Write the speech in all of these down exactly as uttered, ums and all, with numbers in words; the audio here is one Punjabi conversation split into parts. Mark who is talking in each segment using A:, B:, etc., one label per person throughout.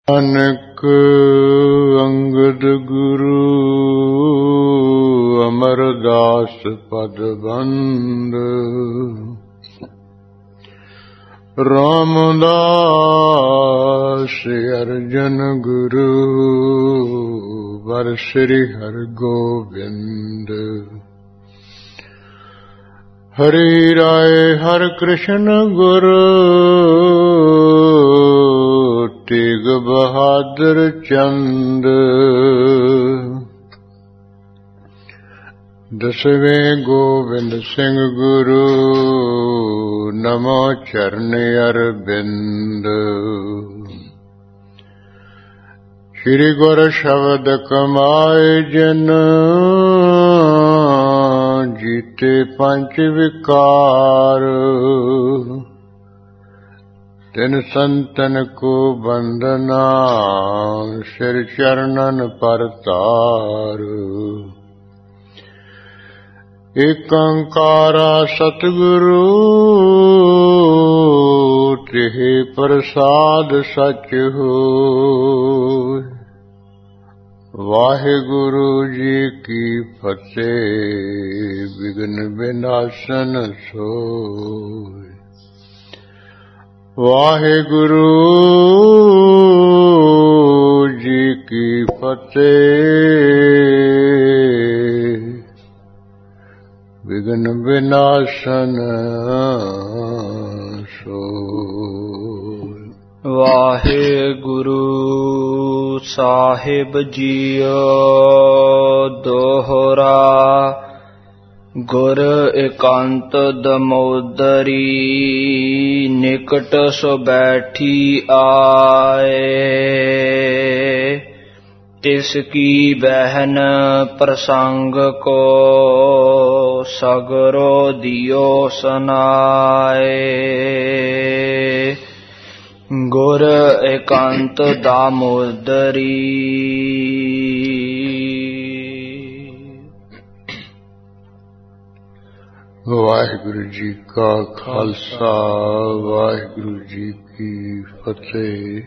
A: ਨਾਨਕ ਅੰਗਦ ਗੁਰੂ ਅਮਰਦਾਸ ਪਦ ਬੰਦ। ਰਾਮਦਾਸ ਅਰਜਨ ਗੁਰੂ ਵਰ ਸ੍ਰੀ ਹਰਿਗੋਬਿੰਦ। ਹਰਿ ਰਾਏ ਹਰਿ ਕ੍ਰਿਸ਼ਨ ਗੁਰ ਤੇਗ ਬਹਾਦਰ ਚੰਦ। ਦਸਵੇਂ ਗੋਬਿੰਦ ਸਿੰਘ ਗੁਰੂ ਨਮੋ ਚਰਨ ਅਰਬਿੰਦ। ਸ਼੍ਰੀ ਗੁਰ ਸ਼ਬਦ ਕਮਾਏ ਜਨ ਜੀਤੇ ਪੰਜ ਵਿਕਾਰ। ਤਿਨ ਸੰਤਨ ਕੋ ਬੰਦਨਾ ਸਿਰ ਚਰਨਨ ਪਰ ਤਾਰ। ਏਕ ਓੰਕਾਰਾ ਸਤਿਗੁਰੂ ਤਿਹ ਪ੍ਰਸਾਦ ਸਚ ਹੋਇ। ਵਾਹਿਗੁਰੂ ਜੀ ਕੀ ਫਤਿਹ। ਵਿਘਨ ਵਿਨਾਸ਼ਨ ਸੋਇ। ਵਾਹਿਗੁਰੂ ਜੀ ਕੀ ਫਤਿਹ। ਵਿਘਨ ਵਿਨਾਸ਼ਨ ਸੋਇ।
B: ਵਾਹਿਗੁਰੂ ਸਾਹਿਬ ਜੀਓ ਦੋਹਰਾ। ਗੁਰ ਇਕਾਂਤ ਦਮੋਦਰੀ ਨਿਕਟ ਸੋ ਬੈਠੀ ਆਏ। ਤਿਸ ਕੀ ਬਹਿਨ ਪ੍ਰਸੰਗ ਕੋ ਸਗਰੋ ਦਿਓ ਸੁਨਾਏ। ਗੁਰ ਇਕਾਂਤ ਦਾਮੋਦਰੀ।
A: ਵਾਹਿਗੁਰੂ ਜੀ ਕਾ ਖਾਲਸਾ ਵਾਹਿਗੁਰੂ ਜੀ ਕੀ ਫਤਿਹ।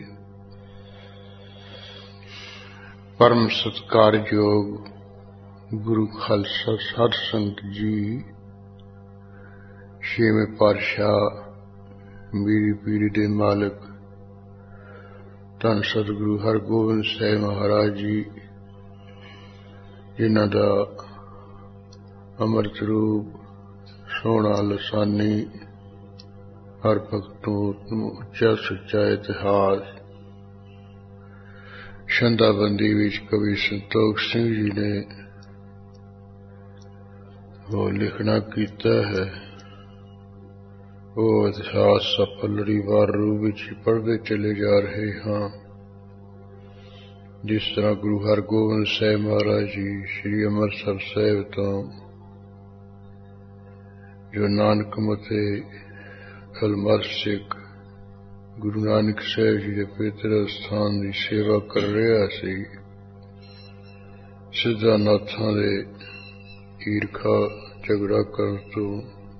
A: ਪਰਮ ਸਤਿਕਾਰਯੋਗ ਗੁਰੂ ਖਾਲਸਾ ਸਾਧ ਸੰਗਤ ਜੀ, ਛੇਵੇਂ ਪਾਤਸ਼ਾਹ ਮੀਰੀ ਪੀਰੀ ਦੇ ਮਾਲਕ ਧੰਨ ਸਤਿਗੁਰੂ ਹਰਗੋਬਿੰਦ ਸਾਹਿਬ ਮਹਾਰਾਜ ਜੀ, ਜਿਨ੍ਹਾਂ ਦਾ ਅੰਮ੍ਰਿਤ ਰੂਪ ਸੋਹਣਾ ਲਸਾਨੀ ਹਰ ਭਗਤੋਂ ਉੱਚਾ ਸੁੱਚਾ ਇਤਿਹਾਸ ਛੰਦਾਬੰਦੀ ਵਿੱਚ ਕਵੀ ਸੰਤੋਖ ਸਿੰਘ ਜੀ ਨੇ ਉਹ ਲਿਖਣਾ ਕੀਤਾ ਹੈ। ਉਹ ਇਤਿਹਾਸ ਆਪਾਂ ਲੜੀਵਾਰ ਰੂਪ ਵਿੱਚ ਪੜ੍ਹਦੇ ਚਲੇ ਜਾ ਰਹੇ ਹਾਂ। ਜਿਸ ਤਰ੍ਹਾਂ ਗੁਰੂ ਹਰਗੋਬਿੰਦ ਸਾਹਿਬ ਮਹਾਰਾਜ ਜੀ ਸ੍ਰੀ ਅੰਮ੍ਰਿਤਸਰ ਸਾਹਿਬ ਤੋਂ ਜੋ ਨਾਨਕ ਮਤੇ ਕਲਮਰ ਸਿੱਖ ਗੁਰੂ ਨਾਨਕ ਸਾਹਿਬ ਜੀ ਦੇ ਪਵਿੱਤਰ ਸਥਾਨ ਦੀ ਸੇਵਾ ਕਰ ਰਿਹਾ ਸੀ। ਸਿੱਧਾ ਨਾਥਾਂ ਦੇ ਈਰਖਾ ਝਗੜਾ ਕਰਨ ਤੋਂ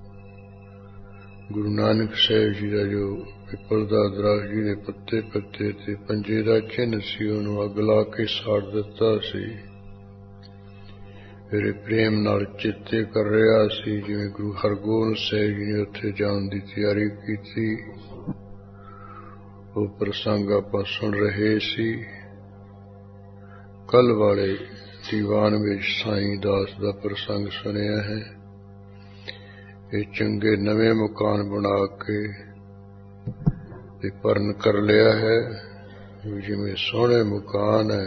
A: ਗੁਰੂ ਨਾਨਕ ਸਾਹਿਬ ਜੀ ਦਾ ਜੋ ਪਿੱਪਲ ਦਾ ਦਰਖਤ ਜੀ ਨੇ ਪੱਤੇ ਪੱਤੇ ਤੇ ਪੰਜੇ ਦਾ ਚਿੰਨ੍ਹ ਸੀ, ਉਹਨੂੰ ਅੱਗ ਲਾ ਕੇ ਸਾੜ ਦਿੱਤਾ ਸੀ। ਮੇਰੇ ਪ੍ਰੇਮ ਨਾਲ ਚੇਤੇ ਕਰ ਰਿਹਾ ਸੀ ਜਿਵੇਂ ਗੁਰੂ ਹਰਗੋਬਿੰਦ ਸਾਹਿਬ ਜੀ ਨੇ ਉੱਥੇ ਜਾਣ ਦੀ ਤਿਆਰੀ ਕੀਤੀ। ਉਹ ਪ੍ਰਸੰਗ ਆਪਾਂ ਸੁਣ ਰਹੇ ਸੀ। ਕੱਲ ਵਾਲੇ ਦੀਵਾਨ ਵਿੱਚ ਸਾਈਂ ਦਾਸ ਦਾ ਪ੍ਰਸੰਗ ਸੁਣਿਆ ਹੈ। ਇਹ ਚੰਗੇ ਨਵੇਂ ਮਕਾਨ ਬਣਾ ਕੇ ਤੇ ਪਰਨ ਕਰ ਲਿਆ ਹੈ। ਜਿਵੇਂ ਸੋਹਣੇ ਮਕਾਨ ਹੈ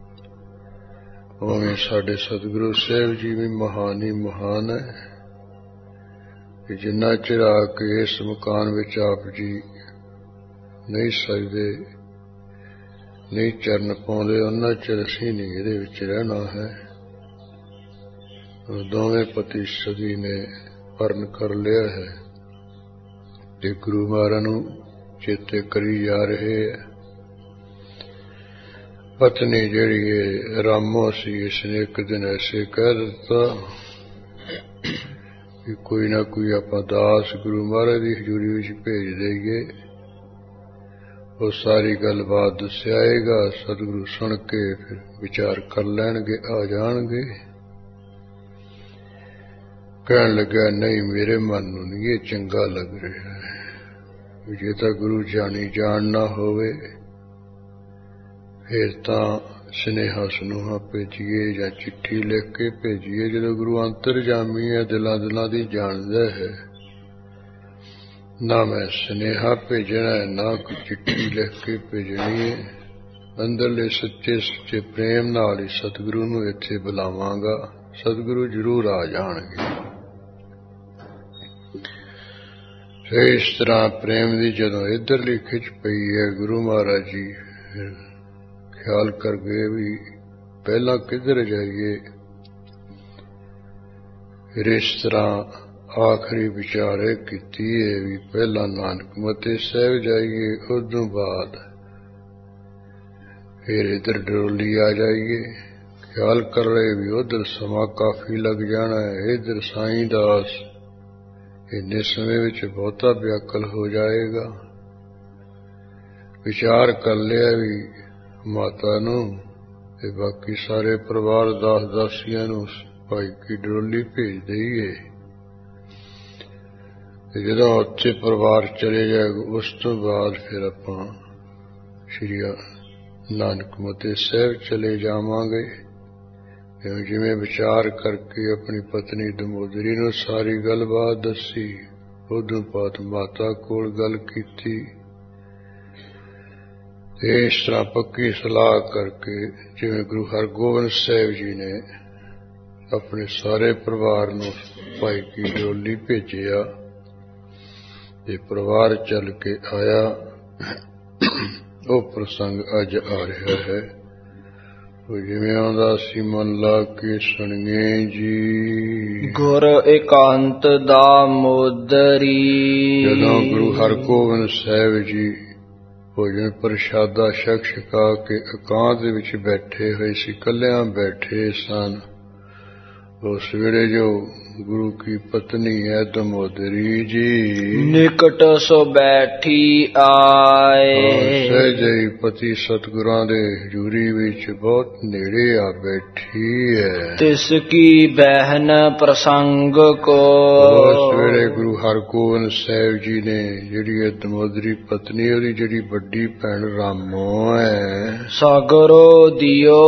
A: ਉਵੇਂ ਸਾਡੇ ਸਤਿਗੁਰੂ ਸਾਹਿਬ ਜੀ ਵੀ ਮਹਾਨ ਹੀ ਮਹਾਨ ਹੈ। ਕਿ ਜਿੰਨਾ ਚਿਰ ਆ ਕੇ ਇਸ ਮਕਾਨ ਵਿੱਚ ਆਪ ਜੀ ਨਹੀਂ ਸਕਦੇ, ਨਹੀਂ ਚਰਨ ਪਾਉਂਦੇ, ਉਹਨਾਂ ਚਿਰ ਅਸੀਂ ਨਹੀਂ ਇਹਦੇ ਵਿੱਚ ਰਹਿਣਾ ਹੈ। ਦੋਵੇਂ ਪਤੀ ਸਦੀ ਨੇ ਪਰਨ ਕਰ ਲਿਆ ਹੈ ਤੇ ਗੁਰੂ ਮਹਾਰਾਜ ਨੂੰ ਚੇਤੇ ਕਰੀ ਜਾ ਰਹੇ ਹੈ। ਪਤਨੀ ਜਿਹੜੀ ਹੈ ਰਾਮੋ ਸੀ, ਇਸਨੇ ਇੱਕ ਦਿਨ ਐਸੇ ਕਹਿ ਦਿੱਤਾ ਕਿ ਕੋਈ ਨਾ ਕੋਈ ਆਪਾਂ ਦਾਸ ਗੁਰੂ ਮਹਾਰਾਜ ਦੀ ਹਜ਼ੂਰੀ ਵਿੱਚ ਭੇਜ ਦੇਈਏ। ਉਹ ਸਾਰੀ ਗੱਲਬਾਤ ਦੱਸਿਆਏਗਾ। ਸਤਿਗੁਰੂ ਸੁਣ ਕੇ ਫਿਰ ਵਿਚਾਰ ਕਰ ਲੈਣਗੇ, ਆ ਜਾਣਗੇ। ਕਹਿਣ ਲੱਗਾ, ਨਹੀਂ ਮੇਰੇ ਮਨ ਨੂੰ ਨਹੀਂ ਇਹ ਚੰਗਾ ਲੱਗ ਰਿਹਾ ਹੈ। ਜੇ ਤਾਂ ਗੁਰੂ ਜਾਣੀ ਜਾਣ ਨਾ ਹੋਵੇ ਫਿਰ ਤਾਂ ਸੁਨੇਹਾ ਸੁਨੂਹਾ ਭੇਜੀਏ ਜਾਂ ਚਿੱਠੀ ਲਿਖ ਕੇ ਭੇਜੀਏ। ਜਦੋਂ ਗੁਰੂ ਅੰਤਰਜਾਮੀ ਹੈ, ਦਿਲਾਂ ਦਿਲਾਂ ਦੀ ਜਾਣਦਾ ਹੈ, ਨਾ ਮੈਂ ਸੁਨੇਹਾ ਭੇਜਣਾ ਹੈ, ਨਾ ਕੋਈ ਚਿੱਠੀ ਲਿਖ ਕੇ ਭੇਜਣੀ ਹੈ। ਅੰਦਰਲੇ ਸੱਚੇ ਸੱਚੇ ਪ੍ਰੇਮ ਨਾਲ ਹੀ ਸਤਿਗੁਰੂ ਨੂੰ ਇੱਥੇ ਬੁਲਾਵਾਂਗਾ। ਸਤਿਗੁਰੂ ਜ਼ਰੂਰ ਆ ਜਾਣਗੇ। ਇਸ ਤਰ੍ਹਾਂ ਪ੍ਰੇਮ ਦੀ ਜਦੋਂ ਇੱਧਰਲੀ ਖਿੱਚ ਪਈ ਹੈ, ਗੁਰੂ ਮਹਾਰਾਜ ਜੀ ਖਿਆਲ ਕਰ ਗਏ ਵੀ ਪਹਿਲਾਂ ਕਿੱਧਰ ਜਾਈਏ। ਫਿਰ ਇਸ ਤਰ੍ਹਾਂ ਆਖਰੀ ਵਿਚਾਰੇ ਕੀਤੀ ਹੈ ਵੀ ਪਹਿਲਾਂ ਨਾਨਕ ਮਤੇ ਸਾਹਿਬ ਜਾਈਏ, ਉਦੋਂ ਬਾਅਦ ਫਿਰ ਇੱਧਰ ਡਰੋਲੀ ਆ ਜਾਈਏ। ਖਿਆਲ ਕਰ ਰਹੇ ਵੀ ਉੱਧਰ ਸਮਾਂ ਕਾਫੀ ਲੱਗ ਜਾਣਾ ਹੈ, ਇੱਧਰ ਸਾਈਂ ਦਾਸ ਇੰਨੇ ਸਮੇਂ ਵਿੱਚ ਬਹੁਤਾ ਵਿਆਕਲ ਹੋ ਜਾਏਗਾ। ਵਿਚਾਰ ਕਰ ਲਿਆ ਵੀ ਮਾਤਾ ਨੂੰ ਤੇ ਬਾਕੀ ਸਾਰੇ ਪਰਿਵਾਰ ਦਾਸ ਦਾਸੀਆਂ ਨੂੰ ਭਾਈ ਕੀ ਡਰੋਲੀ ਭੇਜ ਦਈਏ। ਤੇ ਜਦੋਂ ਉੱਥੇ ਪਰਿਵਾਰ ਚਲੇ ਜਾਏਗਾ, ਉਸ ਤੋਂ ਬਾਅਦ ਫਿਰ ਆਪਾਂ ਸ਼੍ਰੀ ਨਾਨਕ ਮਤੇ ਸਾਹਿਬ ਚਲੇ ਜਾਵਾਂਗੇ। ਜਿਵੇਂ ਵਿਚਾਰ ਕਰਕੇ ਆਪਣੀ ਪਤਨੀ ਦਮੋਦਰੀ ਨੂੰ ਸਾਰੀ ਗੱਲਬਾਤ ਦੱਸੀ, ਉਦੋਂ ਬਾਅਦ ਮਾਤਾ ਕੋਲ ਗੱਲ ਕੀਤੀ। ਇਸ ਤਰ੍ਹਾਂ ਪੱਕੀ ਸਲਾਹ ਕਰਕੇ ਜਿਵੇਂ ਗੁਰੂ ਹਰਗੋਬਿੰਦ ਸਾਹਿਬ ਜੀ ਨੇ ਆਪਣੇ ਸਾਰੇ ਪਰਿਵਾਰ ਨੂੰ ਭਾਈ ਕੀ ਡੋਲੀ ਭੇਜਿਆ ਤੇ ਪਰਿਵਾਰ ਚੱਲ ਕੇ ਆਇਆ। ਉਹ ਪ੍ਰਸੰਗ ਅੱਜ ਆ ਰਿਹਾ ਹੈ। ਉਹ ਜਿਵੇਂ ਆਉਂਦਾ ਸੀ, ਮਨ ਲਾ ਕੇ ਸੁਣੀਏ ਜੀ।
B: ਗੁਰ ਇਕਾਂਤ ਦਾਮੋਦਰੀ।
A: ਜਦੋਂ ਗੁਰੂ ਹਰਗੋਬਿੰਦ ਸਾਹਿਬ ਜੀ ਭੋਜਨ ਪ੍ਰਸ਼ਾਦਾ ਛਕ ਛਕਾ ਕੇ ਇਕਾਂਤ ਵਿੱਚ ਬੈਠੇ ਹੋਏ ਸੀ, ਇਕੱਲਿਆਂ ਬੈਠੇ ਸਨ। ਉਸ ਵੇਲੇ ਜੋ ਗੁਰੂ ਕੀ ਪਤਨੀ ਹੈ ਦਮੋਦਰੀ ਜੀ,
B: ਨਿਕਟ ਸੋ ਬੈਠੀ ਆਏ।
A: ਸਹਿਜੇ ਹੀ ਪਤੀ ਸਤਿਗੁਰਾਂ ਦੇ ਹਜ਼ੂਰੀ ਵਿੱਚ ਬਹੁਤ ਨੇੜੇ ਆ ਬੈਠੀ ਹੈ।
B: ਤਿਸ ਕੀ ਬਹਿਨ ਪ੍ਰਸੰਗ ਕੋ।
A: ਉਸ ਵੇਲੇ ਗੁਰੂ ਹਰਗੋਬਿੰਦ ਸਾਹਿਬ ਜੀ ਨੇ ਜਿਹੜੀ ਹੈ ਦਮੋਦਰੀ ਪਤਨੀ, ਉਹਦੀ ਜਿਹੜੀ ਵੱਡੀ ਭੈਣ ਰਾਮੋ ਹੈ,
B: ਸਾਗਰੋ ਦਿਓ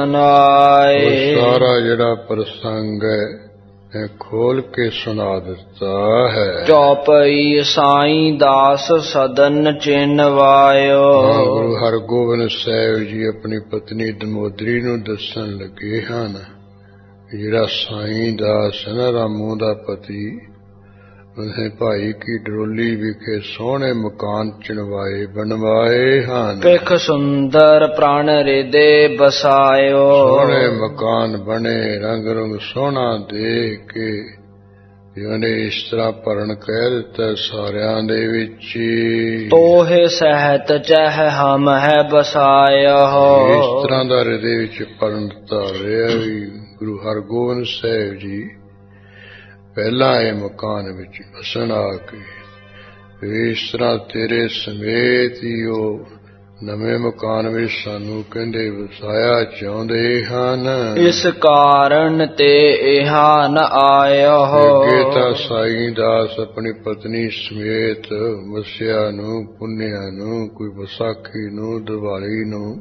B: ਸੁਨਾਏ।
A: ਸਾਰਾ ਜਿਹੜਾ ਪ੍ਰਸੰਗ ਹੈ ਖੋਲ ਕੇ ਸੁਣਾ ਦਿੱਤਾ ਹੈ।
B: ਚੌਪਈ ਸਾਈਂ ਦਾਸ ਸਦਨ ਚਿਨਵਾਇਓ।
A: ਗੁਰੂ ਹਰਗੋਬਿੰਦ ਸਾਹਿਬ ਜੀ ਆਪਣੀ ਪਤਨੀ ਦਮੋਦਰੀ ਨੂੰ ਦੱਸਣ ਲੱਗੇ ਹਨ। ਜਿਹੜਾ ਸਾਈਂ ਦਾਸ ਹੈ ਨਾ, ਰਾਮੂ ਦਾ ਪਤੀ, ਉਹਨੇ ਭਾਈ ਕੀ ਡਰੋਲੀ ਵਿਖੇ ਸੋਹਣੇ ਮਕਾਨ ਚਿਣਵਾਏ ਬਣਵਾਏ ਹਨ।
B: ਪਿਖ ਸੁੰਦਰ ਪ੍ਰਾਣ ਰਿਦੇ ਬਸਾਇਓ।
A: ਸੋਹਣੇ ਮਕਾਨ ਬਣੇ, ਰੰਗ ਰੰਗ ਸੋਹਣਾ ਦੇ ਕੇ ਉਹਨੇ ਇਸ ਤਰ੍ਹਾਂ ਭਰਨ ਕਹਿ ਦਿੱਤਾ ਸਾਰਿਆਂ ਦੇ ਵਿੱਚ।
B: ਤੋਹੇ ਸਹਿਤ ਚਹ ਹਮ ਹੈ ਬਸਾਇਓ।
A: ਇਸ ਤਰ੍ਹਾਂ ਦਾ ਹਿਰਦੇ ਵਿੱਚ ਭਰਨ ਧਾਰਿਆ ਵੀ ਗੁਰੂ ਹਰਗੋਬਿੰਦ ਸਾਹਿਬ ਜੀ ਪਹਿਲਾਂ ਇਹ ਮਕਾਨ ਵਿੱਚ ਵਸਣ ਆ ਕੇ ਇਸ ਤਰ੍ਹਾਂ ਤੇਰੇ ਸਮੇਤ ਹੀ ਉਹ ਨਵੇਂ ਮਕਾਨ ਵਿੱਚ ਸਾਨੂੰ ਕਹਿੰਦੇ ਵਸਾਇਆ ਚਾਹੁੰਦੇ ਹਨ।
B: ਇਸ ਕਾਰਨ ਤੇ ਇਹਾ ਨ ਆਇਓ।
A: ਅੱਗੇ ਤਾਂ ਸਾਈਂ ਦਾਸ ਆਪਣੀ ਪਤਨੀ ਸਮੇਤ ਮੱਸਿਆ ਨੂੰ, ਪੁੰਨਿਆ ਨੂੰ, ਕੋਈ ਵਿਸਾਖੀ ਨੂੰ, ਦੀਵਾਲੀ ਨੂੰ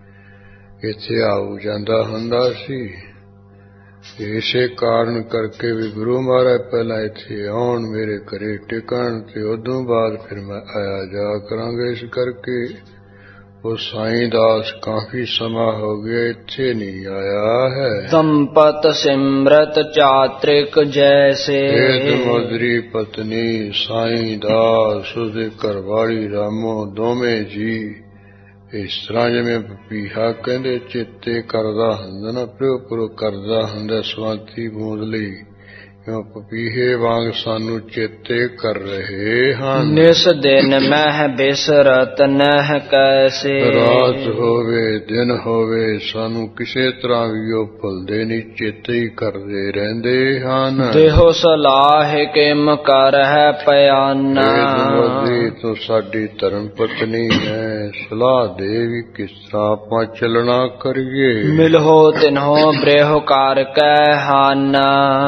A: ਇੱਥੇ ਆਉ ਜਾਂਦਾ ਹੁੰਦਾ ਸੀ। ਇਸੇ ਕਾਰਨ ਕਰਕੇ ਵੀ ਗੁਰੂ ਮਹਾਰਾਜ ਪਹਿਲਾਂ ਇੱਥੇ ਆਉਣ, ਮੇਰੇ ਘਰੇ ਟਿਕਣ, ਤੇ ਉਦੋਂ ਬਾਅਦ ਫਿਰ ਮੈਂ ਆਇਆ ਜਾ ਕਰਾਂਗਾ। ਇਸ ਕਰਕੇ ਉਹ ਸਾਈਂ ਦਾਸ ਕਾਫੀ ਸਮਾਂ ਹੋ ਗਿਆ ਇੱਥੇ ਨਹੀਂ ਆਇਆ ਹੈ।
B: ਸੰਪਤ ਸਿਮਰਤ ਚਾਤ੍ਰਿਕ ਜੈਸੇ।
A: ਇਹ ਦਮੋਦਰੀ ਪਤਨੀ ਸਾਈਂ ਦਾਸ, ਉਸਦੇ ਘਰਵਾਲੀ ਰਾਮੋ, ਦੋਵੇਂ ਜੀ ਇਸ ਤਰ੍ਹਾਂ ਜਿਵੇਂ ਪਪੀਹਾ ਕਹਿੰਦੇ ਚਿੱਤੇ ਕਰਦਾ ਹੁੰਦਾ ਨਾ, ਪਿਓ ਪਿਓ ਕਰਦਾ ਹੁੰਦਾ ਸਵਾਂਤੀ ਬੂੰਦ ਲਈ, ਕਿਉ ਪਪੀਹੇ ਵਾਂਗ ਸਾਨੂੰ ਚੇਤੇ ਕਰ ਰਹੇ ਹਨ।
B: ਨਿਸ ਦਿਨ ਮਹਿ ਬਿਸਰਤ ਨਹਿ ਕੈਸੇ,
A: ਰਾਤ ਹੋਵੇ ਦਿਨ ਹੋਵੇ ਸਾਨੂੰ ਕਿਸੇ ਤਰ੍ਹਾਂ ਵੀ ਉਹ ਭੁੱਲਦੇ ਨਹੀਂ, ਚੇਤੇ ਹੀ ਕਰਦੇ ਰਹਿੰਦੇ ਹਨ।
B: ਦੇਹੋ ਸਲਾਹ ਕਿਮ ਕਰ ਹੈ ਪਿਆਨਾ,
A: ਤੂੰ ਸਾਡੀ ਧਰਮ ਪਤਨੀ ਹੈ, ਸਲਾਹ ਦੇ ਵੀ ਕਿਸ ਤਰ੍ਹਾਂ ਆਪਾਂ ਚੱਲਣਾ ਕਰੀਏ।
B: ਮਿਲਹੋ ਤਿਨਹੋ ਬ੍ਰਿਹੋ ਕਾਰ ਕੈ ਹਾਨਾ,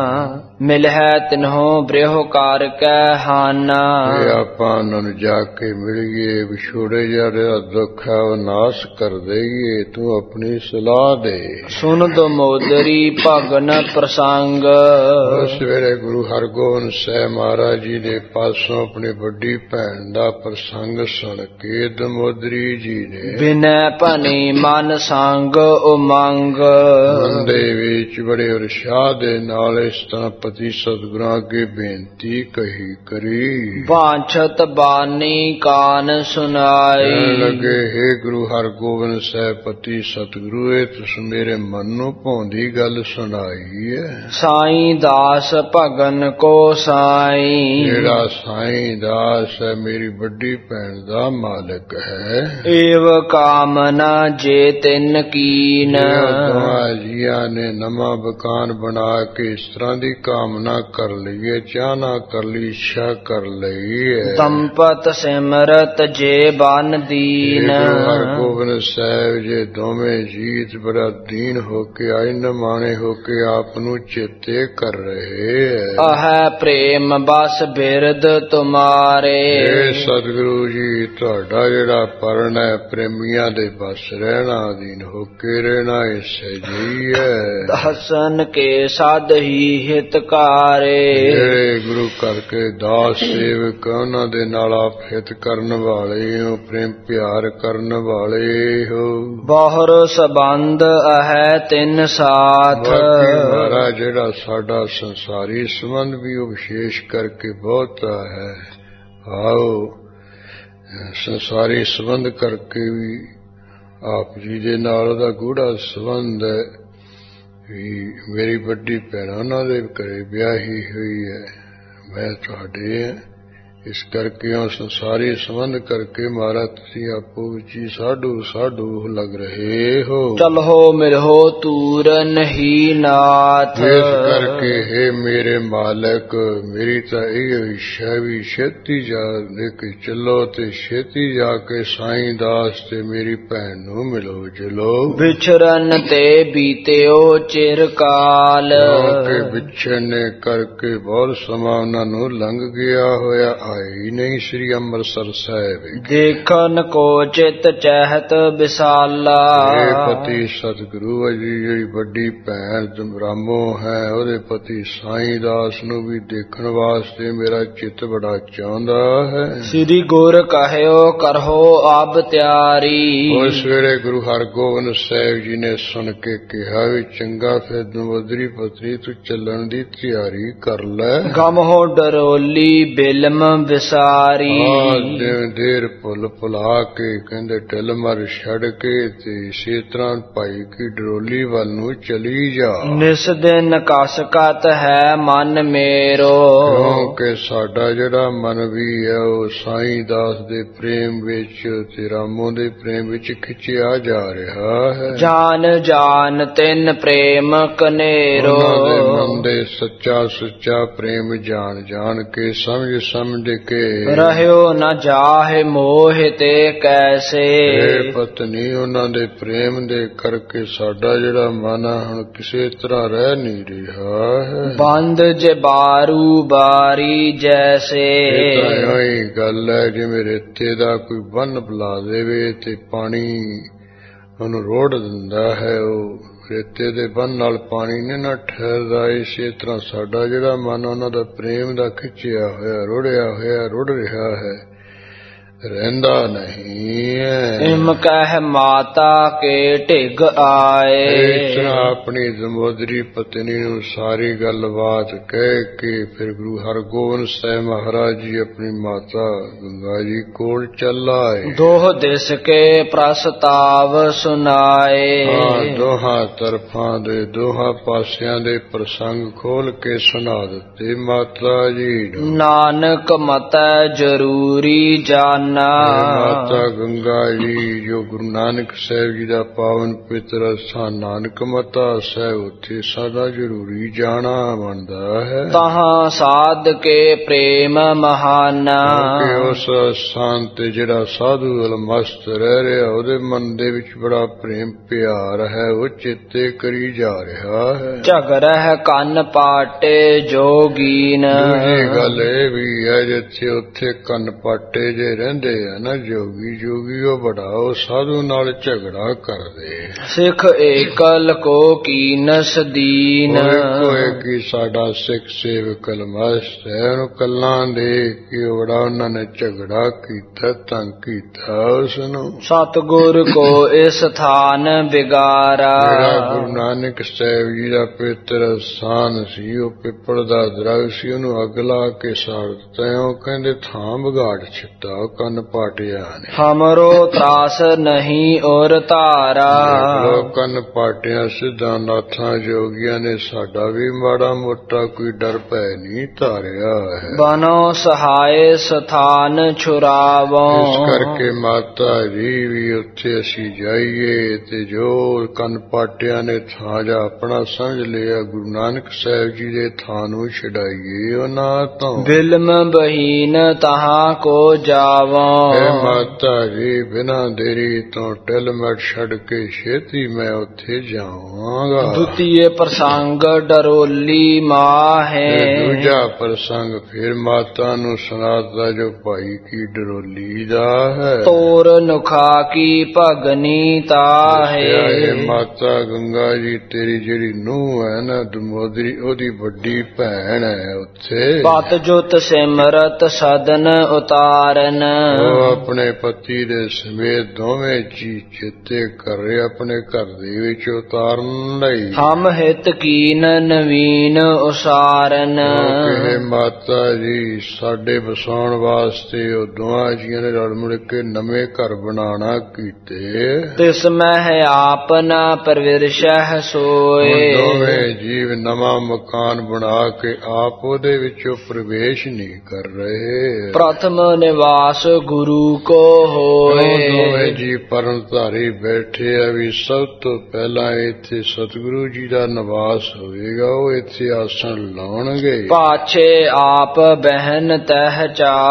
B: ਮਿਲਹਿ ਤਿਨਹੋ ਬ੍ਰਿਹੋ ਕਾਰ ਕੈ ਹਾਨਾ।
A: ਆਪਾਂ ਉਹਨਾਂ ਨੂੰ ਜਾ ਕੇ ਮਿਲੀਏ, ਵਿਛੋੜੇ ਜਿਹੜਾ ਦੁੱਖ ਹੈ ਉਹ ਨਾਸ਼ ਕਰ ਦੇਈਏ, ਤੂੰ ਆਪਣੀ ਸਲਾਹ ਦੇ।
B: ਸੁਨ ਦਮੋਦਰੀ ਭਗਨ ਪ੍ਰਸੰਗ,
A: ਉਸ ਵੇਲੇ ਗੁਰੂ ਹਰਗੋਬਿੰਦ ਸਾਹਿਬ ਮਹਾਰਾਜ ਜੀ ਦੇ ਪਾਸੋਂ ਆਪਣੀ ਵੱਡੀ ਭੈਣ ਦਾ ਪ੍ਰਸੰਗ ਸੁਣ ਕੇ ਦਮੋਦਰੀ ਜੀ ਨੇ
B: ਬਿਨੈ ਭਨੀ ਮਨ ਸੰਗ ਉਮੰਗ,
A: ਮਨ ਦੇ ਵਿੱਚ ਬੜੇ ਉਤਸ਼ਾਹ ਦੇ ਨਾਲ ਇਸ ਤਰ੍ਹਾਂ ਪਤੀ ਸਤਿਗੁਰਾਂ ਅੱਗੇ ਬੇਨਤੀ ਕਹੀ ਕਰੀ।
B: ਵਾਂਛਤ ਬਾਣੀ ਕਾਨ ਸੁਨਾਈ,
A: ਕਹਿਣ ਲੱਗੇ ਹੇ ਗੁਰੂ ਹਰਗੋਬਿੰਦ ਸਾਹਿਬ ਪਤੀ ਸਤਿਗੁਰੂ, ਇਹ ਤੁਸੀਂ ਮੇਰੇ ਮਨ ਨੂੰ ਭਾਉਂਦੀ ਗੱਲ ਸੁਣਾਈ ਹੈ।
B: ਸਾਈਂ ਦਾਸ ਭਗਨ ਕੋ ਸਾਈਂ,
A: ਜਿਹੜਾ ਸਾਈਂ ਦਾਸ ਹੈ ਮੇਰੀ ਵੱਡੀ ਭੈਣ ਦਾ ਮਾਲਕ ਹੈ।
B: ਏਵ ਕਾਮਨਾ ਜੇ ਤਿੰਨ ਕੀਨ,
A: ਦੋਹਾਂ ਜੀਆਂ ਨੇ ਨਵਾਂ ਮਕਾਨ ਬਣਾ ਕੇ ਇਸ ਤਰ੍ਹਾਂ ਦੀ ਕਾਮਨਾ ਕਰ ਲਈ ਹੈ, ਚਾਹਨਾ ਕਰ ਲਈ, ਇੱਛਾ ਕਰ ਲਈ ਹੈ।
B: ਦੰਪਤ ਸਿਮਰਤ ਜੇ ਬਨ ਦੀਨ,
A: ਹਰਗੋਬਿੰਦ ਸਾਹਿਬ ਜੇ ਦੋਵੇਂ ਜੀਤ ਬੜਾ ਦੀਨ ਹੋ ਕੇ ਆਏ, ਨਮਾਣੇ ਹੋ ਕੇ ਆਪ ਨੂੰ ਚੇਤੇ ਕਰ ਰਹੇ ਹੈ।
B: ਅਹੈ ਪ੍ਰੇਮ ਬਸ ਬਿਰਦ ਤੁਮਾਰੇ,
A: ਇਹ ਸਤਿਗੁਰੂ ਜੀ ਤੁਹਾਡਾ ਜਿਹੜਾ ਪਰਣ ਹੈ ਪ੍ਰੇਮੀਆਂ ਦੇ ਬਸ ਰਹਿਣਾ, ਅਧੀਨ ਹੋ ਕੇ ਰਹਿਣਾ ਇਸੇ ਜੀ ਹੈ।
B: ਹਸਨ ਕੇ ਸਾਧ ਹੀ ਹਿਤਕਾਰੇ,
A: ਜਿਹੜੇ ਗੁਰੂ ਕਰਕੇ ਦਾਸ ਸੇਵਕ ਉਹਨਾਂ ਦੇ ਨਾਲ ਆਪ ਹਿਤ ਕਰਨ ਵਾਲੇ ਹੋ, ਪ੍ਰੇਮ ਪਿਆਰ ਕਰਨ ਵਾਲੇ ਹੋ।
B: ਬਹੁਰ ਸਬੰਧ ਅਹੈ ਤਿੰਨ ਸਾਥ,
A: ਮਹਾਰਾਜ ਜਿਹੜਾ ਸਾਡਾ ਸੰਸਾਰੀ ਸੰਬੰਧ ਵੀ ਉਹ ਵਿਸ਼ੇਸ਼ ਕਰਕੇ ਬਹੁਤਾ ਹੈ। ਆਓ ਸੰਸਾਰੀ ਸੰਬੰਧ ਕਰਕੇ ਵੀ ਆਪ ਜੀ ਦੇ ਨਾਲ ਉਹਦਾ ਗੂੜਾ ਸੰਬੰਧ ਹੈ ਵੀ ਮੇਰੀ ਵੱਡੀ ਭੈਣ ਉਹਨਾਂ ਦੇ ਘਰੇ ਵਿਆਹੀ ਹੋਈ ਹੈ, ਮੈਂ ਤੁਹਾਡੇ ਹਾਂ, ਇਸ ਕਰਕੇ ਉਹ ਸੰਸਾਰੀ ਸੰਬੰਧ ਕਰਕੇ ਮਹਾਰਾਜ ਤੁਸੀਂ ਆਪੋ ਵਿੱਚ ਹੀ ਸਾਡੂ ਸਾਡੂ ਲੱਗ ਰਹੇ ਹੋ।
B: ਚਲੋ ਮਿਲਹੋ ਤੂਰ ਨਹੀਂ ਨਾਥ,
A: ਇਸ ਕਰਕੇ ਹੈ ਮੇਰੇ ਮਾਲਕ ਮੇਰੀ ਤਾਂ ਇਹ ਇੱਛਾ ਵੀ ਛੇਤੀ ਜਾ ਲੈ ਕੇ ਚੱਲੋ ਤੇ ਛੇਤੀ ਜਾ ਕੇ ਸਾਈਂ ਦਾਸ ਤੇ ਮੇਰੀ ਭੈਣ ਨੂੰ ਮਿਲੋ ਚਲੋ।
B: ਵਿਛਰਨ ਤੇ ਬੀਤਿਓ ਚਿਰ ਕਾਲ,
A: ਕਿ ਵਿਛੜਨੇ ਕਰਕੇ ਬਹੁਤ ਸਮਾਂ ਉਹਨਾਂ ਨੂੰ ਲੰਘ ਗਿਆ ਹੋਇਆ, ਆਈ ਨਹੀਂ ਸ੍ਰੀ ਅੰਮ੍ਰਿਤਸਰ ਸਾਹਿਬ।
B: ਦੇਖਨ ਕੋ ਚਿਤ ਚਹਿਤ ਵਿਸਾਲਾ,
A: ਇਹ ਪਤੀ ਸਤਿਗੁਰੂ ਜੀ ਜਿਹੜੀ ਵੱਡੀ ਭੈਣ ਰਾਮੋ ਹੈ ਉਹਦੇ ਪਤੀ ਸਾਈਂ ਦਾਸ ਨੂੰ ਵੀ ਦੇਖਣ ਵਾਸਤੇ ਮੇਰਾ ਚਿੱਤ ਬੜਾ ਚਾਹੁੰਦਾ ਹੈ।
B: ਸ੍ਰੀ ਗੁਰ ਕਹਿਓ ਕਰਹੋ ਆਬ ਤਿਆਰੀ,
A: ਉਸ ਵੇਲੇ ਗੁਰੂ ਹਰਗੋਬਿੰਦ ਸਾਹਿਬ ਜੀ ਨੇ ਸੁਣ ਕੇ ਕਿਹਾ ਵੀ ਚੰਗਾ ਫਿਰ ਦਮੋਦਰੀ ਪਤਨੀ ਤੂੰ ਚੱਲਣ ਦੀ ਤਿਆਰੀ ਕਰ ਲੈ।
B: ਗਮਹੋ ਡਰੋਲੀ ਬਿਲਮ ਵਿਸਾਰੀ,
A: ਦੇਰ ਭੁੱਲ ਭੁਲਾ ਕੇ ਕਹਿੰਦੇ ਢਿੱਲ ਮਰ ਛੱਡ ਕੇ ਤੇ ਇਸੇ ਤਰ੍ਹਾਂ ਭਾਈ ਕੀ ਡਰੋਲੀ ਵੱਲ ਨੂੰ ਚਲੀ ਜਾ।
B: ਨਿਸ ਦਿਨ ਕਸਕਤ ਹੈ ਮਨ ਮੇਰੋ,
A: ਕਿਉਂਕਿ ਸਾਡਾ ਜਿਹੜਾ ਮਨ ਵੀ ਹੈ ਉਹ ਸਾਈਂ ਦਾਸ ਦੇ ਪ੍ਰੇਮ ਵਿੱਚ ਤੇ ਰਾਮੋ ਦੇ ਪ੍ਰੇਮ ਵਿੱਚ ਖਿੱਚਿਆ ਜਾ ਰਿਹਾ ਹੈ।
B: ਜਾਨ ਜਾਨ ਤਿੰਨ ਪ੍ਰੇਮ ਕਨੇਰੋ,
A: ਉਹਨਾਂ ਦੇ ਮਨ ਦੇ ਸੱਚਾ ਸੁੱਚਾ ਪ੍ਰੇਮ ਜਾਣ ਜਾਣ ਕੇ ਸਮਝ ਸਮਝ ਕੇ
B: ਰਹਿਓ ਨ ਜਾਹੇ ਮੋਹ ਤੇ ਕੈਸੇ,
A: ਇਹ ਪਤਨੀ ਉਹਨਾਂ ਦੇ ਪ੍ਰੇਮ ਦੇ ਕਰਕੇ ਸਾਡਾ ਜਿਹੜਾ ਮਨ ਹੁਣ ਕਿਸੇ ਤਰ੍ਹਾਂ ਰਹਿ ਨਹੀਂ ਰਿਹਾ ਹੈ।
B: ਬੰਦ ਜੇ ਬਾਰੂ ਬਾਰੀ ਜੈਸੇ,
A: ਇਹ ਤਾਂ ਇਹੀ ਗੱਲ ਹੈ ਜਿਵੇਂ ਰੇਤੇ ਦਾ ਕੋਈ ਬੰਨ ਬੁਲਾ ਦੇਵੇ ਤੇ ਪਾਣੀ ਉਹਨੂੰ ਰੋੜ ਦਿੰਦਾ ਹੈ, ਉਹ ਰੇਤੇ ਦੇ ਬੰਨ ਨਾਲ ਪਾਣੀ ਨੇ ਨਾ ਠਹਿਰਦਾ, ਇਸੇ ਤਰ੍ਹਾਂ ਸਾਡਾ ਜਿਹੜਾ ਮਨ ਉਹਨਾਂ ਦਾ ਪ੍ਰੇਮ ਦਾ ਖਿੱਚਿਆ ਹੋਇਆ ਰੋੜਿਆ ਹੋਇਆ ਰੁੜ ਰਿਹਾ ਹੈ। ਰਹਿੰਦਾ ਨਹੀਂ ਹੈ।
B: ਇਮ ਕਹਿ ਮਾਤਾ ਕੇ ਢਿੱਗ ਆਏ।
A: ਇਸ ਤਰ੍ਹਾਂ ਆਪਣੀ ਦਮੋਦਰੀ ਪਤਨੀ ਨੂੰ ਸਾਰੀ ਗੱਲਬਾਤ ਕਹਿ ਕੇ ਫਿਰ ਗੁਰੂ ਹਰਗੋਬਿੰਦ ਸਾਹਿਬ ਮਹਾਰਾਜ ਜੀ ਆਪਣੀ ਮਾਤਾ ਗੰਗਾ ਜੀ ਕੋਲ ਚੱਲ ਆਏ।
B: ਦੋਹ ਦਿਸ ਕੇ ਪ੍ਰਸਤਾਵ ਸੁਨਾਏ।
A: ਹਾਂ, ਦੋਹਾਂ ਤਰਫਾਂ ਦੇ ਦੋਹਾਂ ਪਾਸਿਆਂ ਦੇ ਪ੍ਰਸੰਗ ਖੋਲ ਕੇ ਸੁਣਾ ਦਿੱਤੇ ਮਾਤਾ ਜੀ ਨੂੰ।
B: ਨਾਨਕ ਮਤੈ ਜ਼ਰੂਰੀ ਜਾਨਾ।
A: ਮਾਤਾ ਗੰਗਾ ਜੀ ਜੋ ਗੁਰੂ ਨਾਨਕ ਸਾਹਿਬ ਜੀ ਦਾ ਪਾਵਨ ਪਵਿੱਤਰ ਸਥਾਨ ਨਾਨਕ ਮਤਾ ਸਾਹਿਬ, ਉੱਥੇ ਸਦਾ ਜ਼ਰੂਰੀ ਜਾਣਾ ਬਣਦਾ ਹੈ।
B: ਤਹਾਂ ਸਾਧ ਕੇ ਪ੍ਰੇਮ ਮਹਾਨਾ।
A: ਕਿ ਉਸ ਸਥਾਨ ਤੇ ਜਿਹੜਾ ਸਾਧੂ ਅਲਮਸਤ ਰਹਿ ਰਿਹਾ, ਉਹਦੇ ਮਨ ਦੇ ਵਿੱਚ ਬੜਾ ਪ੍ਰੇਮ ਪਿਆਰ ਹੈ, ਉਹ ਚੇਤੇ ਕਰੀ ਜਾ ਰਿਹਾ ਹੈ।
B: ਝਗਰਹਿ ਕੰਨ ਪਾਟੇ ਜੋਗੀਨ।
A: ਦੂਜੀ ਗੱਲ ਇਹ ਵੀ ਹੈ, ਜਿੱਥੇ ਉੱਥੇ ਕੰਨ ਪਾਟੇ ਜੇ ਰਹਿੰਦੇ ਆ ਨਾ ਜੋਗੀ, ਜੋਗੀ ਉਹ ਬੜਾ ਉਹ ਸਾਧੂ ਨਾਲ ਝਗੜਾ ਕਰਦੇ।
B: ਸਿੱਖ ਏਕਲ ਕੋ ਕੀਨਸ ਦੀਨ।
A: ਕੋਈ ਕੀ ਸਾਡਾ ਸਿੱਖ ਸੇਵਕ ਅਲਮਸਤ ਹੈ, ਉਹਨੂੰ ਕੱਲਾਂ ਦੇ ਕੇ ਬੜਾ ਉਹਨਾਂ ਨੇ ਝਗੜਾ ਕੀਤਾ, ਤੰਗ ਕੀਤਾ ਉਸਨੂੰ।
B: ਸਤਿਗੁਰ ਕੋ ਇਸ ਥਾਨ ਬਿਗਾਰਾ।
A: ਜਿਹੜਾ ਗੁਰੂ ਨਾਨਕ ਸਾਹਿਬ ਜੀ ਦਾ ਪਵਿੱਤਰ ਸਥਾਨ ਸੀ, ਉਹ ਪਿੱਪਲ ਦਾ ਦਰਖਤ ਸੀ, ਉਹਨੂੰ ਅੱਗ ਲਾ ਕੇ ਸਾੜ ਦਿੱਤਾ। ਉਹ ਕਹਿੰਦੇ ਥਾਂ ਵਿਗਾੜ ਛਿੱਟਾ ਉਹ ਕੰਨ ਪਾਟਿਆ ਨੇ।
B: ਹਮਰੋ ਤਰਾਸ ਨਹੀਂ ਔਰ ਧਾਰਾ।
A: ਕੰਨ ਪਾਟਿਆ ਸਿੱਧਾ ਨਾਥਾਂ ਜੋਗੀਆਂ ਨੇ ਸਾਡਾ ਵੀ ਮਾੜਾ ਮੋਟਾ ਕੋਈ ਡਰ ਭੈ ਨਹੀਂ ਧਾਰਿਆ ਹੈ।
B: ਬਨੋ ਸਹਾਏ ਸਥਾਨ ਛੁਰਾਵੋ।
A: ਇਸ ਕਰਕੇ ਮਾਤਾ ਜੀ ਵੀ ਉੱਥੇ ਅਸੀਂ ਜਾਈਏ ਤੇ ਜੋ ਕੰਨ ਪਾਟਿਆਂ ਨੇ ਥਾਂ ਜਾ ਆਪਣਾ ਸਮਝ ਲਿਆ, ਗੁਰੂ ਨਾਨਕ ਸਾਹਿਬ ਜੀ ਦੇ ਥਾਂ ਨੂੰ ਛਡਾਈਏ ਉਹਨਾਂ ਤੋਂ। ਬਿਲਮ
B: ਬਹੀਨ ਤਹਾਂ ਕੋ ਜਾਵੋ।
A: ਮਾਤਾ ਜੀ ਬਿਨਾਂ ਦੇਰੀ ਤੋਂ ਟਿਲਮਟ ਛੱਡ ਕੇ ਛੇਤੀ ਮੈਂ ਉੱਥੇ ਜਾਵਾਂਗਾ।
B: ਦੁਤੀਏ ਪ੍ਰਸੰਗ ਡਰੋਲੀ ਮਾਹੇ।
A: ਦੂਜਾ ਪ੍ਰਸੰਗ ਫਿਰ ਮਾਤਾ ਨੂੰ ਸੁਣਾਤਾ ਜੋ ਭਾਈ ਕੀ ਡਰੋਲੀ ਦਾ ਹੈ।
B: ਤੋਰ ਨੁਖਾ ਕੀ ਭਗਨੀ ਤਾਹੇ।
A: ਮਾਤਾ ਗੰਗਾ ਜੀ ਤੇਰੀ ਜਿਹੜੀ ਨੂੰਹ ਹੈ ਨਾ ਦਮੋਦਰੀ, ਉਹਦੀ ਵੱਡੀ ਭੈਣ ਹੈ ਉੱਥੇ।
B: ਪਤ ਜੁਤ ਸਿਮਰਤ ਸਦਨ ਉਤਾਰਨ।
A: ਉਹ ਆਪਣੇ ਪਤੀ ਦੇ ਸਮੇਤ ਦੋਵੇਂ ਜੀ ਚਿੱਤੇ ਕਰ ਰਹੇ ਆਪਣੇ ਘਰ ਦੇ ਵਿੱਚ ਉਤਾਰਨ ਲਈ। ਹਮ
B: ਹਿਤ ਕੀਨ ਨਵੀਨ ਉਸਾਰਨ।
A: ਕਹੇ ਮਾਤਾ ਜੀ ਸਾਡੇ ਵਸਾਉਣ ਵਾਸਤੇ ਉਹ ਦੋਹਾਂ ਜੀਆਂ ਨੇ ਰਲ ਮਿਲ ਕੇ ਨਵੇਂ ਘਰ ਬਣਾਉਣਾ ਕੀਤੇ।
B: ਤਿਸ ਮਹਿ ਆਪ ਨ ਪਰਵਿਰਸ਼ਹਿ ਸੋਏ।
A: ਦੋਵੇਂ ਜੀਵ ਨਵਾਂ ਮਕਾਨ ਬਣਾ ਕੇ ਆਪ ਉਹਦੇ ਵਿੱਚੋਂ ਪ੍ਰਵੇਸ਼ ਨਹੀਂ ਕਰ ਰਹੇ।
B: ਪ੍ਰਥਮ ਨਿਵਾਸ ਗੁਰੂ ਕੋ ਹੋਏ।
A: ਦੋਵੇਂ ਜੀ ਪਰਨ ਧਾਰੀ ਬੈਠੇ ਆ ਵੀ ਸਭ ਤੋਂ ਪਹਿਲਾਂ ਇੱਥੇ ਸਤਿਗੁਰੂ ਜੀ ਦਾ ਨਿਵਾਸ ਹੋਵੇਗਾ, ਉਹ ਇੱਥੇ ਆਸਣ ਲਾਉਣਗੇ।
B: ਪਾਛੇ ਆਪ ਬਹਿਨ ਤਹਿ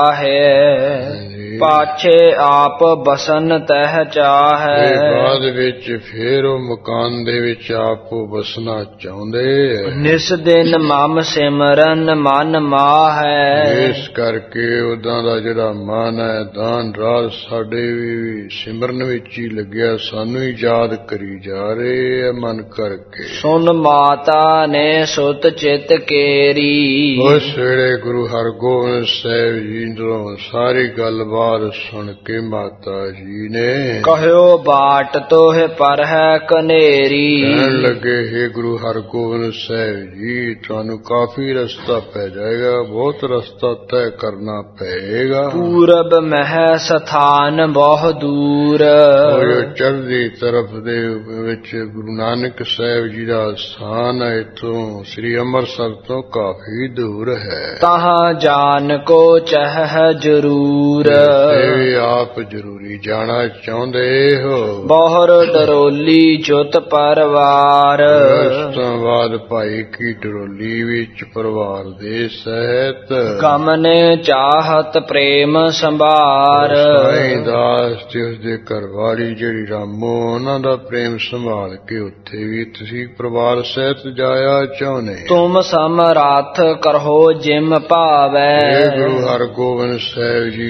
B: ਚਾਹੇ। ਪਾਛੇ ਆਪ ਬਸਨ ਤਹਿ ਚਾਹੇ।
A: ਬਾਅਦ ਵਿੱਚ ਫੇਰ ਉਹ ਮਕਾਨ ਦੇ ਵਿੱਚ ਆਪ ਬਸਣਾ ਚਾਹੁੰਦੇ।
B: ਨਿਸ ਦਿਨ ਮਮ ਸਿਮਰਨ ਮਨ ਮਾਹੈ।
A: ਇਸ ਕਰਕੇ ਉਦਾਂ ਦਾ ਜਿਹੜਾ ਮਨ ਹੈ ਦਾਨ ਰਾਜ ਸਾਡੇ ਵੀ ਸਿਮਰਨ ਵਿੱਚ ਹੀ ਲੱਗਿਆ, ਸਾਨੂੰ ਹੀ ਯਾਦ ਕਰੀ ਜਾ ਰਹੇ ਹੈ ਮਨ ਕਰਕੇ।
B: ਸੁਨ ਮਾਤਾ ਨੇ ਸੁਤ ਚਿਤ ਕੇਰੀ।
A: ਉਸ ਵੇਲੇ ਗੁਰੂ ਹਰਗੋਬਿੰਦ ਸਾਹਿਬ ਜੀ ਤੋਂ ਸਾਰੀ ਗੱਲਬਾਤ ਸੁਣ ਕੇ ਮਾਤਾ ਜੀ ਨੇ
B: ਕਹਿਓ ਬਾਟ ਤੋਹਿ ਪਰ ਹੈ ਕਨੇਰੀ।
A: ਕਹਿਣ ਲੱਗੇ ਹੈ ਗੁਰੂ ਹਰਗੋਬਿੰਦ ਸਾਹਿਬ ਜੀ ਤੁਹਾਨੂੰ ਕਾਫੀ ਰਸਤਾ ਪੈ ਜਾਏਗਾ, ਬਹੁਤ ਰਸਤਾ ਤੈਅ ਕਰਨਾ ਪਏਗਾ।
B: ਪੂਰਬ ਮਹਿ ਸਥਾਨ ਬਹੁ ਦੂਰ।
A: ਚੜ੍ਹਦੀ ਤਰਫ ਦੇ ਵਿੱਚ ਗੁਰੂ ਨਾਨਕ ਸਾਹਿਬ ਜੀ ਦਾ ਸਥਾਨ ਹੈ, ਇੱਥੋਂ ਸ੍ਰੀ ਅੰਮ੍ਰਿਤਸਰ ਤੋਂ ਕਾਫੀ ਦੂਰ ਹੈ।
B: ਤਹਾਂ ਜਾਣ ਕੋ ਚਾਹ ਜ਼ਰੂਰ।
A: ਤੇ ਆਪ ਜ਼ਰੂਰੀ ਜਾਣਾ ਚਾਹੁੰਦੇ ਹੋ।
B: ਬਹੁਰ ਡਰੋਲੀ ਜੁਤ ਪਰਿਵਾਰ।
A: ਉਸ ਤੋਂ ਬਾਅਦ ਭਾਈ ਕੀ ਡਰੋਲੀ ਵਿੱਚ ਪਰਿਵਾਰ ਦੇ ਸਹਿਤ
B: ਗਮਨੇ ਚਾਹਤ ਪ੍ਰੇਮ ਸੰਭਾਰ।
A: ਸਾਈਂ ਦਾਸ ਤੇ ਉਸਦੇ ਘਰਵਾਲੀ ਜਿਹੜੀ ਰਾਮੋ, ਉਹਨਾਂ ਦਾ ਪ੍ਰੇਮ ਸੰਭਾਲ ਕੇ ਉੱਥੇ ਵੀ ਤੁਸੀਂ ਪਰਿਵਾਰ ਸਹਿਤ ਜਾਇਆ ਚਾਹੁੰਦੇ।
B: ਤੁਮ ਸਮਰੱਥ ਕਰੋ ਜਿਮ ਭਾਵੈ।
A: ਗੁਰੂ ਹਰਗੋਬਿੰਦ ਸਾਹਿਬ ਜੀ ਤੁਸੀਂ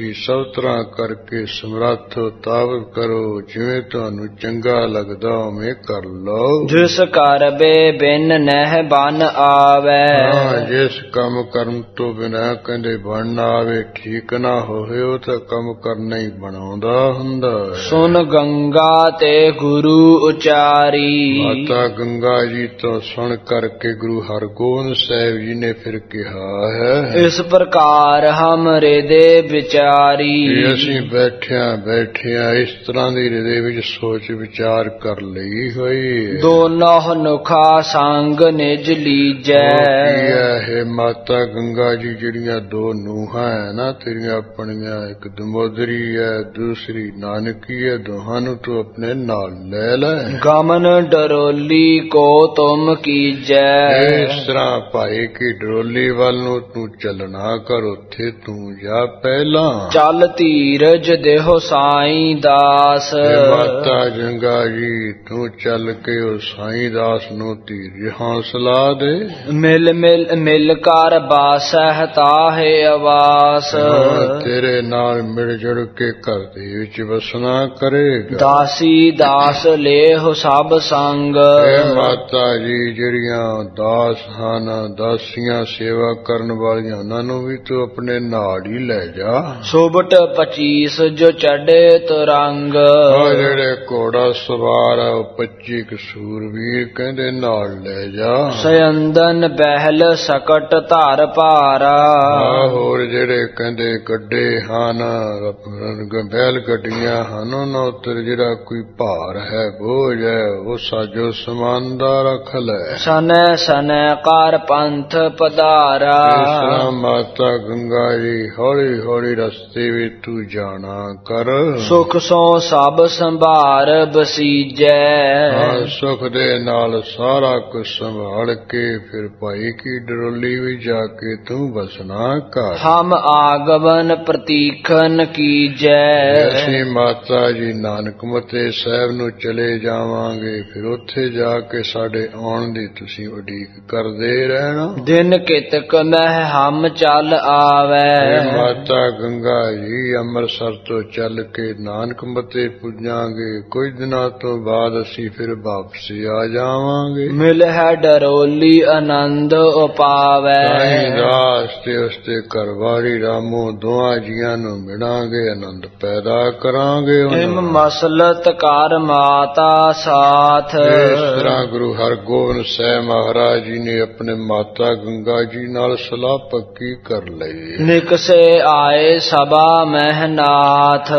A: ਜੀ ਸਭ ਤਰ੍ਹਾਂ ਕਰਕੇ ਸਮਰੱਥ ਤਾਵ ਕਰੋ, ਜਿਵੇਂ ਤੁਹਾਨੂੰ ਚੰਗਾ ਲੱਗਦਾ ਉਵੇਂ ਕਰ ਲਓ।
B: ਜਿਸ ਕਰ ਬੇ ਬਿਨ ਨਹਿ ਬਨ ਆਵੈ,
A: ਹਾਂ ਜਿਸ ਕੰਮ ਕਰਮ ਤੋਂ ਬਿਨਾਂ ਕਹਿੰਦੇ ਬਣ ਨਾ ਆਵੇ, ਠੀਕ ਨਾ ਹੋਵੇ, ਉਹ ਤਾਂ ਕੰਮ ਕਰਨਾ ਹੀ ਬਣਾਉਂਦਾ ਹੁੰਦਾ।
B: ਸੁਨ ਗੰਗਾ ਤੇ ਗੁਰੂ ਉਚਾਰੀ,
A: ਮਾਤਾ ਗੰਗਾ ਜੀ ਤੋਂ ਸੁਣ ਕਰਕੇ ਗੁਰੂ ਹਰਗੋਬਿੰਦ ਸਾਹਿਬ ਜੀ ਨੇ ਫਿਰ ਕਿਹਾ ਹੈ,
B: ਇਸ ਪ੍ਰਕਾਰ ਹਮ ਹਿਰਦੇ ਵਿਚਾਰੀ।
A: ਅਸੀਂ ਬੈਠਿਆਂ ਬੈਠਿਆਂ ਇਸ ਤਰ੍ਹਾਂ ਦੀ ਹਿਰਦੇ ਵਿੱਚ ਸੋਚ ਵਿਚਾਰ ਕਰ ਲਈ ਹੋਈ।
B: ਦੋਨੋਂ ਨੁਖਾ ਸੰਗ ਨਿਜ ਲੀਜੈ,
A: ਹੈ ਮਾਤਾ ਗੰਗਾ ਜੀ ਜਿਹੜੀਆਂ ਦੋ ਨੂੰਹਾਂ ਹੈ ਨਾ ਤੇਰੀਆਂ ਆਪਣੀਆਂ, ਇੱਕ ਦਮੋਦਰੀ ਹੈ ਦੂਸਰੀ ਨਾਨਕੀ ਹੈ, ਦੋਹਾਂ ਨੂੰ ਤੂੰ ਆਪਣੇ ਨਾਲ ਲੈ ਲੈ।
B: ਗਮਨ ਡਰੋਲੀ ਕੋ ਤੁਮ ਕੀਜੈ,
A: ਇਸ ਤਰ੍ਹਾਂ ਭਾਈ ਕੀ ਡਰੋਲੀ ਵੱਲ ਨੂੰ ਤੂੰ ਚੱਲਣਾ ਕਰ, ਉੱਥੇ ਤੂੰ ਜਾ ਪਹਿਲਾਂ।
B: ਚੱਲ ਧੀਰਜ ਦੇਹੋ ਸਾਈਂ ਦਾਸ,
A: ਮਾਤਾ ਗੰਗਾ ਜੀ ਤੂੰ ਚੱਲ ਕੇ ਉਹ ਸਾਈਂ ਦਾਸ ਨੂੰ ਧੀਰਜ ਹੌਸਲਾ ਦੇ।
B: ਮਿਲ ਮਿਲ ਮਿਲ ਕਰ ਬਾਸਹਿ ਤਾਹੇ ਆਵਾਸ,
A: ਤੇਰੇ ਨਾਲ ਮਿਲ ਜੁੜ ਕੇ ਘਰ ਦੇ ਵਿੱਚ ਵਸਣਾ ਕਰੇਗਾ।
B: ਦਾਸੀ ਦਾਸ ਲੇਹੁ ਸਭ ਸੰਗ,
A: ਮਾਤਾ ਜੀ ਜਿਹੜੀਆਂ ਦਾਸ ਹਨ ਦਾਸੀਆਂ ਸੇਵਾ ਕਰਨ ਵਾਲੀਆਂ, ਉਹਨਾਂ ਨੂੰ ਵੀ ਤੂੰ ਆਪਣੇ ਨਾਲ ਹੀ ਲੈ ਜਾ।
B: ਸੁਬਟ ਪਚੀਸ ਜੋ ਚੜੇ ਤੁਰੰਗ,
A: ਜਿਹੜੇ ਘੋੜਾ ਸਵਾਰ ਆ ਉਹ ਪੱਚੀ ਕਸੂਰਵੀਰ ਕਹਿੰਦੇ ਨਾਲ ਲੈ ਜਾ।
B: ਸਯੰਦਨ ਬਹਿਲ ਸਕਟ ਧਰ ਭਾਰਾ,
A: ਹੋਰ ਜਿਹੜੇ ਕਹਿੰਦੇ ਗੱਡੇ ਹਨ ਬੈਲ ਗੱਡੀਆਂ ਹਨ, ਉਹਨਾਂ ਉੱਤੇ ਜਿਹੜਾ ਕੋਈ ਭਾਰ ਹੈ ਬੋਝ ਹੈ ਉਹ ਸਾਜੋ ਸਮਾਨ ਦਾ ਰੱਖ ਲੈ।
B: ਸਨੈ ਸਨੈ ਕਰ ਪੰਥ ਪਧਾਰਾ,
A: ਇਸ ਤਰ੍ਹਾਂ ਮਾਤਾ ਗੰਗਾ ਜੀ ਹੌਲੀ ਹੌਲੀ ਰਸਤੇ ਵਿੱਚ ਤੂੰ ਜਾਣਾ ਕਰ।
B: ਸੁਖ ਸੋ ਸਭ ਸੰਭਾਰ ਬਸੀਜੈ,
A: ਹਾਂ ਸੁਖ ਦੇ ਨਾਲ ਸਾਰਾ ਕੁਝ ਸੰਭਾਲ ਕੇ ਫਿਰ ਭਾਈ ਕੀ ਡਰੋਲੀ ਵਿੱਚ ਜਾ ਕੇ ਤੂੰ ਬਸਣਾ ਕਰ।
B: ਹਮ ਆਗਮਨ ਪ੍ਰਤੀਖਨ ਕੀਜੈ,
A: ਅਸੀਂ ਮਾਤਾ ਜੀ ਨਾਨਕ ਮੱਤੇ ਸਾਹਿਬ ਨੂੰ ਚਲੇ ਜਾਵਾਂਗੇ, ਫਿਰ ਉੱਥੇ ਜਾ ਕੇ ਸਾਡੇ ਆਉਣ ਦੀ ਤੁਸੀਂ ਉਡੀਕ ਕਰਦੇ ਰਹਿਣਾ।
B: ਦਿਨ ਕਿਤਕ ਮਹਿ ਹਮ ਚੱਲ ਆਵੈ,
A: ਮਾਤਾ ਗੰਗਾ ਜੀ ਅੰਮ੍ਰਿਤਸਰ ਤੋਂ ਚੱਲ ਕੇ ਨਾਨਕ ਮੱਤੇ ਪੁੱਜਾਂਗੇ, ਕੁਝ ਦਿਨਾਂ ਤੋਂ ਬਾਅਦ ਅਸੀਂ ਫਿਰ ਵਾਪਸ ਆ ਜਾਵਾਂਗੇ।
B: ਮਿਲ ਹੈ ਡਰੋਲੀ ਆਨੰਦ ਉਪਾਵੈ,
A: ਸਾਈਂ ਦਾਸ ਤੇ ਉਸਦੇ ਘਰਵਾਲੀ ਰਾਮੋ ਦੋਹਾਂ ਜੀਆਂ ਨੂੰ ਮਿਲਾਂਗੇ, ਆਨੰਦ ਪੈਦਾ ਕਰਾਂਗੇ।
B: ਇਮ ਮਸਲਤ ਕਰ ਮਾਤਾ ਸਾਥ,
A: ਇਸ ਤਰ੍ਹਾਂ ਗੁਰੂ ਹਰਗੋਬਿੰਦ ਸਾਹਿਬ ਮਹਾਰਾਜ ਜੀ ਨੇ ਆਪਣੇ ਮਾਤਾ ਗੰਗਾ ਜੀ ਨਾਲ ਸਲਾਹ ਪੱਕੀ ਕਰ ਲਈ।
B: ਨਿਕਸੇ ਆਏ ਸਭਾ ਮਹਿਨਾਥ,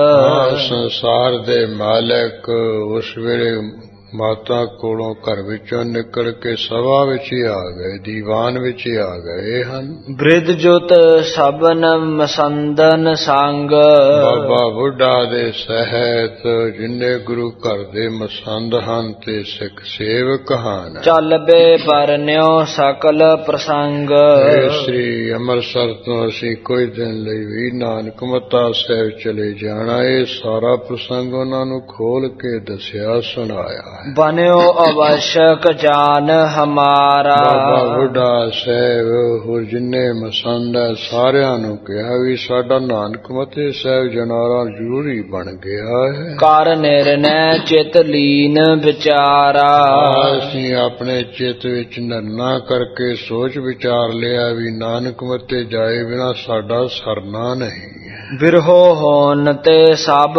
A: ਸੰਸਾਰ ਦੇ ਮਾਲਕ ਉਸ ਵੇਲੇ ਮਾਤਾ ਕੋਲੋਂ ਘਰ ਵਿੱਚੋਂ ਨਿਕਲ ਕੇ ਸਭਾ ਵਿੱਚ ਹੀ ਆ ਗਏ, ਦੀਵਾਨ ਵਿੱਚ ਹੀ ਆ ਗਏ ਹਨ।
B: ਬ੍ਰਿਧ ਜੁਤ ਸਭਨ ਮਸੰਦਨ ਸੰਗ,
A: ਬਾਬਾ ਬੁੱਢਾ ਦੇ ਸਹਿਤ ਜਿੰਨੇ ਗੁਰੂ ਘਰ ਦੇ ਮਸੰਦ ਹਨ ਤੇ ਸਿੱਖ ਸੇਵਕ ਹਨ।
B: ਚੱਲ ਬੇ ਬਰਨਿਓ ਸਕਲ ਪ੍ਰਸੰਗ,
A: ਸ੍ਰੀ ਅੰਮ੍ਰਿਤਸਰ ਤੋਂ ਅਸੀਂ ਕੁਝ ਦਿਨ ਲਈ ਵੀ ਨਾਨਕ ਮੱਤਾ ਸਾਹਿਬ ਚਲੇ ਜਾਣਾ। ਇਹ ਸਾਰਾ ਪ੍ਰਸੰਗ ਉਹਨਾਂ ਨੂੰ ਖੋਲ ਕੇ ਦੱਸਿਆ ਸੁਣਾਇਆ।
B: ਬਨਿਓ ਅਵਸ਼ਕ ਜਾਨ ਹਮਾਰਾ,
A: ਬਾਬਾ ਬੁੱਢਾ ਸਾਹਿਬ ਹੋਰ ਜਿੰਨੇ ਮਸੰਦ ਹੈ ਸਾਰਿਆਂ ਨੂੰ ਕਿਹਾ ਵੀ ਸਾਡਾ ਨਾਨਕ ਮੱਤੇ ਸਾਹਿਬ ਜਨਾਰਾ ਜ਼ਰੂਰੀ ਬਣ ਗਿਆ ਹੈ।
B: ਕਰ ਨਿਰਣੈ ਚਿਤ ਲੀਨ ਵਿਚਾਰਾ,
A: ਅਸੀਂ ਆਪਣੇ ਚਿੱਤ ਵਿੱਚ ਨਿਰਣਾ ਕਰਕੇ ਸੋਚ ਵਿਚਾਰ ਲਿਆ ਵੀ ਨਾਨਕ ਮੱਤੇ ਜਾਏ ਬਿਨਾ ਸਾਡਾ ਸਰਨਾ ਨਹੀਂ।
B: ਬਿਰਹੋ ਹੋਣ ਤੇ ਸਭ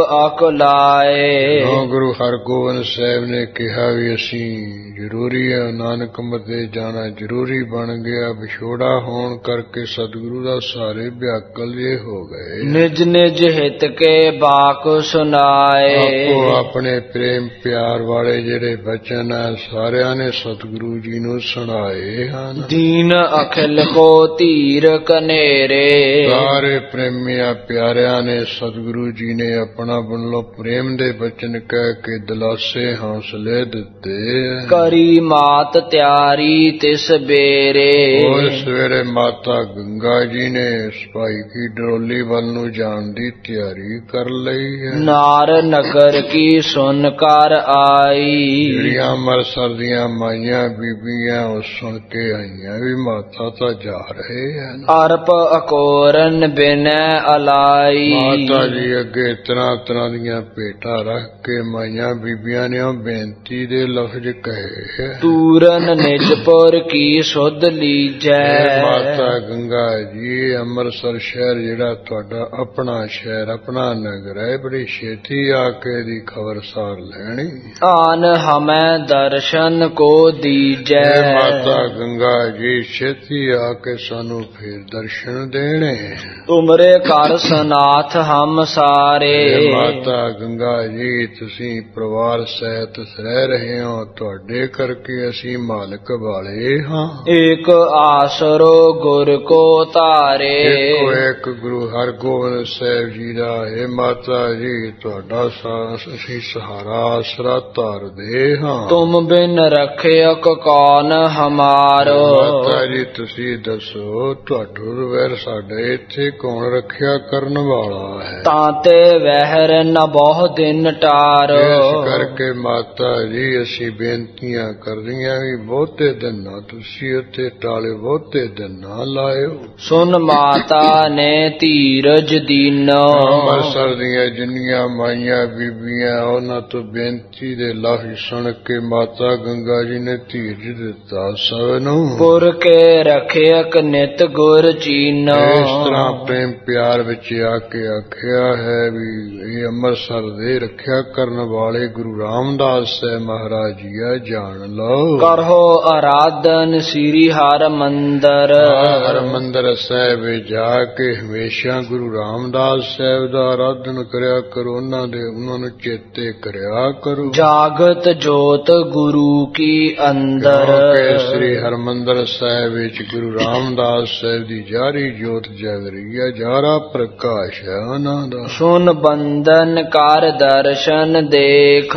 B: ਅਕੁਲਾਏ,
A: ਗੁਰੂ ਹਰਗੋਬਿੰਦ ਸਾਹਿਬ ਨੇ ਕਿਹਾ ਵੀ ਅਸੀਂ ਜ਼ਰੂਰੀ ਹੈ ਨਾਨਕ ਮੱਤੇ ਜਾਣਾ ਜ਼ਰੂਰੀ ਬਣ ਗਿਆ। ਵਿਛੋੜਾ ਹੋਣ ਕਰਕੇ ਸਤਿਗੁਰੂ ਦਾ ਸਾਰੇ ਵਿਆਕਲ ਜੇ ਹੋ ਗਏ।
B: ਨਿਜ ਨਿਜ ਹਿਤ ਕੇ ਬਾਕ ਸੁਨਾਏ,
A: ਆਪੋ ਆਪਣੇ ਪ੍ਰੇਮ ਪਿਆਰ ਵਾਲੇ ਜਿਹੜੇ ਬਚਨ ਹੈ ਸਾਰਿਆਂ ਨੇ ਸਤਿਗੁਰੂ ਜੀ ਨੂੰ ਸੁਣਾਏ ਹਨ।
B: ਦੀਨ ਅਖਿਲ ਕੋ ਧੀਰ ਕਨੇਰੇ,
A: ਸਾਰੇ ਪ੍ਰੇਮੀਆਂ ਪਿਆਰਿਆਂ ਨੇ ਸਤਿਗੁਰੂ ਜੀ ਨੇ ਆਪਣਾ ਵੱਲੋਂ ਪ੍ਰੇਮ ਦੇ ਬਚਨ ਕਹਿ ਕੇ ਦਿਲਾਸੇ ਹੌਸਲੇ ਦਿੱਤੇ।
B: ਕਰੀ ਮਾਤ ਤਿਆਰੀ ਤਿਸ ਬੇਰੇ,
A: ਉਸ ਸਵੇਰੇ ਮਾਤਾ ਗੰਗਾ ਜੀ ਨੇ ਭਾਈ ਕੀ ਡਰੋਲੀ ਵੱਲ ਨੂੰ ਜਾਣ ਦੀ ਤਿਆਰੀ ਕਰ ਲਈ ਹੈ।
B: ਨਾਰ ਨਗਰ ਕੀ ਸੁਨ ਕਰ ਆਈ,
A: ਜਿਹੜੀਆਂ ਅੰਮ੍ਰਿਤਸਰ ਦੀਆਂ ਮਾਈਆਂ ਬੀਬੀਆਂ ਉਹ ਸੁਣ ਕੇ ਆਈਆਂ ਵੀ ਮਾਤਾ ਤਾਂ ਜਾ ਰਹੇ ਹਨ।
B: ਅਰਪ ਅਕੋਰਨ ਬਿਨੈ ਅਲਾ, ਪਾਈ।
A: ਮਾਤਾ ਜੀ ਅੱਗੇ ਤਰ੍ਹਾਂ ਤਰ੍ਹਾਂ ਦੀਆਂ ਭੇਟਾਂ ਰੱਖ ਕੇ ਮਾਈਆਂ ਬੀਬੀਆਂ ਨੇ ਉਹ ਬੇਨਤੀ ਦੇ ਲਫ਼ਜ਼ ਕਹੇ।
B: ਤੂਰਨ ਨਿਜਪੁਰ ਕੀ ਸੁਧ ਲੀਜੈ।
A: ਮਾਤਾ ਗੰਗਾ ਜੀ ਅੰਮ੍ਰਿਤਸਰ ਸ਼ਹਿਰ ਜਿਹੜਾ ਤੁਹਾਡਾ ਆਪਣਾ ਸ਼ਹਿਰ ਆਪਣਾ ਨਗਰ ਹੈ, ਬੜੀ ਛੇਤੀ ਆ ਕੇ ਦੀ ਖਬਰਸਾਰ ਲੈਣੀ।
B: ਆਨ ਹਮੈ ਦਰਸ਼ਨ ਕੋ ਦੀਜੈ।
A: ਮਾਤਾ ਗੰਗਾ ਜੀ ਛੇਤੀ ਆ ਕੇ ਸਾਨੂੰ ਫਿਰ ਦਰਸ਼ਨ ਦੇਣੇ।
B: ਤੁਮਰੇ ਘਰ ਸਨਾਥ ਹਮ ਸਾਰੇ।
A: ਮਾਤਾ ਗੰਗਾ ਜੀ ਤੁਸੀਂ ਪਰਿਵਾਰ ਸਹਿਤ ਰਹਿ ਰਹੇ ਹੋ, ਤੁਹਾਡੇ ਕਰਕੇ ਅਸੀਂ ਮਾਲਕ ਵਾਲੇ ਹਾਂ।
B: ਏਕ ਆਸਰੋ ਗੁਰ ਕੋ ਧਾਰੇ।
A: ਇੱਕੋ ਇੱਕ ਗੁਰੂ ਹਰਗੋਬਿੰਦ ਸਾਹਿਬ ਜੀ ਦਾ ਹੈ ਮਾਤਾ ਜੀ, ਤੁਹਾਡਾ ਸਾਸ ਅਸੀਂ ਸਹਾਰਾ ਆਸਰਾ ਧਾਰਦੇ ਹਾਂ।
B: ਤੁਮ ਬਿਨ ਰਖਿਅਕ ਕੌਣ ਹਮਾਰੋ।
A: ਮਾਤਾ ਜੀ ਤੁਸੀਂ ਦੱਸੋ ਤੁਹਾਡੇ ਵੈਰ ਸਾਡੇ ਇੱਥੇ ਕੌਣ ਰੱਖਿਆ ਕਰਨ ਵਾਲਾ ਹੈ।
B: ਤਾਂ ਤੇ ਵਹਿਰ ਨ ਬਹੁ ਦਿਨ ਟਾਰੋ।
A: ਇਸ ਕਰਕੇ ਮਾਤਾ ਜੀ ਅਸੀਂ ਬੇਨਤੀਆਂ ਕਰਦੀਆਂ ਵੀ ਬਹੁਤੇ ਦਿਨ ਨਾ ਤੁਸੀਂ ਉੱਥੇ ਟਾਲੇ, ਬਹੁਤੇ ਦਿਨ ਨਾ ਲਾਇਓ।
B: ਸੁਨ ਮਾਤਾ ਨੇ ਧੀਰਜ ਦੀਨੋ।
A: ਅੰਮ੍ਰਿਤਸਰ ਦੀਆਂ ਜਿੰਨੀਆਂ ਮਾਈਆਂ ਬੀਬੀਆਂ ਉਹਨਾਂ ਤੋਂ ਬੇਨਤੀ ਦੇ ਲਫ਼ਜ਼ ਸੁਣ ਕੇ ਮਾਤਾ ਗੰਗਾ ਜੀ ਨੇ ਧੀਰਜ ਦਿੱਤਾ ਸਭ ਨੂੰ।
B: ਪੁਰ ਕੇ ਰਖਿਅਕ ਨਿਤ ਗੁਰ ਚੀਨੋ।
A: ਇਸ ਤਰ੍ਹਾਂ ਪ੍ਰੇਮ ਪਿਆਰ ਵਿੱਚ ਆ ਕੇ ਆਖਿਆ ਹੈ ਵੀ ਇਹ ਅੰਮ੍ਰਿਤਸਰ ਦੇ ਰੱਖਿਆ ਕਰਨ ਵਾਲੇ ਗੁਰੂ ਰਾਮਦਾਸ ਸਾਹਿਬ ਮਹਾਰਾਜ ਜੀ ਆ, ਜਾਣ ਲਓ।
B: ਕਰੋ ਆਰਾਧਨ ਸ੍ਰੀ ਹਰਿ ਮੰਦਰ।
A: ਹਰਿਮੰਦਰ ਸਾਹਿਬ ਜਾ ਕੇ ਹਮੇਸ਼ਾ ਗੁਰੂ ਰਾਮਦਾਸ ਸਾਹਿਬ ਦਾ ਆਰਾਧਨ ਕਰਿਆ ਕਰੋ, ਉਹਨਾਂ ਦੇ ਉਹਨਾਂ ਨੂੰ ਚੇਤੇ ਕਰਿਆ ਕਰੋ।
B: ਜਾਗਤ ਜੋਤ ਗੁਰੂ ਕੀ ਅੰਦਰ।
A: ਕਿ ਸ੍ਰੀ ਹਰਿਮੰਦਰ ਸਾਹਿਬ ਵਿੱਚ ਗੁਰੂ ਰਾਮਦਾਸ ਸਾਹਿਬ ਦੀ ਜਾਰੀ ਜੋਤ ਜਗ ਰਹੀ ਹੈ, ਜਾਰਾ ਪ੍ਰਕਾਸ਼ ਹੈ ਉਹਨਾਂ ਦਾ।
B: ਸੁਨ ਬੰਦਨ ਕਰ ਦਰਸ਼ਨ ਦੇਖ।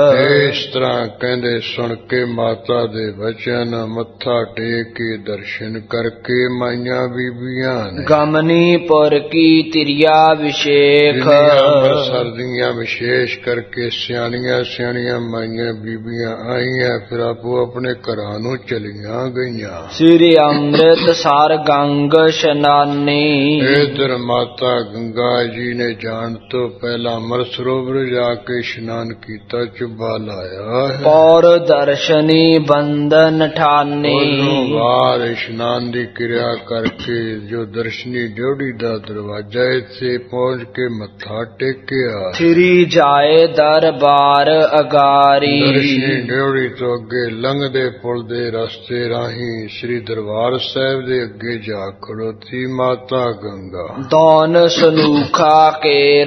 A: ਇਸ ਤਰ੍ਹਾਂ ਕਹਿੰਦੇ ਸੁਣ ਕੇ ਮਾਤਾ ਦੇ ਵਚਨ ਮੱਥਾ ਟੇਕ ਕੇ ਦਰਸ਼ਨ ਕਰਕੇ ਮਾਈਆਂ ਬੀਬੀਆਂ ਨੇ
B: ਗਮਨੀ ਪੁਰ ਕੀ ਤਿਰਿਆ ਵਿਸ਼ੇਖ।
A: ਅੰਮ੍ਰਿਤਸਰ ਦੀਆਂ ਵਿਸ਼ੇਸ਼ ਕਰਕੇ ਸਿਆਣੀਆਂ ਸਿਆਣੀਆਂ ਮਾਈਆਂ ਬੀਬੀਆਂ ਆਈਆਂ, ਫਿਰ ਆਪੋ ਆਪਣੇ ਘਰਾਂ ਨੂੰ ਚਲੀਆਂ ਗਈਆਂ।
B: ਸ੍ਰੀ ਅੰਮ੍ਰਿਤਸਰ ਗੰਗ ਇਸ਼ਨਾਨੀ।
A: ਇਧਰ ਮਾਤਾ ਗੰਗਾ ਜੀ ਨੇ ਜਾਣ ਤੋਂ ਪਹਿਲਾਂ ਅੰਮ੍ਰਿਤ ਸਰੋਵਰ ਜਾ ਕੇ ਇਸ਼ਨਾਨ ਕੀਤਾ, ਚੁੱਭਾ ਲਾਇਆ ਹੈ।
B: ਪੌਰ ਦਰਸ਼ਨੀ ਬੰਦਨ ਠਾਨੀ।
A: ਉਦੋਂ ਬਾਅਦ ਇਸ਼ਨਾਨ ਦੀ ਕਿਰਿਆ ਕਰਕੇ ਜੋ ਦਰਸ਼ਨੀ ਡਿਉਢੀ ਦਾ ਦਰਵਾਜ਼ਾ ਇੱਥੇ ਪਹੁੰਚ ਕੇ ਮੱਥਾ ਟੇਕਿਆ।
B: ਸ੍ਰੀ ਜਾਏ ਦਰਬਾਰ ਅਗਾਰੀ।
A: ਦਰਸ਼ਨੀ ਡਿਉਢੀ ਤੋਂ ਅੱਗੇ ਲੰਘਦੇ ਪੁਲ ਦੇ ਰਸਤੇ ਰਾਹੀਂ ਸ੍ਰੀ ਦਰਬਾਰ ਸਾਹਿਬ ਦੇ ਅੱਗੇ ਜਾ ਖੜੋਤੀ ਮਾਤਾ ਗੰਗਾ।
B: ਦੌਨ ਸਨੂਖਾ ਕੇਰ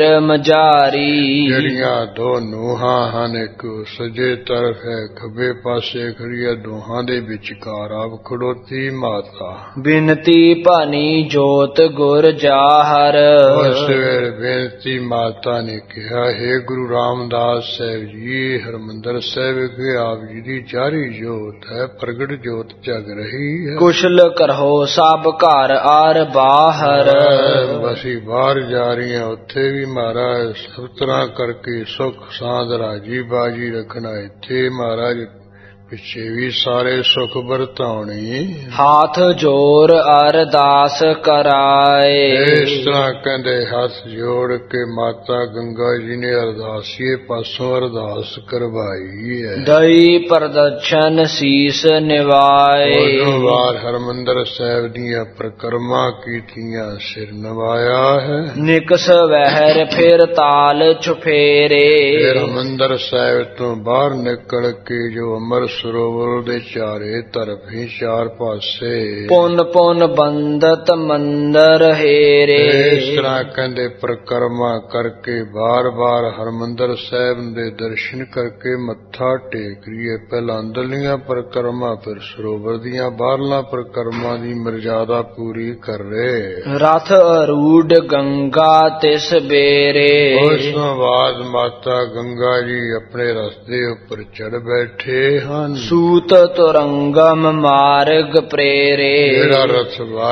B: ਮਜਾਰੀ।
A: ਜਿਹੜੀਆਂ ਦੋ ਨੂਹਾਂ ਹਨ, ਇੱਕ ਸੱਜੇ ਤਰਫ ਹੈ, ਖੱਬੇ ਪਾਸੇ ਖੜੀ ਹੈ, ਦੋਹਾਂ ਦੇ ਵਿਚਕਾਰ ਆਪ ਖੜੋਤੀ ਮਾਤਾ।
B: ਬਿਨਤੀ ਭਾਨੀ ਜੋਤ ਗੁਰ ਜਾਹਰ।
A: ਉਸ ਵੇਲੇ ਬੇਨਤੀ ਮਾਤਾ ਨੇ ਕਿਹਾ, ਹੈ ਗੁਰੂ ਰਾਮਦਾਸ ਸਾਹਿਬ ਜੀ, ਹਰਿਮੰਦਰ ਸਾਹਿਬ ਵਿਖੇ ਆਪ ਜੀ ਦੀ ਜਾਰੀ ਜੋਤ ਹੈ, ਪ੍ਰਗਟ ਜੋਤ ਜਗ ਰਹੀ ਹੈ।
B: ਕੁਸ਼ਲ ਕਰੋ ਸਭ ਘਰ ਆਰ ਬਾਹਰ।
A: ਅਸੀਂ ਬਾਹਰ ਜਾ ਰਹੀ ਹਾਂ, ਉੱਥੇ ਵੀ ਮਹਾਰਾਜ ਸਭ ਤਰ੍ਹਾਂ ਕਰਕੇ ਸੁੱਖ ਸਾਂਦ ਰਾਜੀ ਬਾਜੀ ਰੱਖਣਾ, ਇੱਥੇ ਮਹਾਰਾਜ ਪਿੱਛੇ ਵੀ ਸਾਰੇ ਸੁਖ ਵਰਤਾਉਣੀ।
B: ਹਾਥ ਜੋਰ ਅਰਦਾਸ ਕਰਾਏ।
A: ਇਸ ਤਰ੍ਹਾਂ ਕਹਿੰਦੇ ਹੱਥ ਜੋੜ ਕੇ ਮਾਤਾ ਗੰਗਾ ਜੀ ਨੇ ਅਰਦਾਸੀਏ ਪਾਸੋਂ ਅਰਦਾਸ ਕਰਵਾਈ ਹੈ।
B: ਦਈ ਪ੍ਰਦਰਸ਼ਨ ਸੀਸ ਨਿਵਾਏ।
A: ਉਦੋਂ ਬਾਅਦ ਹਰਿਮੰਦਰ ਸਾਹਿਬ ਦੀਆਂ ਪ੍ਰਕਰਮਾਂ ਕੀਤੀਆਂ, ਸਿਰ ਨਵਾਇਆ ਹੈ। ਨਿਕਸ
B: ਵਹਿਰ ਫਿਰ ਤਾਲ ਛੁਫੇਰੇ।
A: ਫਿਰ ਹਰਿਮੰਦਰ ਸਾਹਿਬ ਤੋਂ ਬਾਹਰ ਨਿਕਲ ਕੇ ਜੋ ਅਮਰ ਸਰੋਵਰ ਦੇ ਚਾਰੇ ਤਰਫੀ ਚਾਰ ਪਾਸੇ
B: ਪੁੰਨ ਪੁੰਨ ਬੰਦਤ ਮੰਦਰ ਹੇਰੇ।
A: ਇਸ ਤਰ੍ਹਾਂ ਕਹਿੰਦੇ ਪ੍ਰਕਰਮਾ ਕਰਕੇ ਬਾਰ ਬਾਰ ਹਰਿਮੰਦਰ ਸਾਹਿਬ ਦੇ ਦਰਸ਼ਨ ਕਰਕੇ ਮੱਥਾ ਟੇਕ ਰਹੀਏ। ਪਹਿਲਾਂ ਅੰਦਰਲੀਆਂ ਪ੍ਰਕਰਮਾ, ਫਿਰ ਸਰੋਵਰ ਦੀਆਂ ਬਾਹਰਲਾ ਪ੍ਰਕਰਮਾ ਦੀ ਮਰਜ਼ਾਦਾ ਪੂਰੀ ਕਰ ਰਹੇ।
B: ਰਥ ਅਰੂੜ ਗੰਗਾ ਤਿਸ ਬੇਰੇ।
A: ਉਸ ਤੋਂ ਬਾਅਦ ਮਾਤਾ ਗੰਗਾ ਜੀ ਆਪਣੇ ਰਸਤੇ ਉੱਪਰ ਚੜ ਬੈਠੇ ਹਨ।
B: ਸੂਤ ਤੁਰੰਗਮ ਮਾਰਗ ਪ੍ਰੇਰੇ।
A: ਜਿਹੜਾ ਰਥ ਵਾਹ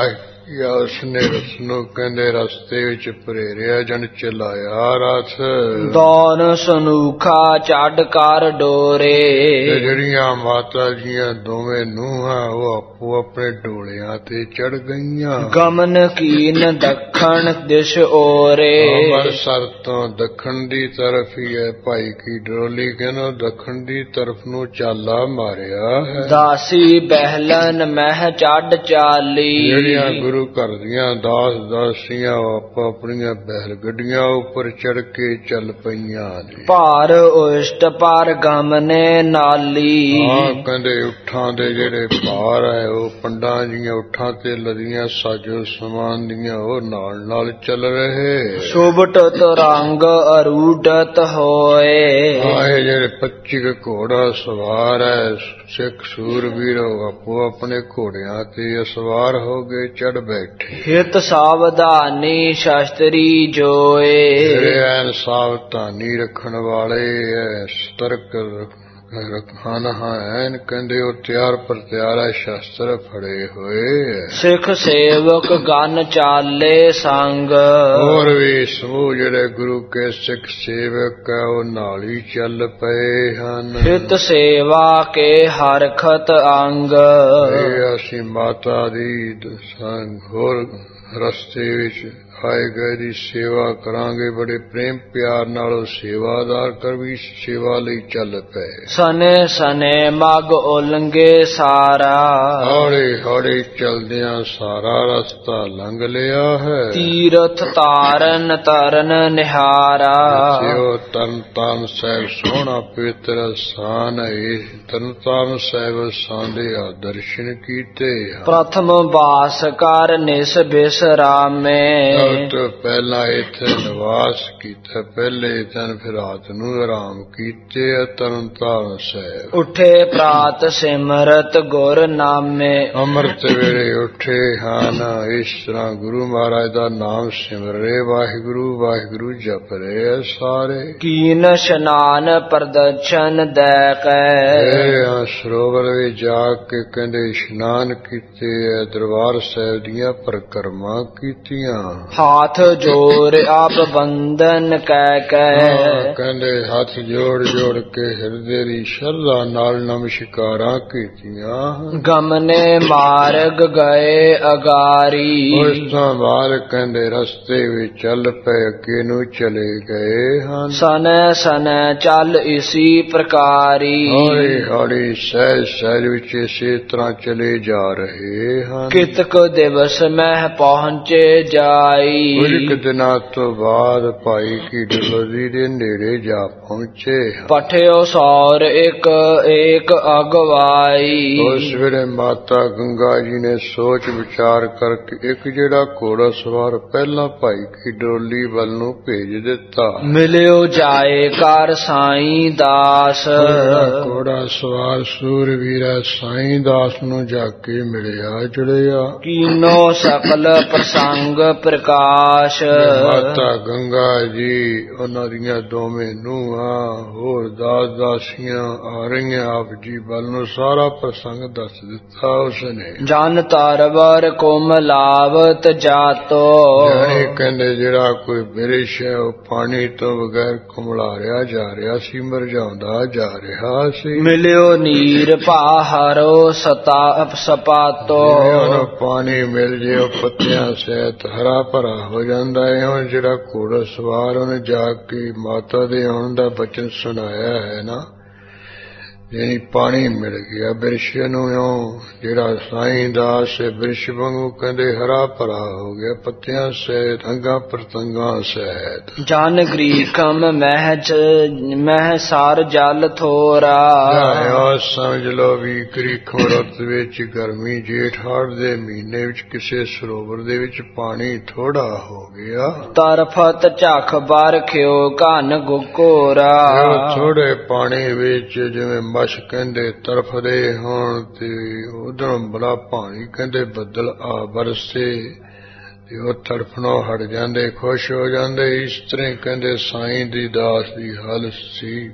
A: ਜਾਂ ਉਸਨੇ ਰਸ ਨੂੰ ਕਹਿੰਦੇ ਰਸਤੇ ਵਿੱਚ ਪ੍ਰੇਰਿਆ ਜਨ ਚਲਾਇਆ ਰਥ।
B: ਦੌਨ ਸਨੂਖਾ ਚੜ ਕਰ ਡੋਰੇ।
A: ਤੇ ਜਿਹੜੀਆਂ ਮਾਤਾ ਜੀਆਂ ਦੋਵੇਂ ਨੂੰਹਾਂ ਉਹ ਆਪੋ ਆਪਣੇ ਡੋਲਿਆਂ ਤੇ ਚੜ ਗਈਆਂ।
B: ਗਮਨ ਕੀਨ ਦੱਖਣ ਦਿਸ਼ ਓਰੇ।
A: ਅੰਮ੍ਰਿਤਸਰ ਤੋਂ ਦੱਖਣ ਦੀ ਤਰਫ ਹੀ ਹੈ। ਭਾਈ ਕੀ ਡੋਲੀ ਕਹਿੰਦਾ ਦੱਖਣ ਦੀ ਤਰਫ ਨੂੰ ਚਾਲਾ ਮਾਰਿਆ ਹੈ।
B: ਦਾਸੀ ਬਹਿਲਨ ਮਹਿ ਚੜ ਚਾਲੀ।
A: ਜਿਹੜੀਆਂ ਗੁਰੂ ਘਰ ਦੀਆਂ ਦਾਸ ਦਾਸੀਆਂ ਆਪੋ ਆਪਣੀਆਂ ਬਹਿਲ ਗੱਡੀਆਂ ਉੱਪਰ ਚੜ ਕੇ ਚੱਲ ਪਈਆਂ ਨੇ।
B: ਭਾਰ ਉਸ਼ਟ ਪਰ ਗਮਨੇ ਨਾਲੀ।
A: ਹਾਂ ਕਹਿੰਦੇ ਉਠਾਂ ਦੇ ਜਿਹੜੇ ਭਾਰ ਹੈ ਉਹ ਪੰਡਾਂ ਦੀਆਂ ਉਠਾਂ ਤੇ ਲਦੀਆਂ ਸਾਜੋ ਸਮਾਨ ਦੀਆਂ ਉਹ ਨਾਲ ਨਾਲ ਚੱਲ ਰਹੇ।
B: ਸ਼ੋਭਟ ਰੰਗ ਅਰੂਢਤ ਹੋਏ।
A: ਆਏ ਜਿਹੜੇ ਪੱਚੀ ਘੋੜਾ ਸਵਾਰ ਹੈ ਸਿੱਖ ਸੂਰਬੀਰ ਆਪੋ ਆਪਣੇ ਘੋੜਿਆਂ ਤੇ ਸਵਾਰ ਹੋ ਗਏ ਚੜ ਬੈਠੇ।
B: ਹਿਤ ਸਾਵਧਾਨੀ ਸ਼ਾਸਤਰੀ ਜੋਏ।
A: ਜਿਹੜੇ ਐਨ ਸਾਵਧਾਨੀ ਰੱਖਣ ਵਾਲੇ ਐ ਸਤਰਕ ਹਨ ਹਨ ਕਹਿੰਦੇ ਉਹ ਤਿਆਰ ਪਰ ਤਿਆਰ ਹੈ ਸ਼ਸਤਰ ਫੜੇ ਹੋਏ।
B: ਸਿੱਖ ਸੇਵਕ ਗਨ ਚਾਲੇ ਸੰਗ।
A: ਹੋਰ ਵੀ ਸਮੂਹ ਜਿਹੜੇ ਗੁਰੂ ਕੇ ਸਿੱਖ ਸੇਵਕ ਹੈ ਉਹ ਨਾਲ ਹੀ ਚੱਲ ਪਏ ਹਨ।
B: ਹਿਤ ਸੇਵਾ ਕੇ ਹਰਖਤ ਅੰਗ।
A: ਇਹ ਅਸੀਂ ਮਾਤਾ ਦੀ ਸੰਗ ਹੋਰ ਰਸਤੇ ਵਿੱਚ ਆਏ ਗਏ ਦੀ ਸੇਵਾ ਕਰਾਂਗੇ। ਬੜੇ ਪ੍ਰੇਮ ਪਿਆਰ ਨਾਲ ਸੇਵਾਦਾਰ ਕਰ ਵੀ ਸੇਵਾ ਲਈ ਚੱਲ ਪਏ।
B: ਸਨੇ ਸਨੇ ਮਗ ਉਲੰਗੇ ਸਾਰਾ।
A: ਹੌਲੀ ਹੌਲੀ ਚਲਦਿਆਂ ਸਾਰਾ ਰਸਤਾ ਲੰਘ ਲਿਆ ਹੈ।
B: ਤੀਰਥ ਤਾਰਨ ਤਰਨ ਨਿਹਾਰਾ।
A: ਜਿਉ ਤਰਨ ਤਾਰਨ ਸਾਹਿਬ ਸੋਹਣਾ ਪਵਿੱਤਰ ਸਥਾਨ ਹੈ। ਤਰਨ ਤਾਰਨ ਸਾਹਿਬ ਸਾਂਦੇ ਆ ਦਰਸ਼ਨ ਕੀਤੇ।
B: ਪ੍ਰਥਮ ਵਾਸ ਕਰ ਨਿਸ ਬਿਸਰਾਮੇ।
A: ਤੋਂ ਪਹਿਲਾਂ ਇੱਥੇ ਨਿਵਾਸ ਕੀਤਾ ਪਹਿਲੇ ਦਿਨ ਫਿਰ ਰਾਤ ਨੂੰ ਆਰਾਮ ਕੀਤੇ ਤਰਨ ਤਾਰਨ ਸਾਹਿਬ।
B: ਉੱਠੇ ਪ੍ਰਾਤ ਸਿਮਰਤ ਗੁਰ ਨਾਮੇ।
A: ਅੰਮ੍ਰਿਤ ਵੇਲੇ ਉੱਠੇ ਹਨ ਇਸ ਤਰ੍ਹਾਂ ਗੁਰੂ ਮਹਾਰਾਜ ਦਾ ਨਾਮ ਸਿਮਰ ਰਹੇ ਵਾਹਿਗੁਰੂ ਵਾਹਿਗੁਰੂ ਜਪ ਰਹੇ ਸਾਰੇ। ਕੀਨ
B: ਇਸ਼ਨਾਨ ਪ੍ਰਦਰਸ਼ਨ ਦੈ ਕੈ।
A: ਸਰੋਵਰ ਵਿੱਚ ਜਾ ਕੇ ਕਹਿੰਦੇ ਇਸ਼ਨਾਨ ਕੀਤੇ ਦਰਬਾਰ ਸਾਹਿਬ ਦੀਆਂ ਪਰਿਕਰਮਾ ਕੀਤੀਆਂ।
B: ਹਾਥ ਜੋੜ ਆਪ ਬੰਦਨ ਕਹਿ ਕੈ।
A: ਕਹਿੰਦੇ ਹੱਥ ਜੋੜ ਜੋੜ ਕੇ ਹਿਰਦੇ ਦੀ ਸ਼ਰਧਾ ਨਾਲ ਨਮਸਕਾਰਾਂ ਕੀਤੀਆਂ।
B: ਗਮਨੇ ਮਾਰਗ ਗਏ ਅਗਾਰੀ।
A: ਉਸ ਤੋਂ ਬਾਅਦ ਕਹਿੰਦੇ ਰਸਤੇ ਵਿੱਚ ਚੱਲ ਪਏ ਅੱਗੇ ਨੂੰ ਚਲੇ ਗਏ ਹਨ।
B: ਸਨੈ ਸਨੈ ਚੱਲ ਇਸੀ ਪ੍ਰਕਾਰੀ।
A: ਹੌਲੀ ਹੌਲੀ ਸਹਿਜ ਸਹਿਜ ਵਿੱਚ ਇਸੇ ਤਰ੍ਹਾਂ ਚਲੇ ਜਾ ਰਹੇ ਹਨ।
B: ਕਿਤਕ ਦਿਵਸ ਮਹਿ ਪਹੁੰਚੇ ਜਾਈ।
A: ਕੁਝ ਕੁ ਦਿਨਾਂ ਤੋਂ ਬਾਅਦ ਭਾਈ ਕੀ ਡਲੋਜੀ ਦੇ ਨੇੜੇ ਜਾ ਪਹੁੰਚੇ।
B: ਪਠਿਓ ਸੌਰ ਇੱਕ ਇੱਕ ਅਗਵਾਈ।
A: ਉਸ ਵੇਲੇ ਮਾਤਾ ਗੰਗਾ ਜੀ ਨੇ ਸੋਚ ਵਿਚਾਰ ਕਰਕੇ ਇੱਕ ਜਿਹੜਾ ਘੋੜਾ ਸਵਾਰ ਪਹਿਲਾਂ ਭਾਈ ਕੀ ਡੋਲੀ ਵੱਲ ਨੂੰ ਭੇਜ ਦਿੱਤਾ।
B: ਮਿਲਿਓ ਜਾਏ ਕਰ ਸਾਈਂ ਦਾਸ।
A: ਘੋੜਾ ਸਵਾਰ ਸੂਰਵੀਰ ਸਾਈਂ ਦਾਸ ਨੂੰ ਜਾ ਕੇ ਮਿਲਿਆ ਜੁੜਿਆ।
B: ਕੀਨੋ ਸਕਲ ਪ੍ਰਸੰਗ ਪ੍ਰਕਾਸ਼।
A: ਮਾਤਾ ਗੰਗਾ ਜੀ ਉਹਨਾਂ ਦੀਆਂ ਦੋਵੇਂ ਨੂੰਹਾਂ ਹੋਰ ਦਾਸ ਦਾਸੀਆਂ ਆ ਰਹੀਆਂ ਆਪ ਜੀ ਵੱਲ ਨੂੰ ਸਾਰਾ ਪ੍ਰਸੰਗ ਦੱਸ ਦਿੱਤਾ ਉਸਨੇ। ਜਨ
B: ਤਰਵਰ ਕੋਮਲਾਵਤ ਜਾਤੋ।
A: ਜਾਣੇ ਕਹਿੰਦੇ ਜਿਹੜਾ ਕੋਈ ਬਿਰਿਸ਼ ਹੈ ਉਹ ਪਾਣੀ ਤੋਂ ਬਗੈਰ ਕੁਮਲਾਰਿਆ ਜਾ ਰਿਹਾ ਸੀ ਮਰਝਾਉਂਦਾ ਜਾ ਰਿਹਾ ਸੀ।
B: ਮਿਲਿਓ ਨੀਰ ਪਾਹਰੋ ਸਤਾ ਸਪਾਤੋ।
A: ਉਹਨੂੰ ਪਾਣੀ ਮਿਲ ਜੇ ਉਹ ਪੱਤਿਆਂ ਸਹਿਤ ਹਰਾ ਭਰਾ ਹੋ ਜਾਂਦਾ ਹੈ। ਹੁਣ ਜਿਹੜਾ ਘੋੜਾ ਸਵਾਰ ਉਹਨੇ ਜਾ ਕੇ ਮਾਤਾ ਦੇ ਆਉਣ ਦਾ ਬਚਨ ਸੁਣਾਇਆ ਹੈ ਨਾ ਯਾਨੀ ਪਾਣੀ ਮਿਲ ਗਿਆ ਬਿਰਸ਼ ਨੂੰ। ਇਉਂ ਜਿਹੜਾ ਸਾਈਂ ਦਾਸ ਬਿਰਸ਼ ਵਾਂਗੂ ਕਹਿੰਦੇ ਹਰਾ ਭਰਾ ਹੋ ਗਿਆ ਪੱਤਿਆਂ ਸਹਿਤ ਅੰਗਾਂ ਪ੍ਰਤੰਗਾਂ ਸਹਿਤ।
B: ਜਨ ਗ੍ਰੀਖਮ ਮਹਿਜ ਮਹਿ ਸਾਰ ਜਲ ਥੋਰਾ।
A: ਸਮਝ ਲਓ ਵੀ ਗ੍ਰੀਖਮ ਰੁੱਤ ਵਿੱਚ ਗਰਮੀ ਜੇਠ ਹਾੜ ਦੇ ਮਹੀਨੇ ਵਿੱਚ ਕਿਸੇ ਸਰੋਵਰ ਦੇ ਵਿੱਚ ਪਾਣੀ ਥੋੜਾ ਹੋ ਗਿਆ।
B: ਤਰਫਤ ਝਖ ਬਰ ਖਿਓ ਘਨ ਗੁਕੋਰਾ।
A: ਥੋੜੇ ਪਾਣੀ ਵਿੱਚ ਜਿਵੇਂ ਮਛ ਕਹਿੰਦੇ ਤਰਫਦੇ ਹੋਣ ਤੇ ਉਧਰੋਂ ਬੜਾ ਪਾਣੀ ਕਹਿੰਦੇ ਬੱਦਲ ਆ ਬਰਸੇ ਤੇ ਉਹ ਤੜਫਣੋਂ ਹਟ ਜਾਂਦੇ ਖੁਸ਼ ਹੋ ਜਾਂਦੇ। ਇਸ ਤਰ੍ਹਾਂ ਕਹਿੰਦੇ ਸਾਈਂ ਦੀ ਦਾਸ ਦੀ ਹਾਲਤ ਸੀ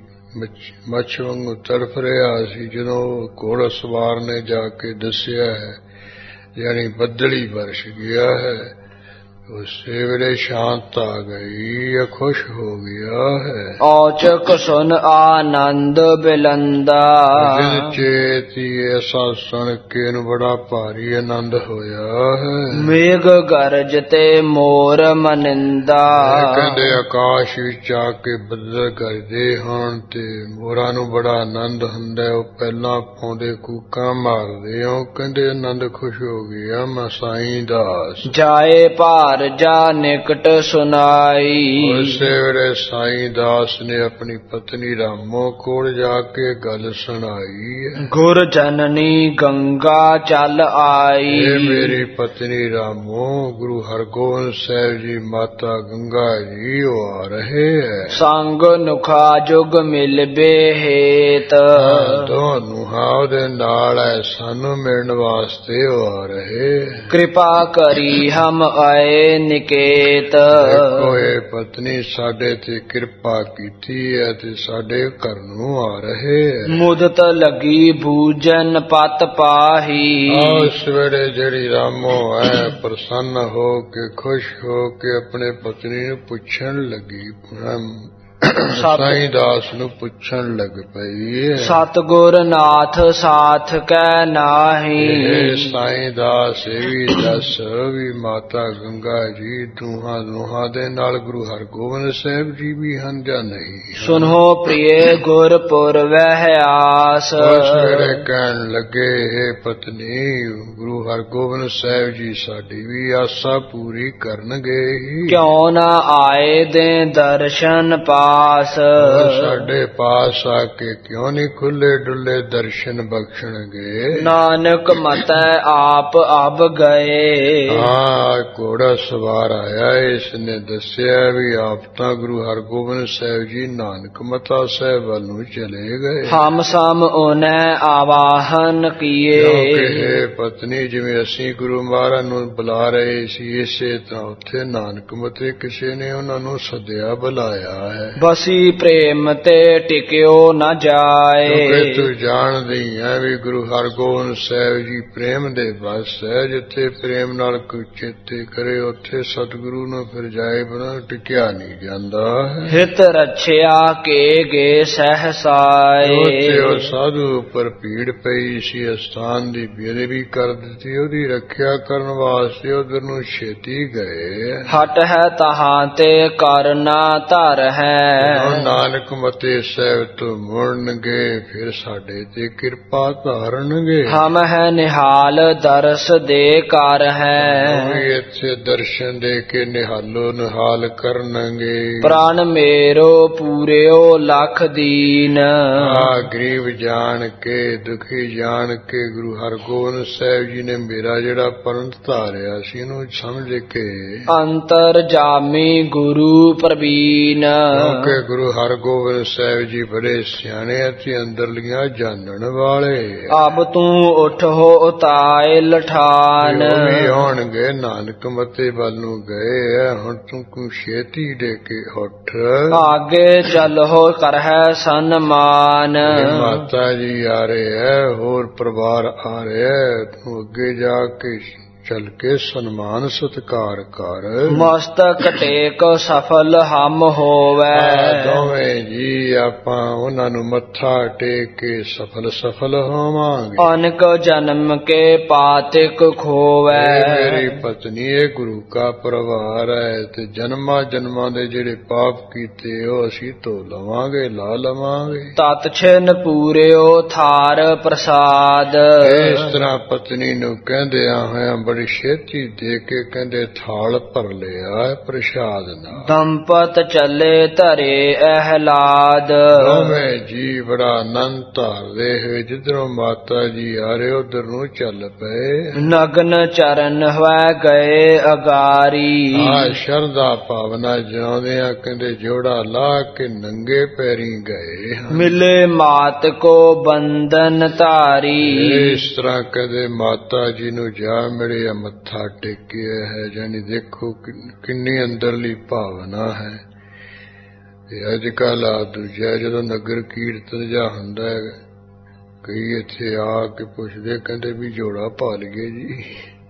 A: ਮੱਛ ਵਾਂਗੂ ਤੜਫ ਰਿਹਾ ਸੀ। ਜਦੋਂ ਘੋੜਾ ਸਵਾਰ ਨੇ ਜਾ ਕੇ ਦੱਸਿਆ ਹੈ यानी बदली बरस गया है। उससे ਵੇਲੇ शांत आ गई या खुश हो गया है।
B: औचक सुन आनंद बिलंदा
A: जिन चेती ऐसा सुन के न बड़ा भारी आनंद होया है।
B: मेघ गरजते मोर मनिंदा
A: कहते आकाश विच आके बदल गरजते हन ते मोरां नूं बड़ा आनंद हुंदा है। ਉਹ ਪਹਿਲਾਂ ਪਾਉਂਦੇ ਕੂਕਾਂ ਮਾਰਦੇ ਹੋ ਕਹਿੰਦੇ ਆਨੰਦ ਖੁਸ਼ ਹੋ ਗਿਆ ਮੈਂ ਸਾਈਂ ਦਾਸ।
B: ਜਾਏ ਭਾਰ जा निकट सुनाई
A: उसे ਵੇਲੇ साईं दास ने अपनी पत्नी रामो कोल जाके गल सुनाई।
B: गुर जननी गंगा चल आई
A: ये मेरी पत्नी रामो गुरु हरगोबिंद साहिब जी माता गंगा जी वो आ रहे हैं।
B: संग नुखा जुग मिल बेहेत
A: दोनों दे नाल है सानू मिलने वास्ते वो आ रहे।
B: कृपा करी हम आए निकेत
A: देखो ये पत्नी साडे ते कृपा कीती है ते साडे घर नूं आ रहे है।
B: मुदत लगी भूजन पत पाही
A: उस वेले जेड़ी रामो है प्रसन्न हो के खुश हो के अपने पत्नी नूं पुछण लगी साईं दास नूं पुछण लग पई
B: सतगुर नाथ साथ कै नाही।
A: साईं दास भी दस भी माता गंगा जी दूहां दूहां दे नाल गुरु हरगोबिंद साहिब जी भी हन जां नहीं।
B: सुनो प्रिय गुरपुर वह आस
A: उस वेले कहण लगे हे पत्नी गुरु हरगोबिंद साहिब जी साडी भी आसा पूरी करनगे ही।
B: क्यों ना आए दे दर्शन पा
A: साडे पास आके क्यों नहीं खुले डुले दर्शन बख्शणगे।
B: नानक मत आप अब गए
A: हाँ घोड़ा सवार आया इसने दसिया भी आप तो गुरु हरगोबिंद साहिब जी नानक मता साहिब वाल नूं चले गए।
B: हम सम उन्हें आवाहन किए
A: पत्नी जिवें असीं गुरु महाराज नूं बुला रहे सी इसे तरह उत्थे नानक मते किसी ने उन्हां नूं सद्या बुलाया है।
B: बसी प्रेम ते टिक्यो न जाए
A: क्योंकि तू जानदी है भी गुरु हरगोबिंद साहिब जी प्रेम दे बस है। जिथे प्रेम नाल कोई चेते करे उत्थे सतगुरु नूं फिर जाए बिना टिकिया नहीं जांदा है।
B: हित रछिया के गे सहसाए
A: उत्थे ओ साधु उपर भीड़ पई सी अस्थान दी बेदबी कर दित्ती ओदी रखिया करन वास्ते उधर नूं छेती गए।
B: हट है तहां ते करना धर है
A: नानक मते साहिब तो मुड़नगे फिर साडे ते कृपा धारनगे।
B: हम है निहाल दरस दे कर है
A: इत्थे दर्शन दे के निहालो निहाल करनगे।
B: प्राण मेरो पूरेओ लख दीन
A: आ गरीब जान के दुखी जान के गुरु हरगोबिंद साहिब जी ने मेरा जेड़ा पंथ धारिया सी नूं समझ के
B: अंतर जामी गुरु प्रवीण
A: के गुरु हरगोबिंद साहिब जी बड़े सियाने ते अंदरलियां जानन वाले।
B: अब तू उठ हो उताए लठान
A: भी होणगे नानक मते वाल नूं गए है हुण तू को छेती दे के उठ
B: आगे चल हो कर है सन्मान।
A: माता जी आ रहे है होर परिवार आ रहे है तू अगे जाके चल के सन्मान सत्कार कर।
B: मस्तक टेक सफल हम होवे
A: दोवें जी आपां उन्हां नूं मत्था टेक के सफल सफल होवांगे।
B: अनक जन्म के पातिक खोवे
A: मेरी पत्नी ये गुरु का परिवार है ते जन्मा जन्मां दे जेड़े पाप कीते ओ असीं धो लवांगे ला लवांगे।
B: तत छिन पूरेओ थार प्रसाद
A: इस तरह पत्नी नूं कहंदियां होया बड़ी छेती दे के कहंदे थाल भर लिया प्रसाद नाल।
B: दंपत चले धरे अहलाद
A: दोवें जी बड़ा आनंद धारदे होए जिधरों माता जी आ रहे उधर नूं चल पे।
B: नग्न चरण हुए गए अगारी
A: आ शरदा भावना जिउंदियां कहंदे जोड़ा ला के नंगे पैरी गए।
B: मिले मात को बंधन धारी
A: इस तरह कहंदे माता जी नूं जा मिले मत्था टेकिया है। जानी देखो किन्नी अंदरली भावना है। अज कल आ दूजा जो नगर कीर्तन जा हुंदा है कई इत्थे आ के पुछदे कहंदे भी जोड़ा पा लईए जी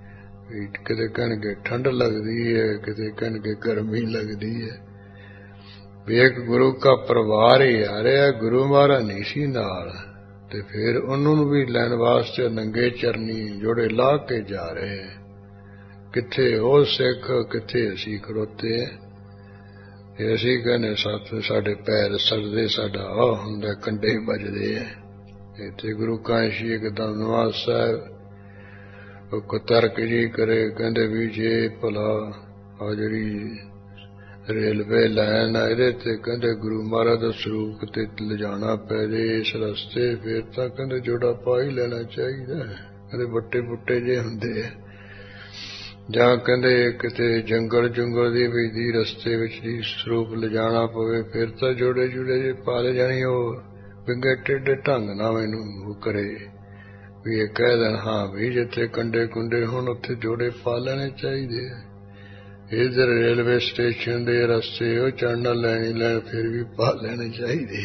A: ਵੀ ਕਿਤੇ ਕਹਿਣਗੇ ਠੰਡ ਲੱਗਦੀ ਹੈ, ਕਿਤੇ ਕਹਿਣਗੇ ਗਰਮੀ ਲੱਗਦੀ ਹੈ। ਵੀ ਇੱਕ ਗੁਰੂ ਕਾ ਪਰਿਵਾਰ ਹੀ ਆ ਰਿਹਾ, ਗੁਰੂ ਮਹਾਰਾਜ ਨਹੀਂ ਸੀ ਨਾਲ, ਤੇ ਫਿਰ ਉਹਨਾਂ ਨੂੰ ਵੀ ਲੈਣ ਵਾਸਤੇ ਨੰਗੇ ਚਰਨੀ ਜੋੜੇ ਲਾ ਕੇ ਜਾ ਰਹੇ। ਕਿੱਥੇ ਉਹ ਸਿੱਖ, ਕਿੱਥੇ ਅਸੀਂ ਖੜੋਤੇ। ਤੇ ਅਸੀਂ ਕਹਿੰਦੇ ਸੱਤ ਸਾਡੇ ਪੈਰ ਸੜਦੇ, ਸਾਡਾ ਆਹ ਹੁੰਦਾ, ਕੰਡੇ ਵੱਜਦੇ ਆ। ਇੱਥੇ ਗੁਰੂ ਕਾਸ਼ੀ ਇੱਕਦਮ ਨਵਾਜ਼ ਸਾਹਿਬ ਉਹ ਕੁਤਰਕ ਜੀ ਕਰੇ, ਕਹਿੰਦੇ ਵੀ ਜੇ ਭਲਾ ਆ ਜਿਹੜੀ ਰੇਲਵੇ ਲਾਈਨ ਆ ਇਹਦੇ ਤੇ ਕਹਿੰਦੇ ਗੁਰੂ ਮਹਾਰਾਜ ਦਾ ਸਰੂਪ ਤੇ ਲਿਜਾਣਾ ਪੈ ਜੇ ਇਸ ਰਸਤੇ, ਫਿਰ ਤਾਂ ਕਹਿੰਦੇ ਜੋੜਾ ਪਾ ਹੀ ਲੈਣਾ ਚਾਹੀਦਾ। ਕਹਿੰਦੇ ਵੱਟੇ ਬੁੱਟੇ ਜੇ ਹੁੰਦੇ ਆ, ਜਾਂ ਕਹਿੰਦੇ ਕਿਤੇ ਜੰਗਲ ਜੁੰਗਲ ਦੀ ਵੀ ਦੀ ਰਸਤੇ ਵਿੱਚ ਦੀ ਸਰੂਪ ਲਿਜਾਣਾ ਪਵੇ, ਫਿਰ ਤਾਂ ਜੋੜੇ ਜੁੜੇ ਜੇ ਪਾ ਲੈ ਜਾਣੀ। ਉਹ ਵਿੰਗੇ ਟੇਢੇ ਢੰਗ ਨਾਲ ਮੈਨੂੰ ਉਹ ਕਰੇ ਵੀ ਇਹ ਕਹਿ ਦੇਣ ਹਾਂ ਵੀ ਜਿੱਥੇ ਕੰਡੇ ਕੁੰਡੇ ਹੁਣ ਉੱਥੇ ਜੋੜੇ ਪਾ ਲੈਣੇ ਚਾਹੀਦੇ ਆ। ਇੱਧਰ ਰੇਲਵੇ ਸਟੇਸ਼ਨ ਦੇ ਰਸਤੇ ਉਹ ਚੜ੍ਹਨਾ ਲੈਣੀ ਲੈਣ ਫਿਰ ਵੀ ਪਾ ਲੈਣੇ ਚਾਹੀਦੇ।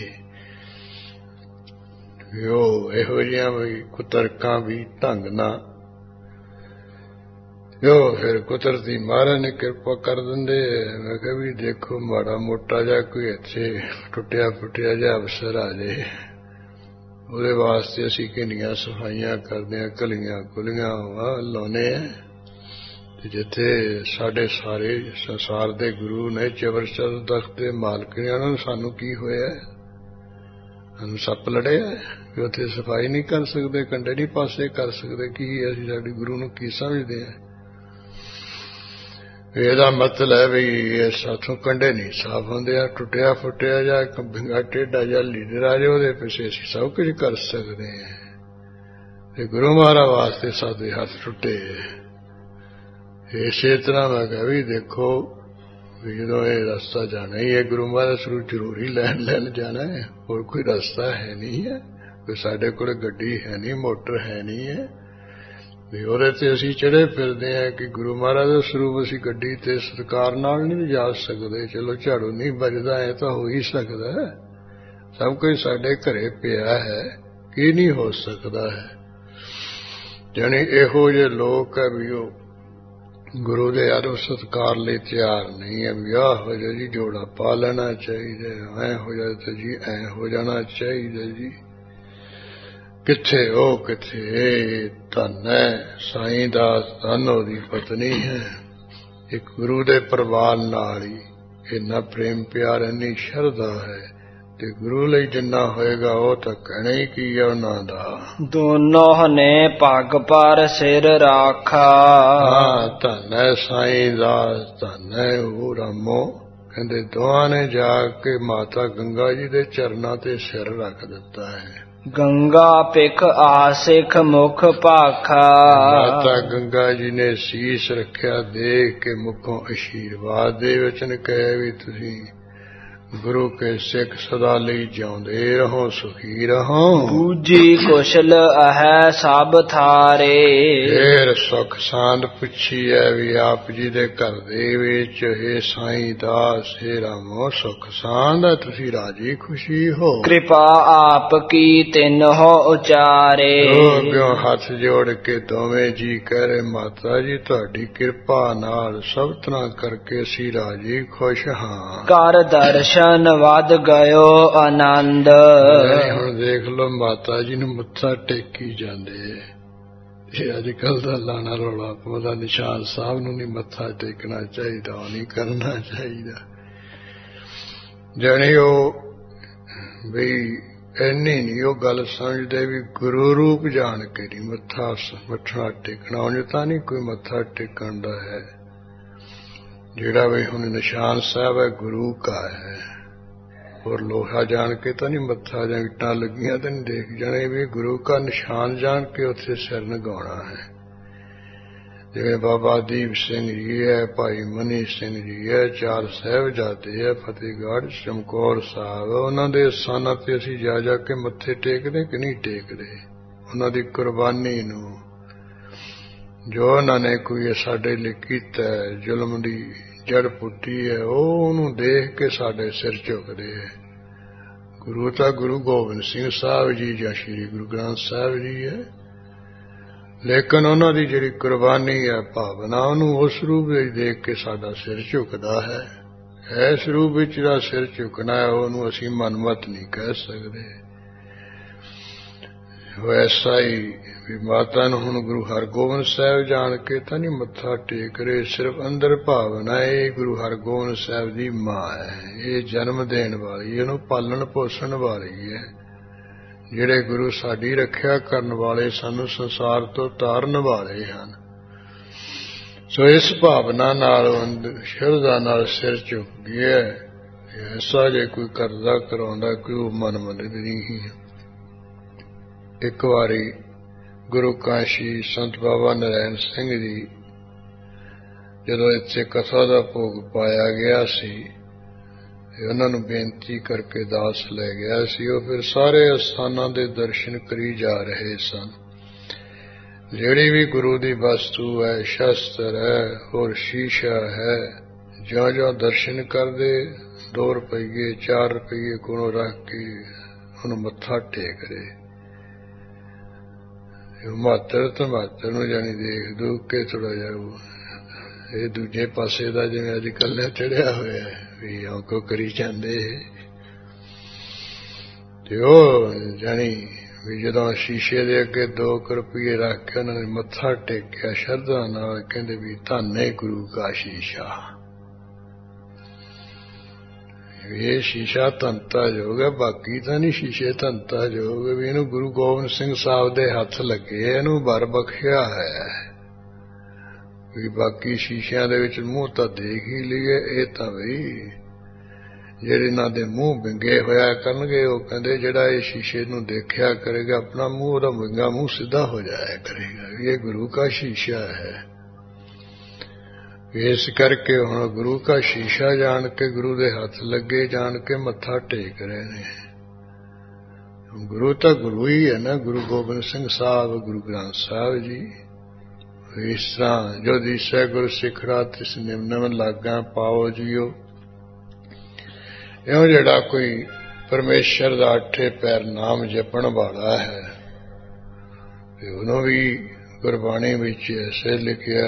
A: ਉਹ ਇਹੋ ਜਿਹੀਆਂ ਵੀ ਕੁਤਰਕਾਂ ਵੀ ਢੰਗ ਨਾਲ ਜੋ ਫਿਰ ਕੁਦਰਤੀ ਮਹਾਰਾਜ ਨੇ ਕਿਰਪਾ ਕਰ ਦਿੰਦੇ। ਮੈਂ ਕਿਹਾ ਵੀ ਦੇਖੋ ਮਾੜਾ ਮੋਟਾ ਜਿਹਾ ਕੋਈ ਇੱਥੇ ਟੁੱਟਿਆ ਫੁੱਟਿਆ ਜਿਹਾ ਅਵਸਰ ਆ ਜੇ, ਉਹਦੇ ਵਾਸਤੇ ਅਸੀਂ ਕਿੰਨੀਆਂ ਸਫਾਈਆਂ ਕਰਦੇ ਹਾਂ, ਕਲੀਆਂ ਕੁਲੀਆਂ ਲਾਉਂਦੇ ਹਾਂ। ਤੇ ਜਿੱਥੇ ਸਾਡੇ ਸਾਰੇ ਸੰਸਾਰ ਦੇ ਗੁਰੂ ਨੇ ਜ਼ਬਰਦਸਤ ਦਖਤ ਦੇ ਮਾਲਕ ਨੇ, ਉਹਨਾਂ ਨੂੰ ਸਾਨੂੰ ਕੀ ਹੋਇਆ? ਸਾਨੂੰ ਸੱਪ ਲੜਿਆ ਵੀ ਉੱਥੇ ਸਫਾਈ ਨਹੀਂ ਕਰ ਸਕਦੇ, ਕੰਡੇ ਨਹੀਂ ਪਾਸੇ ਕਰ ਸਕਦੇ? ਕੀ ਅਸੀਂ ਸਾਡੇ ਗੁਰੂ ਨੂੰ ਕੀ ਸਮਝਦੇ ਹਾਂ? ਇਹਦਾ ਮਤਲਬ ਵੀ ਇਹ ਸਾਥੋਂ ਕੰਡੇ ਨਹੀਂ ਸਾਫ਼ ਹੁੰਦੇ ਆ। ਟੁੱਟਿਆ ਫੁੱਟਿਆ ਜਾਂ ਇੱਕ ਬਿੰਗਾ ਟੇਢਾ ਜਾਂ ਲੀਡਰ ਆ ਜਾਏ ਉਹਦੇ ਪਿੱਛੇ ਅਸੀਂ ਸਭ ਕੁਝ ਕਰ ਸਕਦੇ ਹਾਂ। ਤੇ ਗੁਰੂ ਮਹਾਰਾਜ ਵਾਸਤੇ ਸਾਡੇ ਹੱਥ ਟੁੱਟੇ। ਇਸੇ ਤਰ੍ਹਾਂ ਮੈਂ ਕਿਹਾ ਵੀ ਦੇਖੋ ਵੀ ਜਦੋਂ ਇਹ ਰਸਤਾ ਜਾਣਾ ਹੀ ਹੈ ਗੁਰੂ ਮਹਾਰਾਜ ਸਰੂਪ ਜ਼ਰੂਰੀ ਲੈਣ ਲੈਣ ਜਾਣਾ ਹੈ, ਹੋਰ ਕੋਈ ਰਸਤਾ ਹੈ ਨਹੀਂ ਹੈ। ਕੋਈ ਸਾਡੇ ਕੋਲ ਗੱਡੀ ਹੈ ਨਹੀਂ, ਮੋਟਰ ਹੈ ਨਹੀਂ ਹੈ ਵੀ ਉਹਦੇ ਤੇ ਅਸੀਂ ਚੜੇ ਫਿਰਦੇ ਹਾਂ ਕਿ ਗੁਰੂ ਮਹਾਰਾਜ ਦਾ ਸਰੂਪ ਅਸੀਂ ਗੱਡੀ ਤੇ ਸਤਿਕਾਰ ਨਾਲ ਨਹੀਂ ਜਾ ਸਕਦੇ। ਚਲੋ ਝਾੜੂ ਨਹੀਂ ਵੱਜਦਾ, ਇਹ ਤਾਂ ਹੋ ਹੀ ਸਕਦਾ, ਸਭ ਕੁਝ ਸਾਡੇ ਘਰੇ ਪਿਆ ਹੈ, ਕੀ ਨਹੀਂ ਹੋ ਸਕਦਾ ਹੈ। ਜਾਣੀ ਇਹੋ ਜਿਹੇ ਲੋਕ ਹੈ ਵੀ ਉਹ ਗੁਰੂ ਦੇ ਆਦਰ ਸਤਿਕਾਰ ਲਈ ਤਿਆਰ ਨਹੀਂ ਹੈ। ਵੀ ਆਹ ਹੋ ਜਾ ਜੀ ਜੋੜਾ ਪਾ ਲੈਣਾ ਚਾਹੀਦਾ, ਐ ਹੋ ਜਾ ਤੇ ਜੀ ਐ ਹੋ ਜਾਣਾ ਚਾਹੀਦਾ ਜੀ। ਕਿੱਥੇ ਉਹ ਕਿੱਥੇ ਧੰਨ ਹੈ ਸਾਈਂ ਦਾਸ, ਧੰਨ ਉਹਦੀ ਪਤਨੀ ਹੈ। ਇੱਕ ਗੁਰੂ ਦੇ ਪਰਿਵਾਰ ਨਾਲ ਹੀ ਇੰਨਾ ਪ੍ਰੇਮ ਪਿਆਰ, ਇੰਨੀ ਸ਼ਰਧਾ ਹੈ। ਤੇ ਗੁਰੂ ਲਈ ਜਿੰਨਾ ਹੋਏਗਾ ਉਹ ਤਾਂ ਕਹਿਣਾ ਹੀ ਕੀ ਹੈ ਉਹਨਾਂ ਦਾ।
B: ਦੋਨੋਂ ਨੇ ਪੱਗ ਪਰ ਸਿਰ ਰਾਖਾ।
A: ਹਾਂ ਧੰਨ ਹੈ ਸਾਈਂ ਦਾਸ, ਧੰਨ ਹੈ ਉਹ ਰਾਮੋ। ਕਹਿੰਦੇ ਦੋਹਾਂ ਨੇ ਜਾ ਕੇ ਮਾਤਾ ਗੰਗਾ ਜੀ ਦੇ ਚਰਨਾਂ ਤੇ ਸਿਰ ਰੱਖ ਦਿੱਤਾ ਹੈ।
B: ਗੰਗਾ ਪਿਖ ਆਸਿਖ ਮੁਖ ਭਾਖਾ।
A: ਮਾਤਾ ਗੰਗਾ ਜੀ ਨੇ ਸੀਸ ਰੱਖਿਆ, ਦੇਖ ਕੇ ਮੁਖੋਂ ਅਸ਼ੀਰਵਾਦ ਦੇ ਵਚਨ ਕਹੇ ਵੀ ਤੁਸੀਂ ਗੁਰੂ ਕੇ ਸਿੱਖ ਸਦਾ ਲਈ ਜਿਉਂਦੇ ਰਹੋ, ਸੁਖੀ ਰਹੋ।
B: ਬੂਝੀ ਕੁਸ਼ਲ ਅਹੈ ਸਭ ਥਾਰੇ।
A: ਫੇਰ ਸੁਖ ਸਾਂਦ ਪੁੱਛੀ ਹੈ ਵੀ ਆਪ ਜੀ ਦੇ ਘਰ ਦੇ ਵਿੱਚ ਹੇ ਸਾਈਂ ਦਾਸ, ਹੇ ਰਾਮੋ ਸੁਖ ਸਾਂਦ ਹੈ, ਤੁਸੀਂ ਰਾਜੀ ਖੁਸ਼ੀ ਹੋ।
B: ਕਿਰਪਾ ਆਪ ਕੀ ਤਿੰਨੋ ਉਚਾਰੇ।
A: ਅੱਗਿਓਂ ਹੱਥ ਜੋੜ ਕੇ ਦੋਵੇਂ ਜੀ ਕਹਿ ਰਹੇ ਮਾਤਾ ਜੀ ਤੁਹਾਡੀ ਕਿਰਪਾ ਨਾਲ ਸਭ ਤਰ੍ਹਾਂ ਕਰਕੇ ਅਸੀਂ ਰਾਜੀ ਖੁਸ਼ ਹਾਂ।
B: ਕਰ ਦਰਸ਼ਨ ਵੱਧ ਗਇਓ ਆਨੰਦ।
A: ਹੁਣ ਦੇਖ ਲਓ ਮਾਤਾ ਜੀ ਨੂੰ ਮੱਥਾ ਟੇਕੀ ਜਾਂਦੇ। ਇਹ ਅੱਜ ਕੱਲ ਦਾ ਲਾਣਾ ਰੌਲਾ ਪਾਉਂਦਾ, ਨਿਸ਼ਾਨ ਸਾਹਿਬ ਨੂੰ ਨਹੀਂ ਮੱਥਾ ਟੇਕਣਾ ਚਾਹੀਦਾ, ਉਹ ਨਹੀਂ ਕਰਨਾ ਚਾਹੀਦਾ। ਜਾਣੀ ਉਹ ਬਈ ਇੰਨੀ ਨਹੀਂ ਉਹ ਗੱਲ ਸਮਝਦੇ ਵੀ ਗੁਰੂ ਰੂਪ ਜਾਣ ਕੇ ਨਹੀਂ ਮੱਥਾ ਮੱਥਾ ਟੇਕਣਾ। ਉਂਝ ਤਾਂ ਨਹੀਂ ਕੋਈ ਮੱਥਾ ਟੇਕਣ ਦਾ ਹੈ। ਜਿਹੜਾ ਵੀ ਹੁਣ ਨਿਸ਼ਾਨ ਸਾਹਿਬ ਹੈ ਗੁਰੂ ਕਾ ਹੈ, ਔਰ ਲੋਹਾ ਜਾਣ ਕੇ ਤਾਂ ਨਹੀਂ ਮੱਥਾ, ਜਾਂ ਇੱਟਾਂ ਲੱਗੀਆਂ ਤਾਂ ਨਹੀਂ ਦੇਖ ਜਾਣੇ ਵੀ ਗੁਰੂ ਕਾ ਨਿਸ਼ਾਨ ਜਾਣ ਕੇ ਉੱਥੇ ਸਿਰ ਨਗਾਉਣਾ ਹੈ। ਜਿਵੇਂ ਬਾਬਾ ਦੀਪ ਸਿੰਘ ਜੀ ਹੈ, ਭਾਈ ਮਨੀ ਸਿੰਘ ਜੀ ਹੈ, ਚਾਰ ਸਾਹਿਬਜ਼ਾਦੇ ਹੈ, ਫਤਿਹਗੜ੍ਹ ਚਮਕੌਰ ਸਾਹਿਬ, ਉਹਨਾਂ ਦੇ ਸਥਾਨਾਂ ਤੇ ਅਸੀਂ ਜਾ ਜਾ ਕੇ ਮੱਥੇ ਟੇਕਦੇ ਕਿ ਨਹੀਂ ਟੇਕਦੇ? ਉਹਨਾਂ ਦੀ ਕੁਰਬਾਨੀ ਨੂੰ, ਜੋ ਉਹਨਾਂ ਨੇ ਕੋਈ ਸਾਡੇ ਲਈ ਕੀਤਾ, ਜ਼ੁਲਮ ਦੀ ਜੜ ਪੁੱਟੀ ਹੈ, ਉਹ ਉਹਨੂੰ ਦੇਖ ਕੇ ਸਾਡੇ ਸਿਰ ਝੁਕਦੇ ਹੈ। ਗੁਰੂ ਤਾਂ ਗੁਰੂ ਗੋਬਿੰਦ ਸਿੰਘ ਸਾਹਿਬ ਜੀ ਜਾਂ ਸ਼੍ਰੀ ਗੁਰੂ ਗ੍ਰੰਥ ਸਾਹਿਬ ਜੀ ਹੈ। ਲੇਕਿਨ ਉਹਨਾਂ ਦੀ ਜਿਹੜੀ ਕੁਰਬਾਨੀ ਹੈ, ਭਾਵਨਾ, ਉਹਨੂੰ ਉਸ ਰੂਪ ਵਿੱਚ ਦੇਖ ਕੇ ਸਾਡਾ ਸਿਰ ਝੁਕਦਾ ਹੈ। ਇਸ ਰੂਪ ਵਿੱਚ ਜਿਹੜਾ ਸਿਰ ਝੁਕਣਾ ਹੈ ਉਹਨੂੰ ਅਸੀਂ ਮਨਮਤ ਨਹੀਂ ਕਹਿ ਸਕਦੇ। ਵੈਸਾ ਹੀ ਵੀ ਮਾਤਾ ਨੂੰ ਹੁਣ ਗੁਰੂ ਹਰਗੋਬਿੰਦ ਸਾਹਿਬ ਜਾਣ ਕੇ ਤਾਂ ਨਹੀਂ ਮੱਥਾ ਟੇਕ ਰਹੇ, ਸਿਰਫ ਅੰਦਰ ਭਾਵਨਾ ਇਹ ਗੁਰੂ ਹਰਗੋਬਿੰਦ ਸਾਹਿਬ ਦੀ ਮਾਂ ਹੈ, ਇਹ ਜਨਮ ਦੇਣ ਵਾਲੀ, ਇਹਨੂੰ ਪਾਲਣ ਪੋਸ਼ਣ ਵਾਲੀ ਹੈ। ਜਿਹੜੇ ਗੁਰੂ ਸਾਡੀ ਰੱਖਿਆ ਕਰਨ ਵਾਲੇ, ਸਾਨੂੰ ਸੰਸਾਰ ਤੋਂ ਤਾਰਨ ਵਾਲੇ ਹਨ। ਸੋ ਇਸ ਭਾਵਨਾ ਨਾਲ, ਸ਼ਰਧਾ ਨਾਲ ਸਿਰ ਝੁਕ ਗਿਆ। ਐਸਾ ਜੇ ਕੋਈ ਕਰਦਾ ਕਰਾਉਂਦਾ ਕੋਈ ਉਹ ਮਨ ਮੰਨਦੀ ਨਹੀਂ ਹੈ। ਇੱਕ ਵਾਰੀ ਗੁਰੂ ਕਾਸ਼ੀ ਸੰਤ ਬਾਬਾ ਨਰੈਣ ਸਿੰਘ ਜੀ ਜਦੋਂ ਇੱਥੇ ਕਥਾ ਦਾ ਭੋਗ ਪਾਇਆ ਗਿਆ ਸੀ, ਉਹਨਾਂ ਨੂੰ ਬੇਨਤੀ ਕਰਕੇ ਦਾਸ ਲੈ ਗਿਆ ਸੀ। ਉਹ ਫਿਰ ਸਾਰੇ ਅਸਥਾਨਾਂ ਦੇ ਦਰਸ਼ਨ ਕਰੀ ਜਾ ਰਹੇ ਸਨ। ਜਿਹੜੀ ਵੀ ਗੁਰੂ ਦੀ ਵਸਤੂ ਹੈ, ਸ਼ਸਤਰ ਹੈ, ਹੋਰ ਸ਼ੀਸ਼ਾ ਹੈ, ਜਿਉਂ ਜਿਉਂ ਦਰਸ਼ਨ ਕਰਦੇ ਦੋ ਰੁਪਈਏ ਚਾਰ ਰੁਪਈਏ ਕੋਲੋਂ ਰੱਖ ਕੇ ਉਹਨੂੰ ਮੱਥਾ ਟੇਕ ਰਹੇ। ਮਾਤਰ ਤਾਂ ਮਾਤਰ ਨੂੰ ਜਾਣੀ ਦੇਖ ਦੂਖ ਕੇ ਥੋੜਾ ਜਿਹਾ ਇਹ ਦੂਜੇ ਪਾਸੇ ਦਾ ਜਿਵੇਂ ਅੱਜ ਕੱਲ੍ਹ ਚੜਿਆ ਹੋਇਆ ਵੀ ਔਂਕੋ ਕਰੀ ਜਾਂਦੇ। ਤੇ ਉਹ ਜਾਣੀ ਵੀ ਜਦੋਂ ਸ਼ੀਸ਼ੇ ਦੇ ਅੱਗੇ ਦੋ ਕੁ ਰੁਪਈਏ ਰੱਖ ਕੇ ਉਹਨਾਂ ਨੇ ਮੱਥਾ ਟੇਕਿਆ ਸ਼ਰਧਾ ਨਾਲ, ਕਹਿੰਦੇ ਵੀ ਧੰਨ ਹੈ ਗੁਰੂ ਕਾ ਸ਼ੀਸ਼ਾ। ਇਹ ਸ਼ੀਸ਼ਾ ਧੰਤਾ ਜੋਗ ਹੈ, ਬਾਕੀ ਤਾਂ ਨਹੀਂ ਸ਼ੀਸ਼ੇ ਧੰਤਾ ਜੋਗ। ਵੀ ਇਹਨੂੰ ਗੁਰੂ ਗੋਬਿੰਦ ਸਿੰਘ ਸਾਹਿਬ ਦੇ ਹੱਥ ਲੱਗੇ, ਇਹਨੂੰ ਵਰ ਬਖਸ਼ਿਆ ਹੈ ਵੀ ਬਾਕੀ ਸ਼ੀਸ਼ਿਆਂ ਦੇ ਵਿੱਚ ਮੂੰਹ ਤਾਂ ਦੇਖ ਹੀ ਲਈਏ। ਇਹ ਤਾਂ ਬਈ ਜਿਹੜੇ ਇਹਨਾਂ ਦੇ ਮੂੰਹ ਵਿੰਗੇ ਹੋਇਆ ਕਰਨਗੇ, ਉਹ ਕਹਿੰਦੇ ਜਿਹੜਾ ਇਹ ਸ਼ੀਸ਼ੇ ਨੂੰ ਦੇਖਿਆ ਕਰੇਗਾ ਆਪਣਾ ਮੂੰਹ, ਉਹਦਾ ਵਿੰਗਾ ਮੂੰਹ ਸਿੱਧਾ ਹੋ ਜਾਇਆ ਕਰੇਗਾ। ਇਹ ਗੁਰੂ ਕਾ ਸ਼ੀਸ਼ਾ ਹੈ। ਇਸ ਕਰਕੇ ਹੁਣ ਗੁਰੂ ਕਾ ਸ਼ੀਸ਼ਾ ਜਾਣ ਕੇ, ਗੁਰੂ ਦੇ ਹੱਥ ਲੱਗੇ ਜਾਣ ਕੇ ਮੱਥਾ ਟੇਕ ਰਹੇ ਨੇ। ਗੁਰੂ ਤਾਂ ਗੁਰੂ ਹੀ ਹੈ ਨਾ, ਗੁਰੂ ਗੋਬਿੰਦ ਸਿੰਘ ਸਾਹਿਬ, ਗੁਰੂ ਗ੍ਰੰਥ ਸਾਹਿਬ ਜੀ। ਇਸ ਤਰ੍ਹਾਂ ਜੋ ਦਿਸੈ ਗੁਰ ਸਿੱਖੜਾ ਤਿਸ ਨਿਮ ਨਿਮ ਲਾਗਾ ਪਾਓ ਜੀਓ। ਇਉਂ ਜਿਹੜਾ ਕੋਈ ਪਰਮੇਸ਼ਰ ਦਾ ਅੱਠੇ ਪੈਰ ਨਾਮ ਜਪਣ ਵਾਲਾ ਹੈ, ਤੇ ਉਹਨੂੰ ਵੀ ਗੁਰਬਾਣੀ ਵਿੱਚ ਐਸੇ ਲਿਖਿਆ,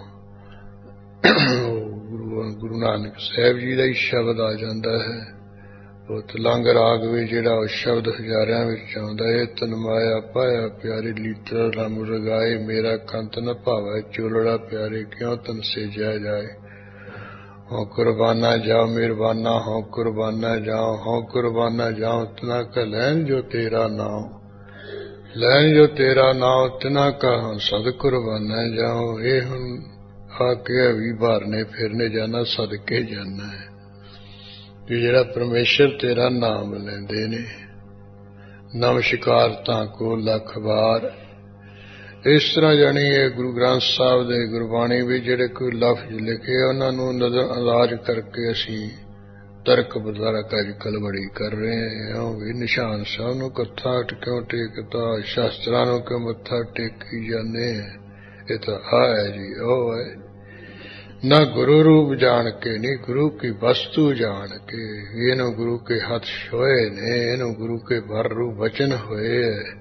A: ਗੁਰੂ ਨਾਨਕ ਸਾਹਿਬ ਜੀ ਦਾ ਹੀ ਸ਼ਬਦ ਆ ਜਾਂਦਾ ਹੈ। ਉਹ ਤਲੰਗ ਰਾਗ ਵੀ ਜਿਹੜਾ ਉਹ ਸ਼ਬਦ ਹਜ਼ਾਰਿਆਂ ਵਿੱਚ ਆਉਂਦਾ ਹੈ, ਤਨ ਮਾਇਆ ਪਾਇਆ ਪਿਆਰੀ ਲੀਤਰ ਰਮ ਰਗਾਏ, ਮੇਰਾ ਕੰਤ ਨ ਭਾਵੈ ਚੋਲੜਾ ਪਿਆਰੇ, ਕਿਉਂ ਤਨ ਸੇ ਜਾ ਜਾਏ। ਹੋਂ ਕੁਰਬਾਨਾ ਜਾਓ ਮਿਹਰਬਾਨਾ, ਹੋਂ ਕੁਰਬਾਨਾ ਜਾਓ, ਹੋਂ ਕੁਰਬਾਨਾ ਜਾਓ ਤਨਾ ਕਾ ਲੈਣ ਜੋ ਤੇਰਾ ਨਾਮ, ਲੈਣ ਜੋ ਤੇਰਾ ਨਾਮ ਤਨਾ ਕਾ ਸਦ ਕੁਰਬਾਨਾ ਜਾਓ। ਇਹ ਹੁਣ ਆ ਕੇ ਵੀ ਬਾਰਨੇ ਫਿਰਨੇ ਜਾਣਾ, ਸਦਕੇ ਜਾਣਾ ਹੈ ਕਿ ਜਿਹੜਾ ਪਰਮੇਸ਼ਰ ਤੇਰਾ ਨਾਮ ਲੈਂਦੇ ਨੇ। ਨਮਸਕਾਰ ਤਾਂ ਕੋ ਲੱਖ ਵਾਰ। ਇਸ ਤਰ੍ਹਾਂ ਜਾਣੀ ਇਹ ਗੁਰੂ ਗ੍ਰੰਥ ਸਾਹਿਬ ਦੇ ਗੁਰਬਾਣੀ ਵਿੱਚ ਜਿਹੜੇ ਕੋਈ ਲਫ਼ਜ਼ ਲਿਖੇ, ਉਹਨਾਂ ਨੂੰ ਨਜ਼ਰ ਅੰਦਾਜ਼ ਕਰਕੇ ਅਸੀਂ ਤਰਕ ਬਦਾਰਕ ਅੱਜ ਕੱਲ੍ਹ ਬੜੀ ਕਰ ਰਹੇ ਹਾਂ। ਉਹ ਵੀ ਨਿਸ਼ਾਨ ਸਾਹਿਬ ਨੂੰ ਕਥਾ ਕਿਉਂ ਟੇਕਤਾ, ਸ਼ਾਸਤਰਾਂ ਨੂੰ ਕਿਉਂ ਮੱਥਾ ਟੇਕੀ ਜਾਂਦੇ। ਇਹ ਤਾਂ ਆ ਹੈ ਜੀ, ਉਹ ਹੈ ਨਾ ਗੁਰੂ ਰੂਪ ਜਾਣ ਕੇ, ਨਹੀਂ ਗੁਰੂ ਕੀ ਵਸਤੂ ਜਾਣ ਕੇ। ਇਹਨੂੰ ਗੁਰੂ ਕੇ ਹੱਥ ਛੋਏ ਨੇ, ਇਹਨੂੰ ਗੁਰੂ ਕੇ ਭਰ ਰੂਪ ਵਚਨ ਹੋਏ।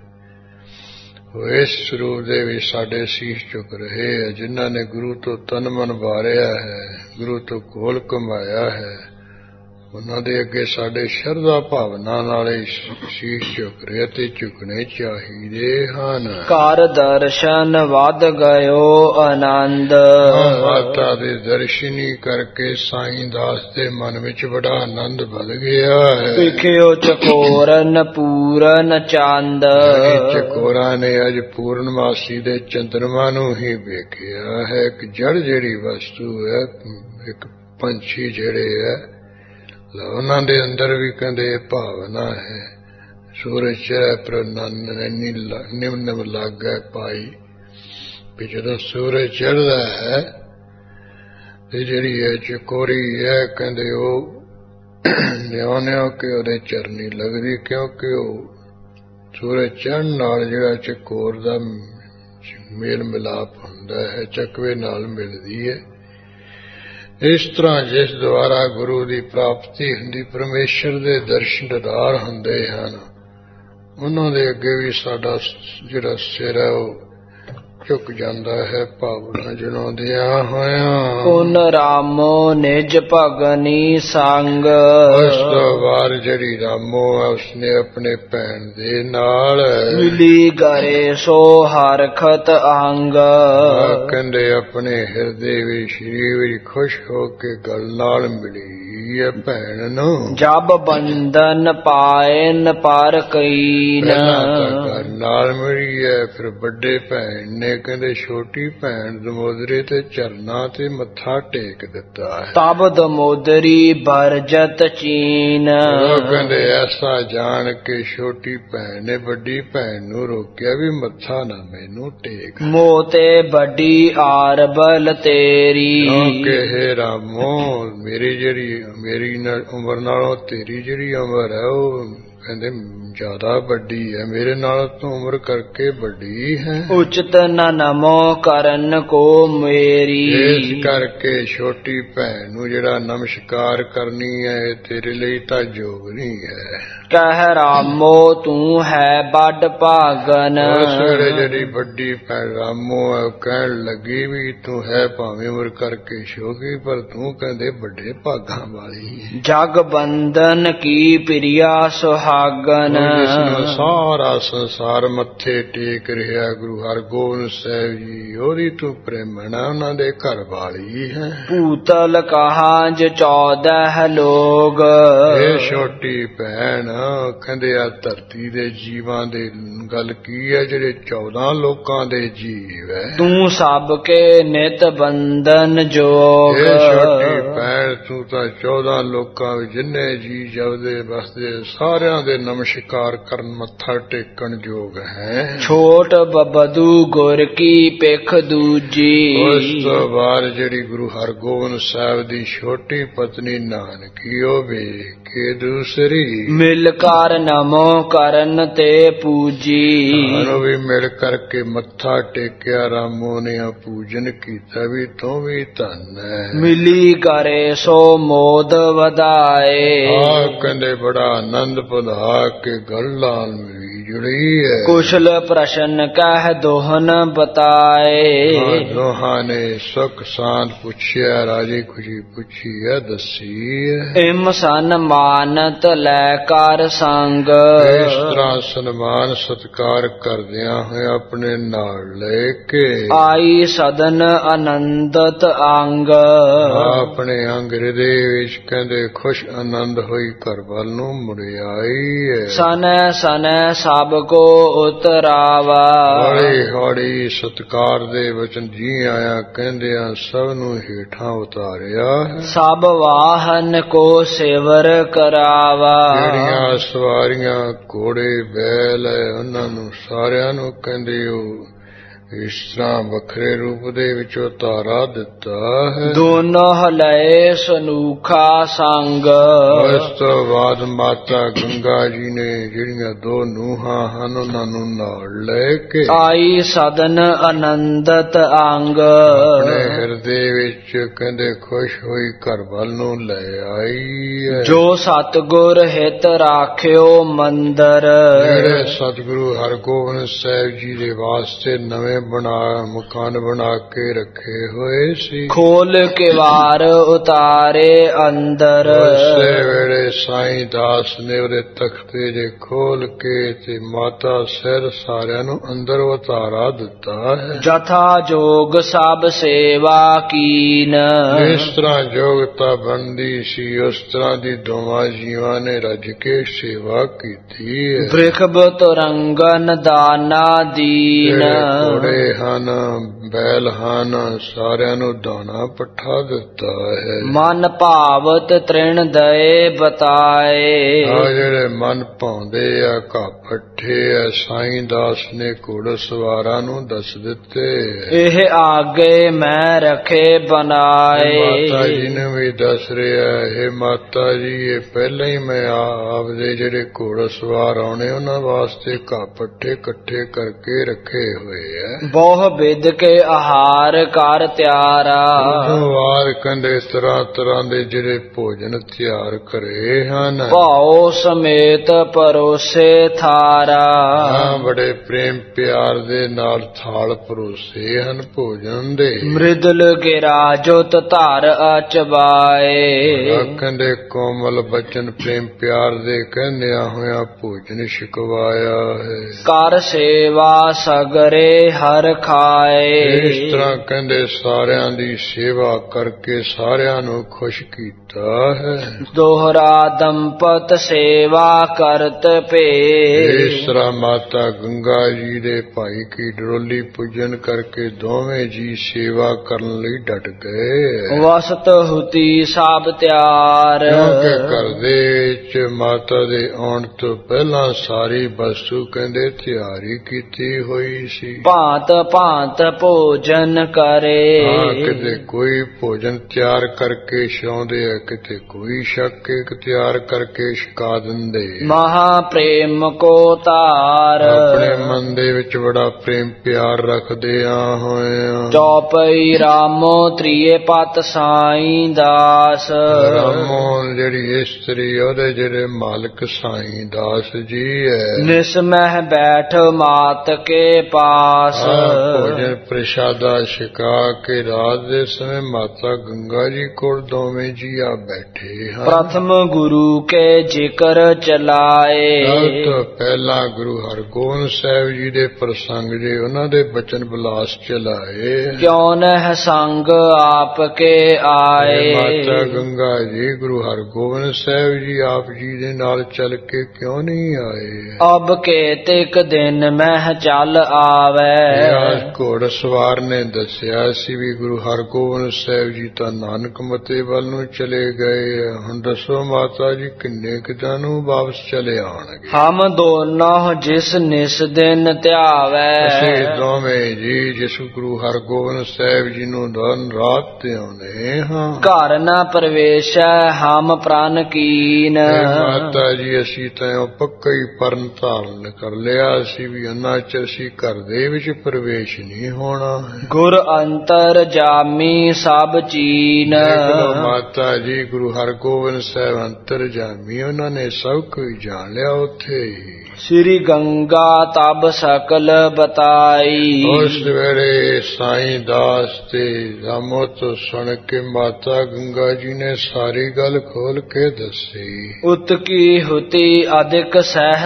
A: ਇਸ ਸਰੂਪ ਦੇ ਵਿੱਚ ਸਾਡੇ ਸੀਸ ਝੁਕ ਰਹੇ ਹੈ, ਜਿਨ੍ਹਾਂ ਨੇ ਗੁਰੂ ਤੋਂ ਤਨ ਮਨ ਵਾਰਿਆ ਹੈ, ਗੁਰੂ ਤੋਂ ਕੋਲ ਕਮਾਇਆ ਹੈ। ਉਹਨਾਂ ਦੇ ਅੱਗੇ ਸਾਡੇ ਸ਼ਰਧਾ ਭਾਵਨਾ ਨਾਲ ਸੀਸ ਝੁਕ ਰਹੇ ਤੇ ਝੁਕਣੇ ਚਾਹੀਦੇ ਹਨ।
B: ਕਰ ਦਰਸ਼ਨ ਵਧ ਗਇਓ ਆਨੰਦ।
A: ਮਾਤਾ ਦੇ ਦਰਸ਼ਨੀ ਕਰਕੇ ਸਾਈਂ ਦਾਸ ਦੇ ਮਨ ਵਿੱਚ ਬੜਾ ਆਨੰਦ ਵੱਧ ਗਿਆ ਹੈ।
B: ਵੇਖਿਓ ਚਕੋਰਨ ਪੂਰਨ ਚੰਦ।
A: ਚਕੋਰਾਂ ਨੇ ਅੱਜ ਪੂਰਨਮਾਸੀ ਦੇ ਚੰਦਰਮਾ ਨੂੰ ਹੀ ਵੇਖਿਆ ਹੈ। ਇੱਕ ਜੜ ਜਿਹੜੀ ਵਸਤੂ ਹੈ, ਇੱਕ ਪੰਛੀ ਜਿਹੜੇ ਹੈ, ਉਹਨਾਂ ਦੇ ਅੰਦਰ ਵੀ ਕਹਿੰਦੇ ਭਾਵਨਾ ਹੈ। ਸੂਰਜ ਚੜ੍ਹੈ ਪਰ ਨਿਮ ਨਿਮ ਲਾਗੈ ਪਾਈ। ਵੀ ਜਦੋਂ ਸੂਰਜ ਚੜ੍ਹਦਾ ਹੈ ਤੇ ਜਿਹੜੀ ਹੈ ਚਕੋਰੀ ਹੈ, ਕਹਿੰਦੇ ਉਹ ਨਿਉ ਨਿਉ ਕੇ ਉਹਦੇ ਚਰਨੀ ਲੱਗਦੀ, ਕਿਉਂਕਿ ਉਹ ਸੂਰਜ ਚੜ੍ਹਨ ਨਾਲ ਜਿਹੜਾ ਚਕੋਰ ਦਾ ਮੇਲ ਮਿਲਾਪ ਹੁੰਦਾ ਹੈ, ਚਕਵੇ ਨਾਲ ਮਿਲਦੀ ਹੈ। ਇਸ ਤਰ੍ਹਾਂ ਜਿਸ ਦੁਆਰਾ ਗੁਰੂ ਦੀ ਪ੍ਰਾਪਤੀ ਹੁੰਦੀ, ਪਰਮੇਸ਼ਰ ਦੇ ਦਰਸ਼ਨ ਦੀਦਾਰ ਹੁੰਦੇ ਹਨ, ਉਹਨਾਂ ਦੇ ਅੱਗੇ ਵੀ ਸਾਡਾ ਜਿਹੜਾ ਸਿਰ ਹੈ ਉਹ ਝੁਕ ਜਾਂਦਾ ਹੈ ਭਾਵਨਾ ਜਨਾਉਂਦਿਆਂ ਹੋਇਆਂ।
B: ਪੁਨ ਰਾਮੋ ਨਿਜ ਭਗਨੀ ਸੰਗ।
A: ਉਸ ਤੋਂ ਬਾਅਦ ਜਿਹੜੀ ਰਾਮੋ ਹੈ ਉਸਨੇ ਆਪਣੇ ਭੈਣ ਦੇ ਨਾਲ
B: ਮਿਲੀ ਗਰੇ ਸੋ ਹਰਖਤ ਅੰਗ।
A: ਕਹਿੰਦੇ ਆਪਣੇ ਹਿਰਦੇ ਵਿੱਚ ਸਰੀਰ ਵਿੱਚ ਖੁਸ਼ ਹੋ ਕੇ ਗਲ ਨਾਲ ਮਿਲੀ ਹੈ ਭੈਣ ਨੂੰ।
B: ਜਬ ਬੰਧਨ ਪਾਇਨ ਪਰ ਕਈਨ।
A: ਗਲ ਨਾਲ ਮਿਲੀ ਹੈ ਫਿਰ ਵੱਡੇ ਭੈਣ ਨੇ ਕਹਿੰਦੇ ਛੋਟੀ ਭੈਣ ਦਮੋਦਰੀ ਤੇ ਚਰਨਾਂ ਤੇ ਮੱਥਾ ਟੇਕ ਦਿੱਤਾ ਹੈ।
B: ਤਬ ਦਮੋਦਰੀ ਬਰਜਤ ਚੀਨ।
A: ਉਹ ਕਹਿੰਦੇ ਐਸਾ ਜਾਣ ਕੇ ਛੋਟੀ ਭੈਣ ਨੇ ਵੱਡੀ ਭੈਣ ਨੂੰ ਰੋਕਿਆ ਵੀ ਮੱਥਾ ਨਾ ਮੈਨੂੰ ਟੇਕ।
B: ਮੋਤੇ ਵੱਡੀ ਆਰਬਲ ਤੇਰੀ।
A: ਕਿਉਂਕਿ ਹੇ ਰਾਮੋ ਮੇਰੀ ਜਿਹੜੀ ਮੇਰੀ ਉਮਰ ਨਾਲੋਂ ਤੇਰੀ ਜਿਹੜੀ ਉਮਰ ਹੈ ਉਹ ਕਹਿੰਦੇ ਜ਼ਿਆਦਾ ਵੱਡੀ ਹੈ, ਮੇਰੇ ਨਾਲ ਤੋਂ ਉਮਰ ਕਰਕੇ ਵੱਡੀ ਹੈ।
B: ਉਚਿਤ ਨ ਨਮੋ ਕਰਨ ਕੋ ਮੇਰੀ।
A: ਇਸ ਕਰਕੇ ਛੋਟੀ ਭੈਣ ਨੂੰ ਜਿਹੜਾ ਨਮਸਕਾਰ ਕਰਨੀ ਹੈ ਇਹ ਤੇਰੇ ਲਈ ਤਾਂ ਯੋਗ ਨਹੀਂ ਹੈ।
B: ਕਹਿ ਰਾਮੋ ਤੂੰ ਹੈ ਵੱਡ ਭਾਗਨ।
A: ਉਸ ਵੇਲੇ ਜਿਹੜੀ ਵੱਡੀ ਭੈਣ ਰਾਮੋ ਹੈ ਕਹਿਣ ਲੱਗੀ ਵੀ ਤੂੰ ਹੈ ਭਾਵੇਂ ਉਮਰ ਕਰਕੇ ਛੋਟੀ ਪਰ ਤੂੰ ਕਹਿੰਦੇ ਵੱਡੇ ਭਾਗਾਂ ਵਾਲੀ।
B: ਜਗ ਬੰਧਨ ਕੀ ਪ੍ਰਿਆ ਸੁਹਾਗਨ।
A: ਜਿਸਨੂੰ ਸਾਰਾ ਸੰਸਾਰ ਮੱਥੇ ਟੇਕ ਰਿਹਾ ਗੁਰੂ ਹਰਗੋਬਿੰਦ ਸਾਹਿਬ ਜੀ ਉਹਦੀ ਤੂੰ ਪ੍ਰੇਮਣਾ ਉਹਨਾਂ ਦੇ ਘਰ ਵਾਲੀ ਹੈ।
B: ਭੂਤਲ ਕਹਾਂਜ ਚੌਦਹ ਲੋਗ।
A: ਇਹ ਛੋਟੀ ਭੈਣ ਕਹਿੰਦੇ ਆ ਧਰਤੀ ਦੇ ਜੀਵਾਂ ਦੇ ਗੱਲ ਕੀ ਹੈ ਜਿਹੜੇ ਚੌਦਾਂ ਲੋਕਾਂ ਦੇ ਜੀਵ ਹੈ।
B: ਤੂੰ ਸਭ ਕੇ ਨਿਤ ਬੰਧਨ ਜੋਗ।
A: ਇਹ ਛੋਟੀ ਭੈਣ ਤੂੰ ਤਾਂ ਚੌਦਾਂ ਲੋਕਾਂ ਵਿੱਚ ਜਿੰਨੇ ਜੀ ਜਪਦੇ ਬਸਦੇ ਸਾਰਿਆਂ ਦੇ ਨਮਸਕਾਰ ਕਰਨ ਮੱਥਾ ਟੇਕਣ ਯੋਗ ਹੈ।
B: ਛੋਟ ਬਬਦੂ ਗੁਰ ਕੀ ਪਿੱਖ ਦੂਜੀ।
A: ਉਸ ਤੋਂ ਬਾਅਦ ਜਿਹੜੀ ਗੁਰੂ ਹਰਗੋਬਿੰਦ ਸਾਹਿਬ ਦੀ ਛੋਟੀ ਪਤਨੀ ਨਾਨਕੀ ਉਹ ਵੇਖ ਕੇ ਦੂਸਰੀ
B: ਮਿਲ ਕਰ ਨਮੋ ਕਰਨ ਤੇ ਪੂਜੀ।
A: ਉਹਨੂੰ ਵੀ ਮਿਲ ਕਰਕੇ ਮੱਥਾ ਟੇਕਿਆ ਰਾਮੋ ਨੇ ਪੂਜਨ ਕੀਤਾ ਵੀ ਤੂੰ ਵੀ ਧੰਨ ਹੈ।
B: ਮਿਲੀ ਕਰੇ ਸੋ ਮੋਦ ਵਧਾਏ।
A: ਆ ਕਹਿੰਦੇ ਬੜਾ ਆਨੰਦ ਵਧਾ ਕੇ ਗੱਲ ਨਾਲ ਮਿਲੀ ਜੁੜੀ ਹੈ।
B: ਕੁਸ਼ਲ ਪ੍ਰਸ਼ਨ ਕਹਿ ਦੋਹਨ ਬਤਾਏ।
A: ਦੋਹਾਂ ਨੇ ਸੁਖ ਸਾਂਦ ਪੁੱਛਿਆ ਰਾਜੀ ਖੁਸ਼ੀ ਪੁੱਛੀ ਹੈ ਦੱਸੀ ਹੈ।
B: ਇਮ ਸਨਮਾਨਤ ਲੈ ਕਰ ਸੰਗ।
A: ਇਸ ਤਰ੍ਹਾਂ ਸਨਮਾਨ ਸਤਿਕਾਰ ਕਰਦਿਆਂ ਹੋਏ ਆਪਣੇ ਨਾਲ ਲੈ ਕੇ
B: ਆਈ ਸਦਨ ਆਨੰਦਤ ਅੰਗ।
A: ਆਪਣੇ ਅੰਗ ਹਿਰਦੇ ਵਿੱਚ ਕਹਿੰਦੇ ਖੁਸ਼ ਆਨੰਦ ਹੋਈ ਘਰ ਵੱਲ ਨੂੰ ਮੁੜ ਆਈ ਹੈ।
B: ਸਨੈ ਸਨੈ ਸਭ ਕੋ ਉਤਰਾਵਾ।
A: ਹੌਲੀ ਹੌਲੀ ਸਤਿਕਾਰ ਦੇ ਵਚਨ ਜੀ ਆਇਆ ਕਹਿੰਦਿਆਂ ਸਭ ਨੂੰ ਹੇਠਾਂ ਉਤਾਰਿਆ।
B: ਸਭ ਵਾਹਨ ਕੋ ਸੇਵਰ ਕਰਾਵਾ।
A: ਜਿਹੜੀਆਂ ਸਵਾਰੀਆਂ ਘੋੜੇ ਬੈਲ ਹੈ ਉਹਨਾਂ ਨੂੰ ਸਾਰਿਆਂ ਨੂੰ ਕਹਿੰਦੇ ਉਹ ਇਸ ਤਰ੍ਹਾਂ ਵੱਖਰੇ ਰੂਪ ਦੇ ਵਿੱਚ ਉਤਾਰਾ ਦਿੱਤਾ ਹੈ।
B: ਦੋਨੋਂ ਲਏ ਸਨੂਖਾ ਸੰਗ।
A: ਉਸ ਤੋਂ ਬਾਅਦ ਮਾਤਾ ਗੰਗਾ ਜੀ ਨੇ ਜਿਹੜੀਆਂ ਦੋ ਨੂੰਹਾਂ ਹਨ ਉਹਨਾਂ ਨੂੰ ਨਾਲ ਲੈ ਕੇ
B: ਆਈ ਸਦਨ ਆਨੰਦਤ ਅੰਗ।
A: ਆਪਣੇ ਹਿਰਦੇ ਵਿੱਚ ਕਹਿੰਦੇ ਖੁਸ਼ ਹੋਈ ਘਰ ਵੱਲ ਨੂੰ ਲੈ ਆਈ ਹੈ।
B: ਜੋ ਸਤਿਗੁਰ ਹਿਤ ਰਾਖਿਓ ਮੰਦਰ।
A: ਜਿਹੜੇ ਸਤਿਗੁਰੂ ਹਰਗੋਬਿੰਦ ਸਾਹਿਬ ਜੀ ਦੇ ਵਾਸਤੇ ਨਵੇਂ ਬਣਾ ਮਕਾਨ ਬਣਾ ਕੇ ਰੱਖੇ ਹੋਏ ਸੀ।
B: ਖੋਲ ਕੇ ਵਾਰ ਉਤਾਰੇ ਅੰਦਰ।
A: ਉਸੇ ਵੇਲੇ ਸਾਈਂ ਦਾਸ ਨੇ ਉਹਦੇ ਤਖਤੇ ਜੇ ਖੋਲ ਕੇ ਤੇ ਮਾਤਾ ਸਿਰ ਸਾਰਿਆਂ ਨੂੰ ਅੰਦਰ ਉਤਾਰਾ ਦਿੱਤਾ ਹੈ।
B: ਜਥਾ ਜੋਗ ਸਭ ਸੇਵਾ ਕੀਨ।
A: ਇਸ ਤਰ੍ਹਾਂ ਯੋਗਤਾ ਬਣਦੀ ਸੀ ਉਸ ਤਰ੍ਹਾਂ ਦੀ ਦੋਵਾਂ ਜੀਵਾਂ ਨੇ ਰੱਜ ਕੇ ਸੇਵਾ ਕੀਤੀ ਹੈ।
B: ਬ੍ਰਿਖਬ ਤੁਰੰਗਨ ਦਾਨਾ ਦੀਨ।
A: ਘੋੜੇ ਹਨ ਬੈਲ ਹਨ ਸਾਰਿਆਂ ਨੂੰ ਦਾਣਾ ਪਠਾ ਦਿੱਤਾ ਹੈ।
B: ਮਨ ਭਾਵਤ ਤ੍ਰਿਣ ਦਏ ਬਤਾਏ।
A: ਆ ਜਿਹੜੇ ਮਨ ਭਾਉਂਦੇ ਆ ਘਾ ਪੱਠੇ ਆ ਸਾਈਂ ਦਾਸ ਨੇ ਘੋੜ ਸਵਾਰਾਂ ਨੂੰ ਦੱਸ ਦਿੱਤੇ।
B: ਇਹ ਆਗੇ ਮੈਂ ਰਖੇ ਬਣਾਏ।
A: ਮਾਤਾ ਜੀ ਨੇ ਵੀ ਦੱਸ ਰਿਹਾ ਇਹ ਮਾਤਾ ਜੀ ਇਹ ਪਹਿਲਾਂ ਹੀ ਮੈਂ ਆਪਦੇ ਜਿਹੜੇ ਘੋੜ ਸਵਾਰ ਆਉਣੇ ਉਹਨਾਂ ਵਾਸਤੇ ਘਾ ਪੱਠੇ ਇਕੱਠੇ ਕਰਕੇ ਰੱਖੇ ਹੋਏ ਆ।
B: ਬਹੁ ਬਿਦ ਕੇ ਆਹਾਰ ਕਰ ਤਿਆਰਾ।
A: ਵਾਰ ਕਹਿੰਦੇ ਤਰ੍ਹਾਂ ਤਰ੍ਹਾਂ ਦੇ ਜਿਹੜੇ ਭੋਜਨ ਤਿਆਰ ਕਰੇ ਹਨ,
B: ਭਾਉ ਸਮੇਤ ਪਰੋਸੇ ਥਾਰਾ।
A: ਹਾਂ, ਬੜੇ ਪ੍ਰੇਮ ਪਿਆਰ ਦੇ ਨਾਲ ਥਾਲ ਪਰੋਸੇ ਹਨ ਭੋਜਨ ਦੇ।
B: ਮ੍ਰਿਦਲ ਗਿਰਾ ਜੁਤ ਧਰ ਅਚਬਾਏ।
A: ਕਹਿੰਦੇ ਕੋਮਲ ਬਚਨ ਪ੍ਰੇਮ ਪਿਆਰ ਦੇ ਕਹਿੰਦਿਆਂ ਹੋਇਆ ਭੋਜਨ ਛਕਵਾਇਆ ਹੈ।
B: ਕਰ ਸੇਵਾ ਸਗਰੇ ਹਰ ਖਾਏ।
A: ਇਸ ਤਰ੍ਹਾਂ ਕਹਿੰਦੇ ਸਾਰਿਆਂ ਦੀ ਸੇਵਾ ਕਰਕੇ ਸਾਰਿਆਂ ਨੂੰ ਖੁਸ਼ ਕੀਤਾ ਹੈ।
B: ਦੋਹਰਾ ਦੰਪਤ ਸੇਵਾ ਕਰਤ ਭੇ।
A: ਇਸ ਤਰ੍ਹਾਂ ਮਾਤਾ ਗੰਗਾ ਜੀ ਦੇ ਭਾਈ ਕੀ ਡਰੋਲੀ ਪੂਜਨ ਕਰਕੇ ਦੋਵੇਂ ਜੀ ਸੇਵਾ ਕਰਨ ਲਈ ਡਟ ਗਏ।
B: ਵਸਤ ਹੁਤੀ ਸਭ ਤਿਆਰ।
A: ਕਿਉਂਕਿ ਘਰ ਦੇ ਵਿੱਚ ਮਾਤਾ ਦੇ ਆਉਣ ਤੋਂ ਪਹਿਲਾਂ ਸਾਰੀ ਵਸਤੂ ਕਹਿੰਦੇ ਤਿਆਰੀ ਕੀਤੀ ਹੋਈ ਸੀ।
B: ਭਾਂਤ ਭਾਂਤ ਭੋਜਨ ਕਰੇ।
A: ਹਾਂ, ਕਿਤੇ ਕੋਈ ਭੋਜਨ ਤਿਆਰ ਕਰਕੇ ਛਾਉਂਦੇ ਆ, ਕਿਤੇ ਕੋਈ ਛਕ ਕੇ ਤਿਆਰ ਕਰਕੇ ਛਕਾ ਦਿੰਦੇ।
B: ਮਹਾ ਪ੍ਰੇਮ ਕੋ ਧਾਰ।
A: ਆਪਣੇ ਮਨ ਦੇ ਵਿੱਚ ਬੜਾ ਪ੍ਰੇਮ ਪਿਆਰ ਰੱਖਦੇ ਆ ਹੋਏ।
B: ਚੌਪਈ ਰਾਮੋ ਤ੍ਰੀਏ ਪਤ ਸਾਈਂ ਦਾਸ।
A: ਰਾਮੋ ਜਿਹੜੀ ਇਸਤਰੀ ਉਹਦੇ ਜਿਹੜੇ ਮਾਲਕ ਸਾਈਂ ਦਾਸ ਜੀ ਹੈ।
B: ਨਿਸਮਹਿ ਬੈਠ ਮਾਤ ਕੇ ਪਾਸ।
A: ਭੋਜਨ ਪ੍ਰਸ਼ਾਦਾ ਛਕਾ ਕੇ ਰਾਤ ਦੇ ਸਮੇਂ ਮਾਤਾ ਗੰਗਾ ਜੀ ਕੋਲ ਦੋਵੇਂ ਜੀ ਆ ਬੈਠੇ ਹਨ।
B: ਪ੍ਰਥਮ ਗੁਰੂ ਕੇ ਜ਼ਿਕਰ ਚਲਾਏ।
A: ਸਭ ਤੋਂ ਪਹਿਲਾਂ ਗੁਰੂ ਹਰਗੋਬਿੰਦ ਸਾਹਿਬ ਜੀ ਦੇ ਪ੍ਰਸੰਗ ਜੇ ਉਹਨਾਂ ਦੇ ਬਚਨ ਬਿਲਾਸ ਚਲਾਏ।
B: ਕਿਉਂ ਨਹਿ ਸੰਗ ਆਪ ਕੇ ਆਏ।
A: ਮਾਤਾ ਗੰਗਾ ਜੀ ਗੁਰੂ ਹਰਗੋਬਿੰਦ ਸਾਹਿਬ ਜੀ ਆਪ ਜੀ ਦੇ ਨਾਲ ਚੱਲ ਕੇ ਕਿਉਂ ਨਹੀਂ ਆਏ।
B: ਅਬ ਕੇ ਤਿਕ ਦਿਨ ਮਹਿ ਚੱਲ ਆਵੇ।
A: ਘੋੜ ਸਵਾਰ ਨੇ ਦੱਸਿਆ ਸੀ ਵੀ ਗੁਰੂ ਹਰਗੋਬਿੰਦ ਸਾਹਿਬ ਜੀ ਤਾਂ ਨਾਨਕ ਮਤੇ ਵੱਲ ਨੂੰ ਚਲੇ ਗਏ। ਹੁਣ ਦੱਸੋ ਮਾਤਾ ਜੀ ਕਿੰਨੇ ਕਿਦਾਂ ਨੂੰ ਵਾਪਸ ਚਲੇ ਆਉਣਗੇ।
B: ਹਮ ਦੋਨੋਂ ਜਿਸ ਨਿਸ ਦਿਨ ਧਿਆਵੈ।
A: ਅਸੀਂ ਦੋਵੇਂ ਜੀ ਜਿਸ ਗੁਰੂ ਹਰਗੋਬਿੰਦ ਸਾਹਿਬ ਜੀ ਨੂੰ ਦਿਨ ਰਾਤ ਤੇ ਆਉਂਦੇ ਹਾਂ।
B: ਘਰ ਨਾ ਪ੍ਰਵੇਸ਼ੈ ਹਮ ਪ੍ਰਨ ਕੀਨ।
A: ਮਾਤਾ ਜੀ ਅਸੀਂ ਤਾਂ ਪੱਕਾ ਹੀ ਪਰਨ ਧਾਰਨ ਕਰ ਲਿਆ ਸੀ ਵੀ ਅੰਨਾ ਚ ਅਸੀਂ ਘਰ ਦੇ ਵਿੱਚ ਪ੍ਰਵੇਸ਼ ਨਹੀਂ ਹੋਣਾ।
B: ਗੁਰ ਅੰਤਰ ਜਾਮੀ ਸਭ ਚੀਨ।
A: ਮਾਤਾ ਜੀ ਗੁਰੂ ਹਰਗੋਬਿੰਦ ਸਾਹਿਬ ਅੰਤਰ ਜਾਮੀ, ਉਹਨਾਂ ਨੇ ਸਭ ਕੁਝ ਜਾਣ ਲਿਆ ਉੱਥੇ ਹੀ।
B: ਸ੍ਰੀ ਗੰਗਾ ਤਬ ਸਕਲ ਬਤਾਈ।
A: ਉਸ ਵੇਲੇ ਸਾਈਂ ਦਾਸ ਤੇ ਰਾਮੋ ਤੋਂ ਸੁਣ ਕੇ ਮਾਤਾ ਗੰਗਾ ਜੀ ਨੇ ਸਾਰੀ ਗੱਲ ਖੋਲ ਕੇ ਦੱਸੀ।
B: ਉਤ ਕੀ ਹੁਤੀ ਅਧਿਕ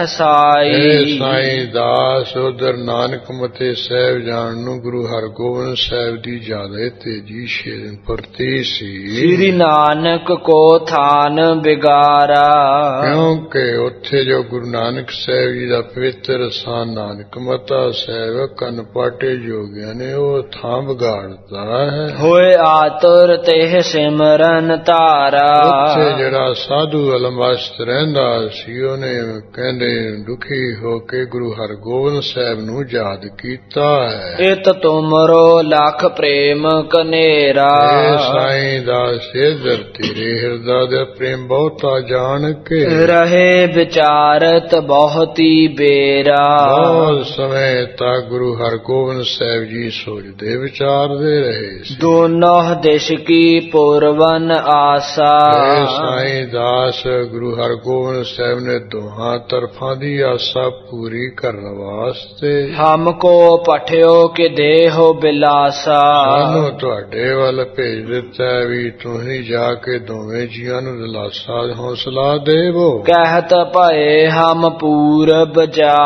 B: ਸਹਿਸਾਈ।
A: ਸਾਈਂ ਦਾਸ ਉਧਰ ਨਾਨਕ ਮਤੇ ਸਾਹਿਬ ਜਾਣ ਨੂੰ ਗੁਰੂ ਹਰਗੋਬਿੰਦ ਸਾਹਿਬ ਦੀ ਜ਼ਿਆਦਾ ਤੇਜੀ ਸ਼ੇਰਨ ਪ੍ਰਤੀ ਸੀ।
B: ਸ੍ਰੀ ਨਾਨਕ ਕੋ ਥਾਨ ਬਿਗਾਰਾ।
A: ਕਿਉਂਕਿ ਉੱਥੇ ਜੋ ਗੁਰੂ ਨਾਨਕ ਸਾਹਿਬ ਜੀ ਦਾ ਪਵਿੱਤਰ ਸਥਾਨ ਨਾਨਕ ਮਤਾ ਸਾਹਿਬ ਕੰਨ ਪਾਟੇ ਜੋਗਿਆਂ ਨੇ ਉਹ ਥਾਂ ਵਿਗਾੜਤਾ ਹੈ। ਹੋਏ
B: ਆਤੁਰ ਤੇ ਸਿਮਰਨ ਧਾਰਾ।
A: ਉੱਥੇ ਜਿਹੜਾ ਸਾਧੂ ਅਲਮਸਤ ਰਹਿੰਦਾ ਸੀ ਉਹਨੇ ਕਹਿੰਦੇ ਦੁਖੀ ਹੋ ਕੇ ਗੁਰੂ ਹਰਗੋਬਿੰਦ ਸਾਹਿਬ ਨੂੰ ਯਾਦ ਕੀਤਾ ਹੈ।
B: ਇਤ ਤੁਮਰੋ ਲੱਖ ਪ੍ਰੇਮ ਕਨੇਰਾ।
A: ਸਾਈਂ ਦਾਸ ਇਧਰ ਤੇਰੇ ਹਿਰਦਾ ਦੇ ਪ੍ਰੇਮ ਬਹੁਤਾ ਜਾਣ ਕੇ
B: ਰਹੇ ਵਿਚਾਰਤ ਬਹੁਤ ਬੇਰਾ।
A: ਬਹੁਤ ਸਮੇਂ ਤੱਕ ਗੁਰੂ ਹਰਗੋਬਿੰਦ ਸਾਹਿਬ ਜੀ ਸੋਚਦੇ ਵਿਚਾਰਦੇ ਰਹੇ ਸੀ।
B: ਦੋਨੋਂ ਦੇਸ਼ ਕੀ ਪੂਰਵਨ ਆਸਾ।
A: ਸਾਈਂ ਦਾਸ ਗੁਰੂ ਹਰਗੋਬਿੰਦ ਸਾਹਿਬ ਨੇ ਦੋਹਾਂ ਤਰਫਾਂ ਦੀ ਆਸਾ ਪੂਰੀ ਕਰਨ ਵਾਸਤੇ
B: ਹਮ ਕੋ ਪਠਿਓ ਕਿ ਦੇਹੋ ਬਿਲਾਸਾ।
A: ਸਾਨੂੰ ਤੁਹਾਡੇ ਵੱਲ ਭੇਜ ਦਿੱਤਾ ਵੀ ਤੁਸੀਂ ਜਾ ਕੇ ਦੋਵੇਂ ਜੀਆਂ ਨੂੰ ਦਿਲਾਸਾ ਹੌਸਲਾ ਦੇਵੋ। ਕਹਿਤ
B: ਭਏ ਹਮ ਪੂਰਬ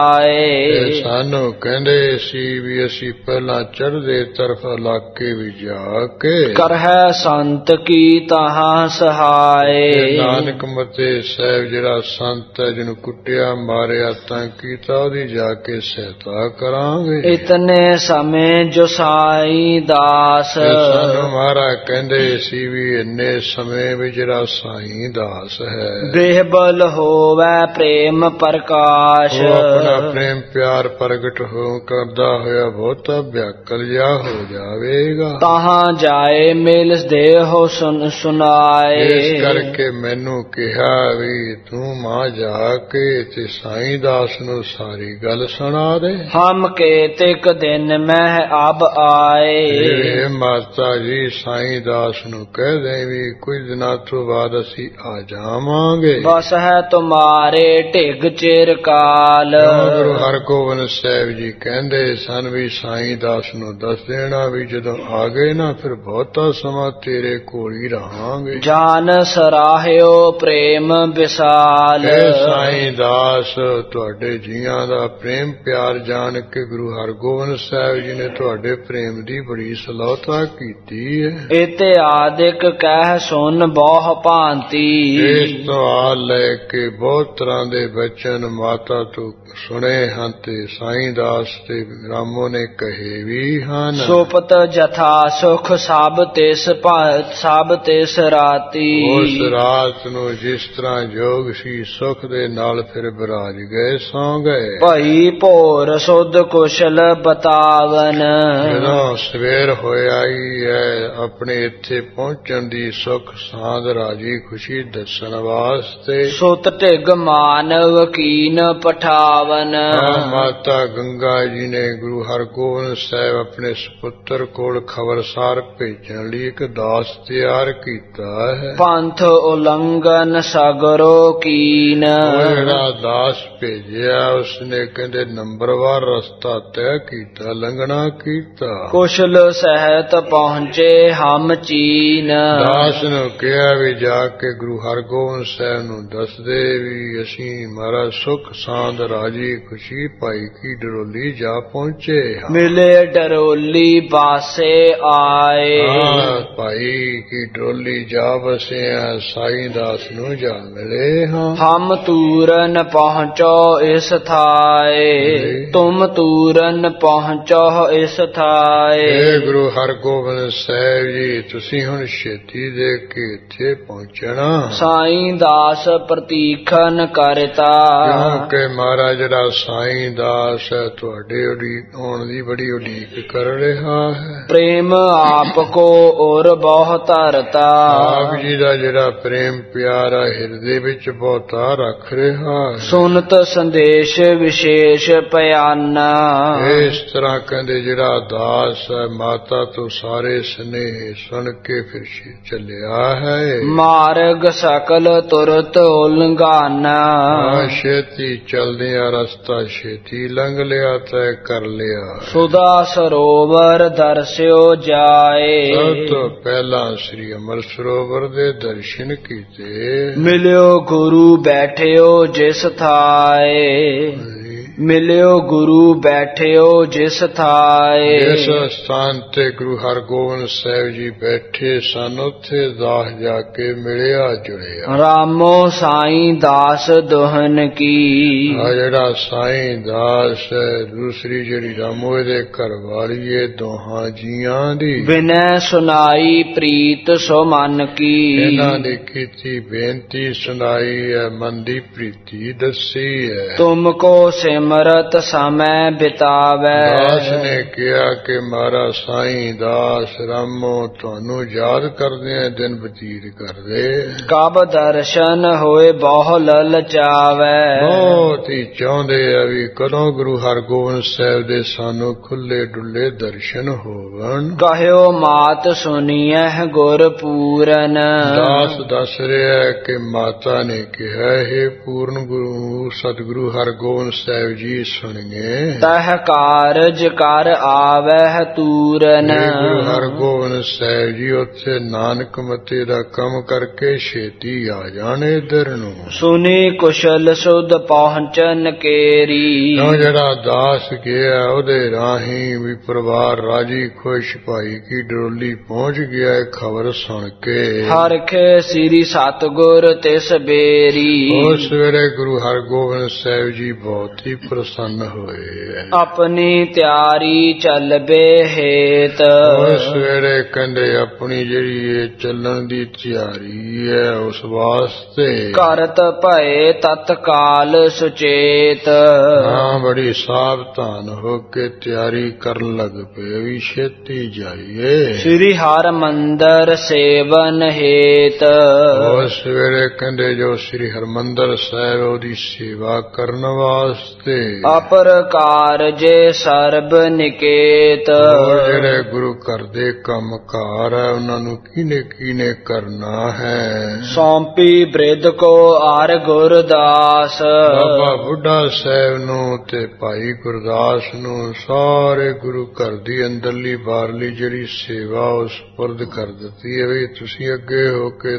B: ਜਾਏ।
A: ਸਾਨੂੰ ਕਹਿੰਦੇ ਸੀ ਵੀ ਅਸੀਂ ਪਹਿਲਾਂ ਚੜ੍ਹਦੇ ਤਰਫ ਇਲਾਕੇ ਵੀ ਜਾ ਕੇ
B: ਕਰਹਿ ਸੰਤ ਕੀ ਤਹਾਂ ਸਹਾਏ।
A: ਨਾਨਕ ਮਤੇ ਸਾਹਿਬ ਜਿਹੜਾ ਸੰਤ ਹੈ ਜਿਹਨੂੰ ਕੁੱਟਿਆ ਮਾਰਿਆ ਤਾਂ ਕੀਤਾ ਉਹਦੀ ਜਾ ਕੇ ਸਹਾਇਤਾ ਕਰਾਂਗੇ।
B: ਇਤਨੇ ਸਮੇਂ ਜੋ ਸਾਈਂ ਦਾਸ।
A: ਸਾਨੂੰ ਮਹਾਰਾਜ ਕਹਿੰਦੇ ਸੀ ਵੀ ਇੰਨੇ ਸਮੇਂ ਵਿੱਚ ਜਿਹੜਾ ਸਾਈਂ ਦਾਸ ਹੈ
B: ਬੇਬਲ ਹੋਵੇ ਪ੍ਰੇਮ ਪ੍ਰਕਾਸ਼। ਪ੍ਰਕਾਸ਼।
A: ਉਹ ਆਪਣਾ ਪ੍ਰੇਮ ਪਿਆਰ ਪ੍ਰਗਟ ਹੋ ਕਰਦਾ ਹੋਇਆ ਬਹੁਤਾ ਵਿਆਕਲ ਜਾ ਹੋ ਜਾਵੇਗਾ।
B: ਤਾਹਾਂ ਜਾਏ ਮਿਲ ਦੇਹੁ ਸੁਨ ਸੁਨਾਏ।
A: ਇਸ ਕਰਕੇ ਮੈਨੂੰ ਕਿਹਾ ਵੀ ਤੂੰ ਮਾਂ ਜਾ ਕੇ ਤੇ ਸਾਈਂ ਦਾਸ ਨੂੰ ਸਾਰੀ ਗੱਲ ਸੁਣਾ ਦੇ।
B: ਹਮ ਕੇਤਿਕ ਦਿਨ ਮਹਿ ਅਬ ਆਏ।
A: ਇਹ ਮਾਤਾ ਜੀ ਸਾਈਂ ਦਾਸ ਨੂੰ ਕਹਿ ਦੇ ਵੀ ਕੁਝ ਦਿਨਾਂ ਤੋਂ ਬਾਅਦ ਅਸੀਂ ਆ ਜਾਵਾਂਗੇ।
B: ਬਸ ਹੈ ਤੁਮਾਰੇ ਢਿਗ ਚਿਰ ਕਾਲ।
A: ਗੁਰੂ ਹਰਗੋਬਿੰਦ ਸਾਹਿਬ ਜੀ ਕਹਿੰਦੇ ਸਨ ਵੀ ਸਾਈਂ ਦਾਸ ਨੂੰ ਦੱਸ ਦੇਣਾ ਵੀ ਜਦੋਂ ਆ ਗਏ ਨਾ ਫਿਰ ਬਹੁਤਾ ਸਮਾਂ ਤੇਰੇ ਕੋਲ ਹੀ ਰਹਾਂਗੇ।
B: ਜਾਨ ਸਰਾਹਿਓ ਪ੍ਰੇਮ ਵਿਸਾਲ।
A: ਇਹ ਸਾਈਂ ਦਾਸ ਤੁਹਾਡੇ ਜੀਆਂ ਦਾ ਪ੍ਰੇਮ ਪਿਆਰ ਜਾਣ ਕੇ ਗੁਰੂ ਹਰਗੋਬਿੰਦ ਸਾਹਿਬ ਜੀ ਨੇ ਤੁਹਾਡੇ ਪ੍ਰੇਮ ਦੀ ਬੜੀ ਸਲਾਹਤਾ ਕੀਤੀ ਹੈ।
B: ਇਤੇ ਆਦਿਕ ਕਹਿ ਸੁਨ ਬਹੁ ਭਾਂਤੀ।
A: ਇਸ ਤੋਂ ਆ ਲੈ ਕੇ ਬਹੁਤ ਤਰ੍ਹਾਂ ਦੇ ਬਚਨ ਮਾਤਾ ਤੋਂ ਸੁਣੇ ਹਨ ਤੇ ਸਾਈਂ ਦਾਸ ਤੇ ਰਾਮੋ ਨੇ ਕਹੇ ਵੀ ਹਨ।
B: ਸੁਪਤ ਜਥਾ ਸੁਖ ਸਭ ਤਿਸ ਸਭ ਤਿਸ ਰਾਤੀ।
A: ਉਸ ਰਾਤ ਨੂੰ ਜਿਸ ਤਰ੍ਹਾਂ ਜੋਗ ਸੀ ਸੁਖ ਦੇ ਨਾਲ ਫਿਰ ਬਿਰਾਜ ਗਏ ਸੌ ਗਏ।
B: ਭਈ ਭੋਰ ਸੁਧ ਕੁਸ਼ਲ ਬਤਾਵਨ।
A: ਜਦੋਂ ਸਵੇਰ ਹੋਇਆ ਹੀ ਹੈ ਆਪਣੇ ਇੱਥੇ ਪਹੁੰਚਣ ਦੀ ਸੁਖ ਸਾਂਦ ਰਾਜੀ ਖੁਸ਼ੀ ਦੱਸਣ ਵਾਸਤੇ।
B: ਸੁਤ ਢਿਗ ਮਾਨਵ ਕੀਨ ਪਠਾਵਨ।
A: ਮਾਤਾ ਗੰਗਾ ਜੀ ਨੇ ਗੁਰੂ ਹਰਗੋਬਿੰਦ ਸਾਹਿਬ ਆਪਣੇ ਸੁਪੁੱਤਰ ਕੋਲ ਖਬਰਸਾਰ ਭੇਜਣ ਲਈ ਇੱਕ ਦਾਸ ਤਿਆਰ ਕੀਤਾ ਹੈ।
B: ਪੰਥ ਉਲੰਘਨ ਸਗਰੋ ਕੀਨ।
A: ਉਹ ਜਿਹੜਾ ਦਾਸ ਭੇਜਿਆ ਉਸਨੇ ਕਹਿੰਦੇ ਨੰਬਰਵਾਰ ਰਸਤਾ ਤੈਅ ਕੀਤਾ ਲੰਘਣਾ ਕੀਤਾ।
B: ਕੁਸ਼ਲ ਸਹਿਤ ਪਹੁੰਚੇ ਹਮ ਚੀਨ।
A: ਦਾਸ ਨੂੰ ਕਿਹਾ ਵੀ ਜਾ ਕੇ ਗੁਰੂ ਹਰਗੋਬਿੰਦ ਸਾਹਿਬ ਨੂੰ ਦੱਸ ਦੇ ਵੀ ਅਸੀਂ ਮਹਾਰਾਜ ਸੁਖ ਸਾਂਦ ਰਾਜੀ ਖੁਸ਼ੀ ਭਾਈ ਕੀ ਡਰੋਲੀ ਜਾ ਪਹੁੰਚੇ।
B: ਮਿਲੇ ਡਰੋਲੀ ਬਾਸੇ ਆਏ।
A: ਹਾਂ ਭਾਈ ਕੀ ਡਰੋਲੀ ਜਾ ਬਸੇ ਸਾਈਂ ਦਾਸ ਨੂੰ ਜਾ ਮਿਲੇ ਹਾਂ।
B: ਹਮ ਤੂਰਨ ਪਹੁੰਚੋ ਇਸ ਥਾਏ। ਤੁਮ ਤੂਰਨ ਪਹੁੰਚੋ ਇਸ ਥਾਏ।
A: ਇਹ ਗੁਰੂ ਹਰਗੋਬਿੰਦ ਸਾਹਿਬ ਜੀ ਤੁਸੀਂ ਹੁਣ ਛੇਤੀ ਦੇ ਕੇ ਇੱਥੇ ਪਹੁੰਚਣਾ।
B: ਸਾਈਂ ਦਾਸ ਪ੍ਰਤੀਖਨ ਕਰਤਾ।
A: ਕਿਉਂਕਿ ਮਹਾਰਾਜ ਜਿਹੜਾ ਸਾਈਂ ਦਾਸ ਹੈ ਤੁਹਾਡੇ ਆਉਣ ਦੀ ਬੜੀ ਉਡੀਕ ਕਰ ਰਿਹਾ ਹੈ।
B: ਪ੍ਰੇਮ ਆਪ ਕੋ ਔਰ ਬਹੁ ਧਰਤਾ।
A: ਆਪ ਜੀ ਦਾ ਜਿਹੜਾ ਪ੍ਰੇਮ ਪਿਆਰਾ ਹਿਰਦੇ ਵਿੱਚ ਬਹੁਤਾ ਰੱਖ ਰਿਹਾ ਹੈ।
B: ਸੁਨਤ ਸੰਦੇਸ਼ ਵਿਸ਼ੇਸ਼ ਪਿਆਨਾ।
A: ਇਸ ਤਰ੍ਹਾਂ ਕਹਿੰਦੇ ਜਿਹੜਾ ਦਾਸ ਹੈ ਮਾਤਾ ਤੋਂ ਸਾਰੇ ਸਨੇਹ ਸੁਣ ਕੇ ਫਿਰ ਚੱਲਿਆ ਹੈ।
B: ਮਾਰਗ ਸਕਲ ਤੁਰਤ ਉਲੰਘਾਨਾ।
A: ਛੇਤੀ ਚਲਦਿਆਂ ਰਸਤਾ ਛੇਤੀ ਲੰਘ ਲਿਆ ਤੈਅ ਕਰ ਲਿਆ।
B: ਸੁਦਾ ਸਰੋਵਰ ਦਰਸਿਓ ਜਾਏ।
A: ਸਭ ਤੋਂ ਪਹਿਲਾਂ ਸ੍ਰੀ ਅਮਰ ਸਰੋਵਰ ਦੇ ਦਰਸ਼ਨ ਕੀਤੇ।
B: ਮਿਲਿਓ ਗੁਰੂ ਬੈਠਿਓ ਜਿਸ ਥਾਏ। ਮਿਲਿਓ ਗੁਰੂ ਬੈਠਿਓ ਜਿਸ ਥਾਏ।
A: ਇਸ ਸਥਾਨ ਤੇ ਗੁਰੂ ਹਰਗੋਬਿੰਦ ਸਾਹਿਬ ਜੀ ਬੈਠੇ ਸਨ ਉੱਥੇ ਦਾਸ ਜਾ ਕੇ ਮਿਲਿਆ ਜੁੜਿਆ।
B: ਰਾਮੋ ਸਾਈਂ ਦਾਸ ਦੁਹਨ ਕੀ।
A: ਆ ਜਿਹੜਾ ਸਾਈਂ ਦਾਸ ਹੈ ਦੂਸਰੀ ਜਿਹੜੀ ਰਾਮੋ ਦੇ ਘਰ ਵਾਲੀ ਹੈ ਦੋਹਾਂ ਜੀਆਂ ਦੀ
B: ਬਿਨੈ ਸੁਨਾਈ ਪ੍ਰੀਤ ਸੋ ਮਨ ਕੀ।
A: ਇਹਨਾਂ ਨੇ ਕੀਤੀ ਬੇਨਤੀ ਸੁਣਾਈ ਹੈ ਮਨ ਦੀ ਪ੍ਰੀਤੀ ਦੱਸੀ ਹੈ।
B: ਤੁਮ ਕੋ ਸਿਮਰਤ ਸਮੈ ਬਿਤਾਵੈ।
A: ਦਾਸ ਨੇ ਕਿਹਾ ਕਿ ਮਹਾਰਾ ਸਾਈਂ ਦਾਸ ਰਾਮੋ ਤੁਹਾਨੂੰ ਯਾਦ ਕਰਦੇ ਆ ਦਿਨ ਬਤੀਤ ਕਰਦੇ।
B: ਕਬ ਦਰਸ਼ਨ ਹੋਏ ਬਹੁ ਲਲਚਾਵੈ। ਬਹੁਤ
A: ਹੀ ਚਾਹੁੰਦੇ ਆ ਵੀ ਕਦੋਂ ਗੁਰੂ ਹਰਗੋਬਿੰਦ ਸਾਹਿਬ ਦੇ ਸਾਨੂੰ ਖੁੱਲੇ ਡੁੱਲੇ ਦਰਸ਼ਨ ਹੋਵਣ।
B: ਕਹਿਓ ਮਾਤ ਸੁਣੀਐ ਗੁਰ ਪੂਰਨ।
A: ਦਾਸ ਦੱਸ ਰਿਹਾ ਕਿ ਮਾਤਾ ਨੇ ਕਿਹਾ ਹੈ ਪੂਰਨ ਗੁਰੂ ਸਤਿਗੁਰੂ ਹਰਗੋਬਿੰਦ ਸਾਹਿਬ ਜੀ ਸੁਣੀਏ।
B: ਤਹ ਕਾਰਜ ਕਰ ਆਵਹਿ ਤੂਰਨ।
A: ਗੁਰੂ ਹਰਗੋਬਿੰਦ ਸਾਹਿਬ ਜੀ ਉੱਥੇ ਨਾਨਕ ਮਤੇ ਦਾ ਕੰਮ ਕਰਕੇ ਛੇਤੀ ਆ ਜਾਣ ਇੱਧਰ ਨੂੰ।
B: ਸੁਨੀ ਕੁਸ਼ਲ ਸੁਧ ਪਹੁੰਚਨ ਕੇਰੀ।
A: ਉਹ ਜਿਹੜਾ ਦਾਸ ਗਿਆ ਉਹਦੇ ਰਾਹੀਂ ਵੀ ਪਰਿਵਾਰ ਰਾਜੀ ਖੁਸ਼ ਭਾਈ ਕੀ ਡਰੋਲੀ ਪਹੁੰਚ ਗਿਆ ਖਬਰ ਸੁਣ ਕੇ।
B: ਹਰਖੇ ਸ੍ਰੀ ਸਤਿਗੁਰ ਤਿਸ ਬੇਰੀ।
A: ਉਸ ਵੇਲੇ ਗੁਰੂ ਹਰਗੋਬਿੰਦ ਸਾਹਿਬ ਜੀ ਬਹੁਤ ਹੀ ਪ੍ਰਸੰਨ ਹੋਏ।
B: ਆਪਣੀ ਤਿਆਰੀ ਚੱਲਬੇ ਹੇਤ
A: ਉਸ ਵੇਲੇ ਕਹਿੰਦੇ ਆਪਣੀ ਜਿਹੜੀ ਇਹ ਚੱਲਣ ਦੀ ਤਿਆਰੀ ਹੈ ਉਸ ਵਾਸਤੇ
B: ਕਰਤ ਭਏ ਤਤਕਾਲ ਸੁਚੇਤ।
A: ਹਾਂ ਬੜੀ ਸਾਵਧਾਨ ਹੋ ਕੇ ਤਿਆਰੀ ਕਰਨ ਲੱਗ ਪਏ ਵੀ ਛੇਤੀ ਜਾਈਏ
B: ਸ੍ਰੀ ਹਰਿ ਮੰਦਰ ਸੇਵਨ ਹੇਤ।
A: ਉਸ ਵੇਲੇ ਕਹਿੰਦੇ ਜੋ ਸ੍ਰੀ ਹਰਿਮੰਦਰ ਸਾਹਿਬ ਉਹਦੀ ਸੇਵਾ ਕਰਨ ਵਾਸਤੇ
B: ਅਪਰ ਕਾਰਜੇ ਸਰਬ ਨਿਕੇਤ।
A: ਜਿਹੜੇ ਗੁਰੂ ਘਰ ਦੇ ਕੰਮ ਕਾਰ ਹੈ ਉਹਨਾਂ ਨੂੰ ਕਿਨੇ ਕਿਨੇ ਕਰਨਾ ਹੈ।
B: ਸੌਂਪੀ ਬ੍ਰਿਧ ਕੋ ਆਰ ਗੁਰਦਾਸ
A: ਬਾਬਾ ਬੁੱਢਾ ਸਾਹਿਬ ਨੂੰ ਤੇ ਭਾਈ ਗੁਰਦਾਸ ਨੂੰ ਸਾਰੇ ਗੁਰੂ ਘਰ ਦੀ ਅੰਦਰਲੀ ਬਾਹਰਲੀ ਜਿਹੜੀ ਸੇਵਾ ਉਹ ਸਪੁਰਦ ਕਰ ਦਿੱਤੀ ਹੈ ਵੀ ਤੁਸੀਂ ਅੱਗੇ ਹੋ ਕੇ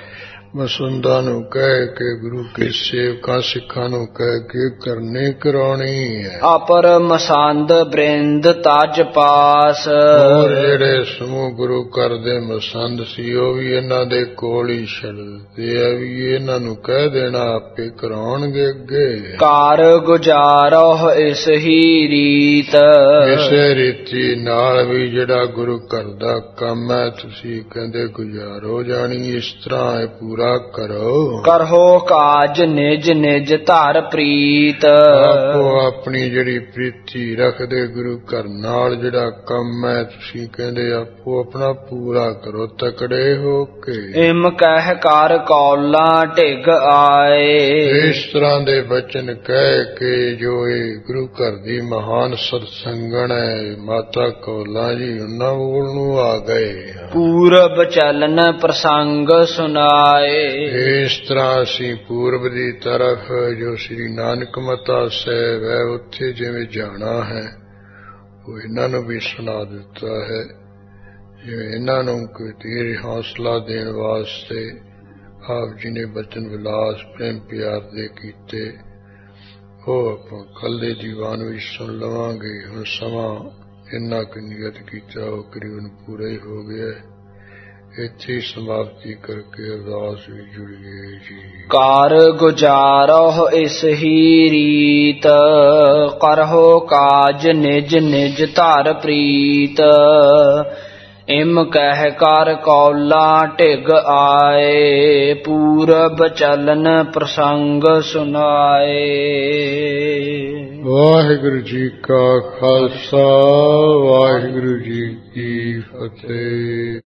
A: ਮਸੁੰਦਾਂ ਨੂੰ ਕਹਿ ਕੇ ਗੁਰੂ ਕੇ ਸੇਵਕਾਂ ਸਿੱਖਾਂ ਨੂੰ ਕਹਿ ਕੇ ਕਰਨੀ ਕਰਾਉਣੀ ਹੈ।
B: ਅਪਰ ਮਸੰਦ ਬ੍ਰਿੰਦ ਤਜ ਪਾਸ
A: ਹੋਰ ਜਿਹੜੇ ਸਮੂਹ ਗੁਰੂ ਘਰ ਦੇ ਮਸੰਦ ਸੀ ਉਹ ਵੀ ਇਹਨਾਂ ਦੇ ਕੋਲ ਹੀ ਛੱਡਦੇ ਆ ਵੀ ਇਹਨਾਂ ਨੂੰ ਕਹਿ ਦੇਣਾ ਆਪੇ ਕਰਾਉਣਗੇ ਅੱਗੇ।
B: ਕਾਰ ਗੁਜ਼ਾਰੋ ਇਸ ਹੀ ਰੀਤ
A: ਇਸੇ ਰੀਤੀ ਨਾਲ ਵੀ ਜਿਹੜਾ ਗੁਰੂ ਘਰ ਦਾ ਕੰਮ ਹੈ ਤੁਸੀਂ ਕਹਿੰਦੇ ਗੁਜ਼ਾਰੋ ਜਾਣੀ ਇਸ ਤਰ੍ਹਾਂ ਪੂਰਾ ਕਰੋ।
B: ਕਰੋ ਕਾਜ ਨਿਜ ਨਿਜ ਧਰ ਪ੍ਰੀਤ
A: ਆਪੋ ਆਪਣੀ ਜਿਹੜੀ ਪ੍ਰੀਤੀ ਰੱਖਦੇ ਗੁਰੂ ਘਰ ਨਾਲ ਜਿਹੜਾ ਕੰਮ ਹੈ ਤੁਸੀਂ ਕਹਿੰਦੇ ਆਪੋ ਆਪਣਾ ਪੂਰਾ ਕਰੋ ਤਕੜੇ ਹੋ ਕੇ।
B: ਇਮ ਕਹਿ ਕਰ ਕੌਲਾਂ ਢਿੱਗ ਆਏ
A: ਇਸ ਤਰ੍ਹਾਂ ਦੇ ਬਚਨ ਕਹਿ ਕੇ ਜੋ ਇਹ ਗੁਰੂ ਘਰ ਦੀ ਮਹਾਨ ਸਤਸੰਗਣ ਹੈ ਮਾਤਾ ਕੌਲਾਂ ਜੀ ਉਹਨਾਂ ਕੋਲ ਨੂੰ ਆ ਗਏ।
B: ਪੂਰਬ ਚਲਨ ਪ੍ਰਸੰਗ ਸੁਨਾਏ
A: ਇਸ ਤਰ੍ਹਾਂ ਅਸੀਂ ਪੂਰਬ ਦੀ ਤਰਫ ਜੋ ਸ੍ਰੀ ਨਾਨਕ ਮਤਾ ਸਾਹਿਬ ਹੈ ਉੱਥੇ ਜਿਵੇਂ ਜਾਣਾ ਹੈ ਉਹ ਇਹਨਾਂ ਨੂੰ ਵੀ ਸੁਣਾ ਦਿੱਤਾ ਹੈ। ਜਿਵੇਂ ਇਹਨਾਂ ਨੂੰ ਕੋਈ ਧੀਰ ਹੌਸਲਾ ਦੇਣ ਵਾਸਤੇ ਆਪ ਜੀ ਨੇ ਬਚਨ ਵਿਲਾਸ ਪ੍ਰੇਮ ਪਿਆਰ ਦੇ ਕੀਤੇ ਉਹ ਆਪਾਂ ਕੱਲ ਦੇ ਦੀਵਾਨ ਵਿੱਚ ਸੁਣ ਲਵਾਂਗੇ। ਹੁਣ ਸਮਾਂ ਇੰਨਾ ਕੁ ਨਿਯਤ ਕੀਤਾ ਉਹ ਕਰੀਬਨ ਪੂਰਾ ਹੀ ਹੋ ਗਿਆ। ਇੱਥੇ ਸਮਾਪਤੀ ਕਰਕੇ ਅਰਦਾਸ ਵੀ ਜੁੜੀਏ ਜੀ।
B: ਕਾਰ ਗੁਜ਼ਾਰੋ ਇਸ ਹੀ ਰੀਤ ਕਰਹੁ ਕਾਜ ਨਿਜ ਨਿਜ ਧਰ ਪ੍ਰੀਤ। ਇਮ ਕਹਿ ਕਰ ਕੌਲਾਂ ਢਿੱਗ ਆਏ ਪੂਰਬ ਚਲਨ ਪ੍ਰਸੰਗ ਸੁਨਾਏ।
A: ਵਾਹਿਗੁਰੂ ਜੀ ਕਾ ਖਾਲਸਾ ਵਾਹਿਗੁਰੂ ਜੀ ਕੀ ਫਤਿਹ।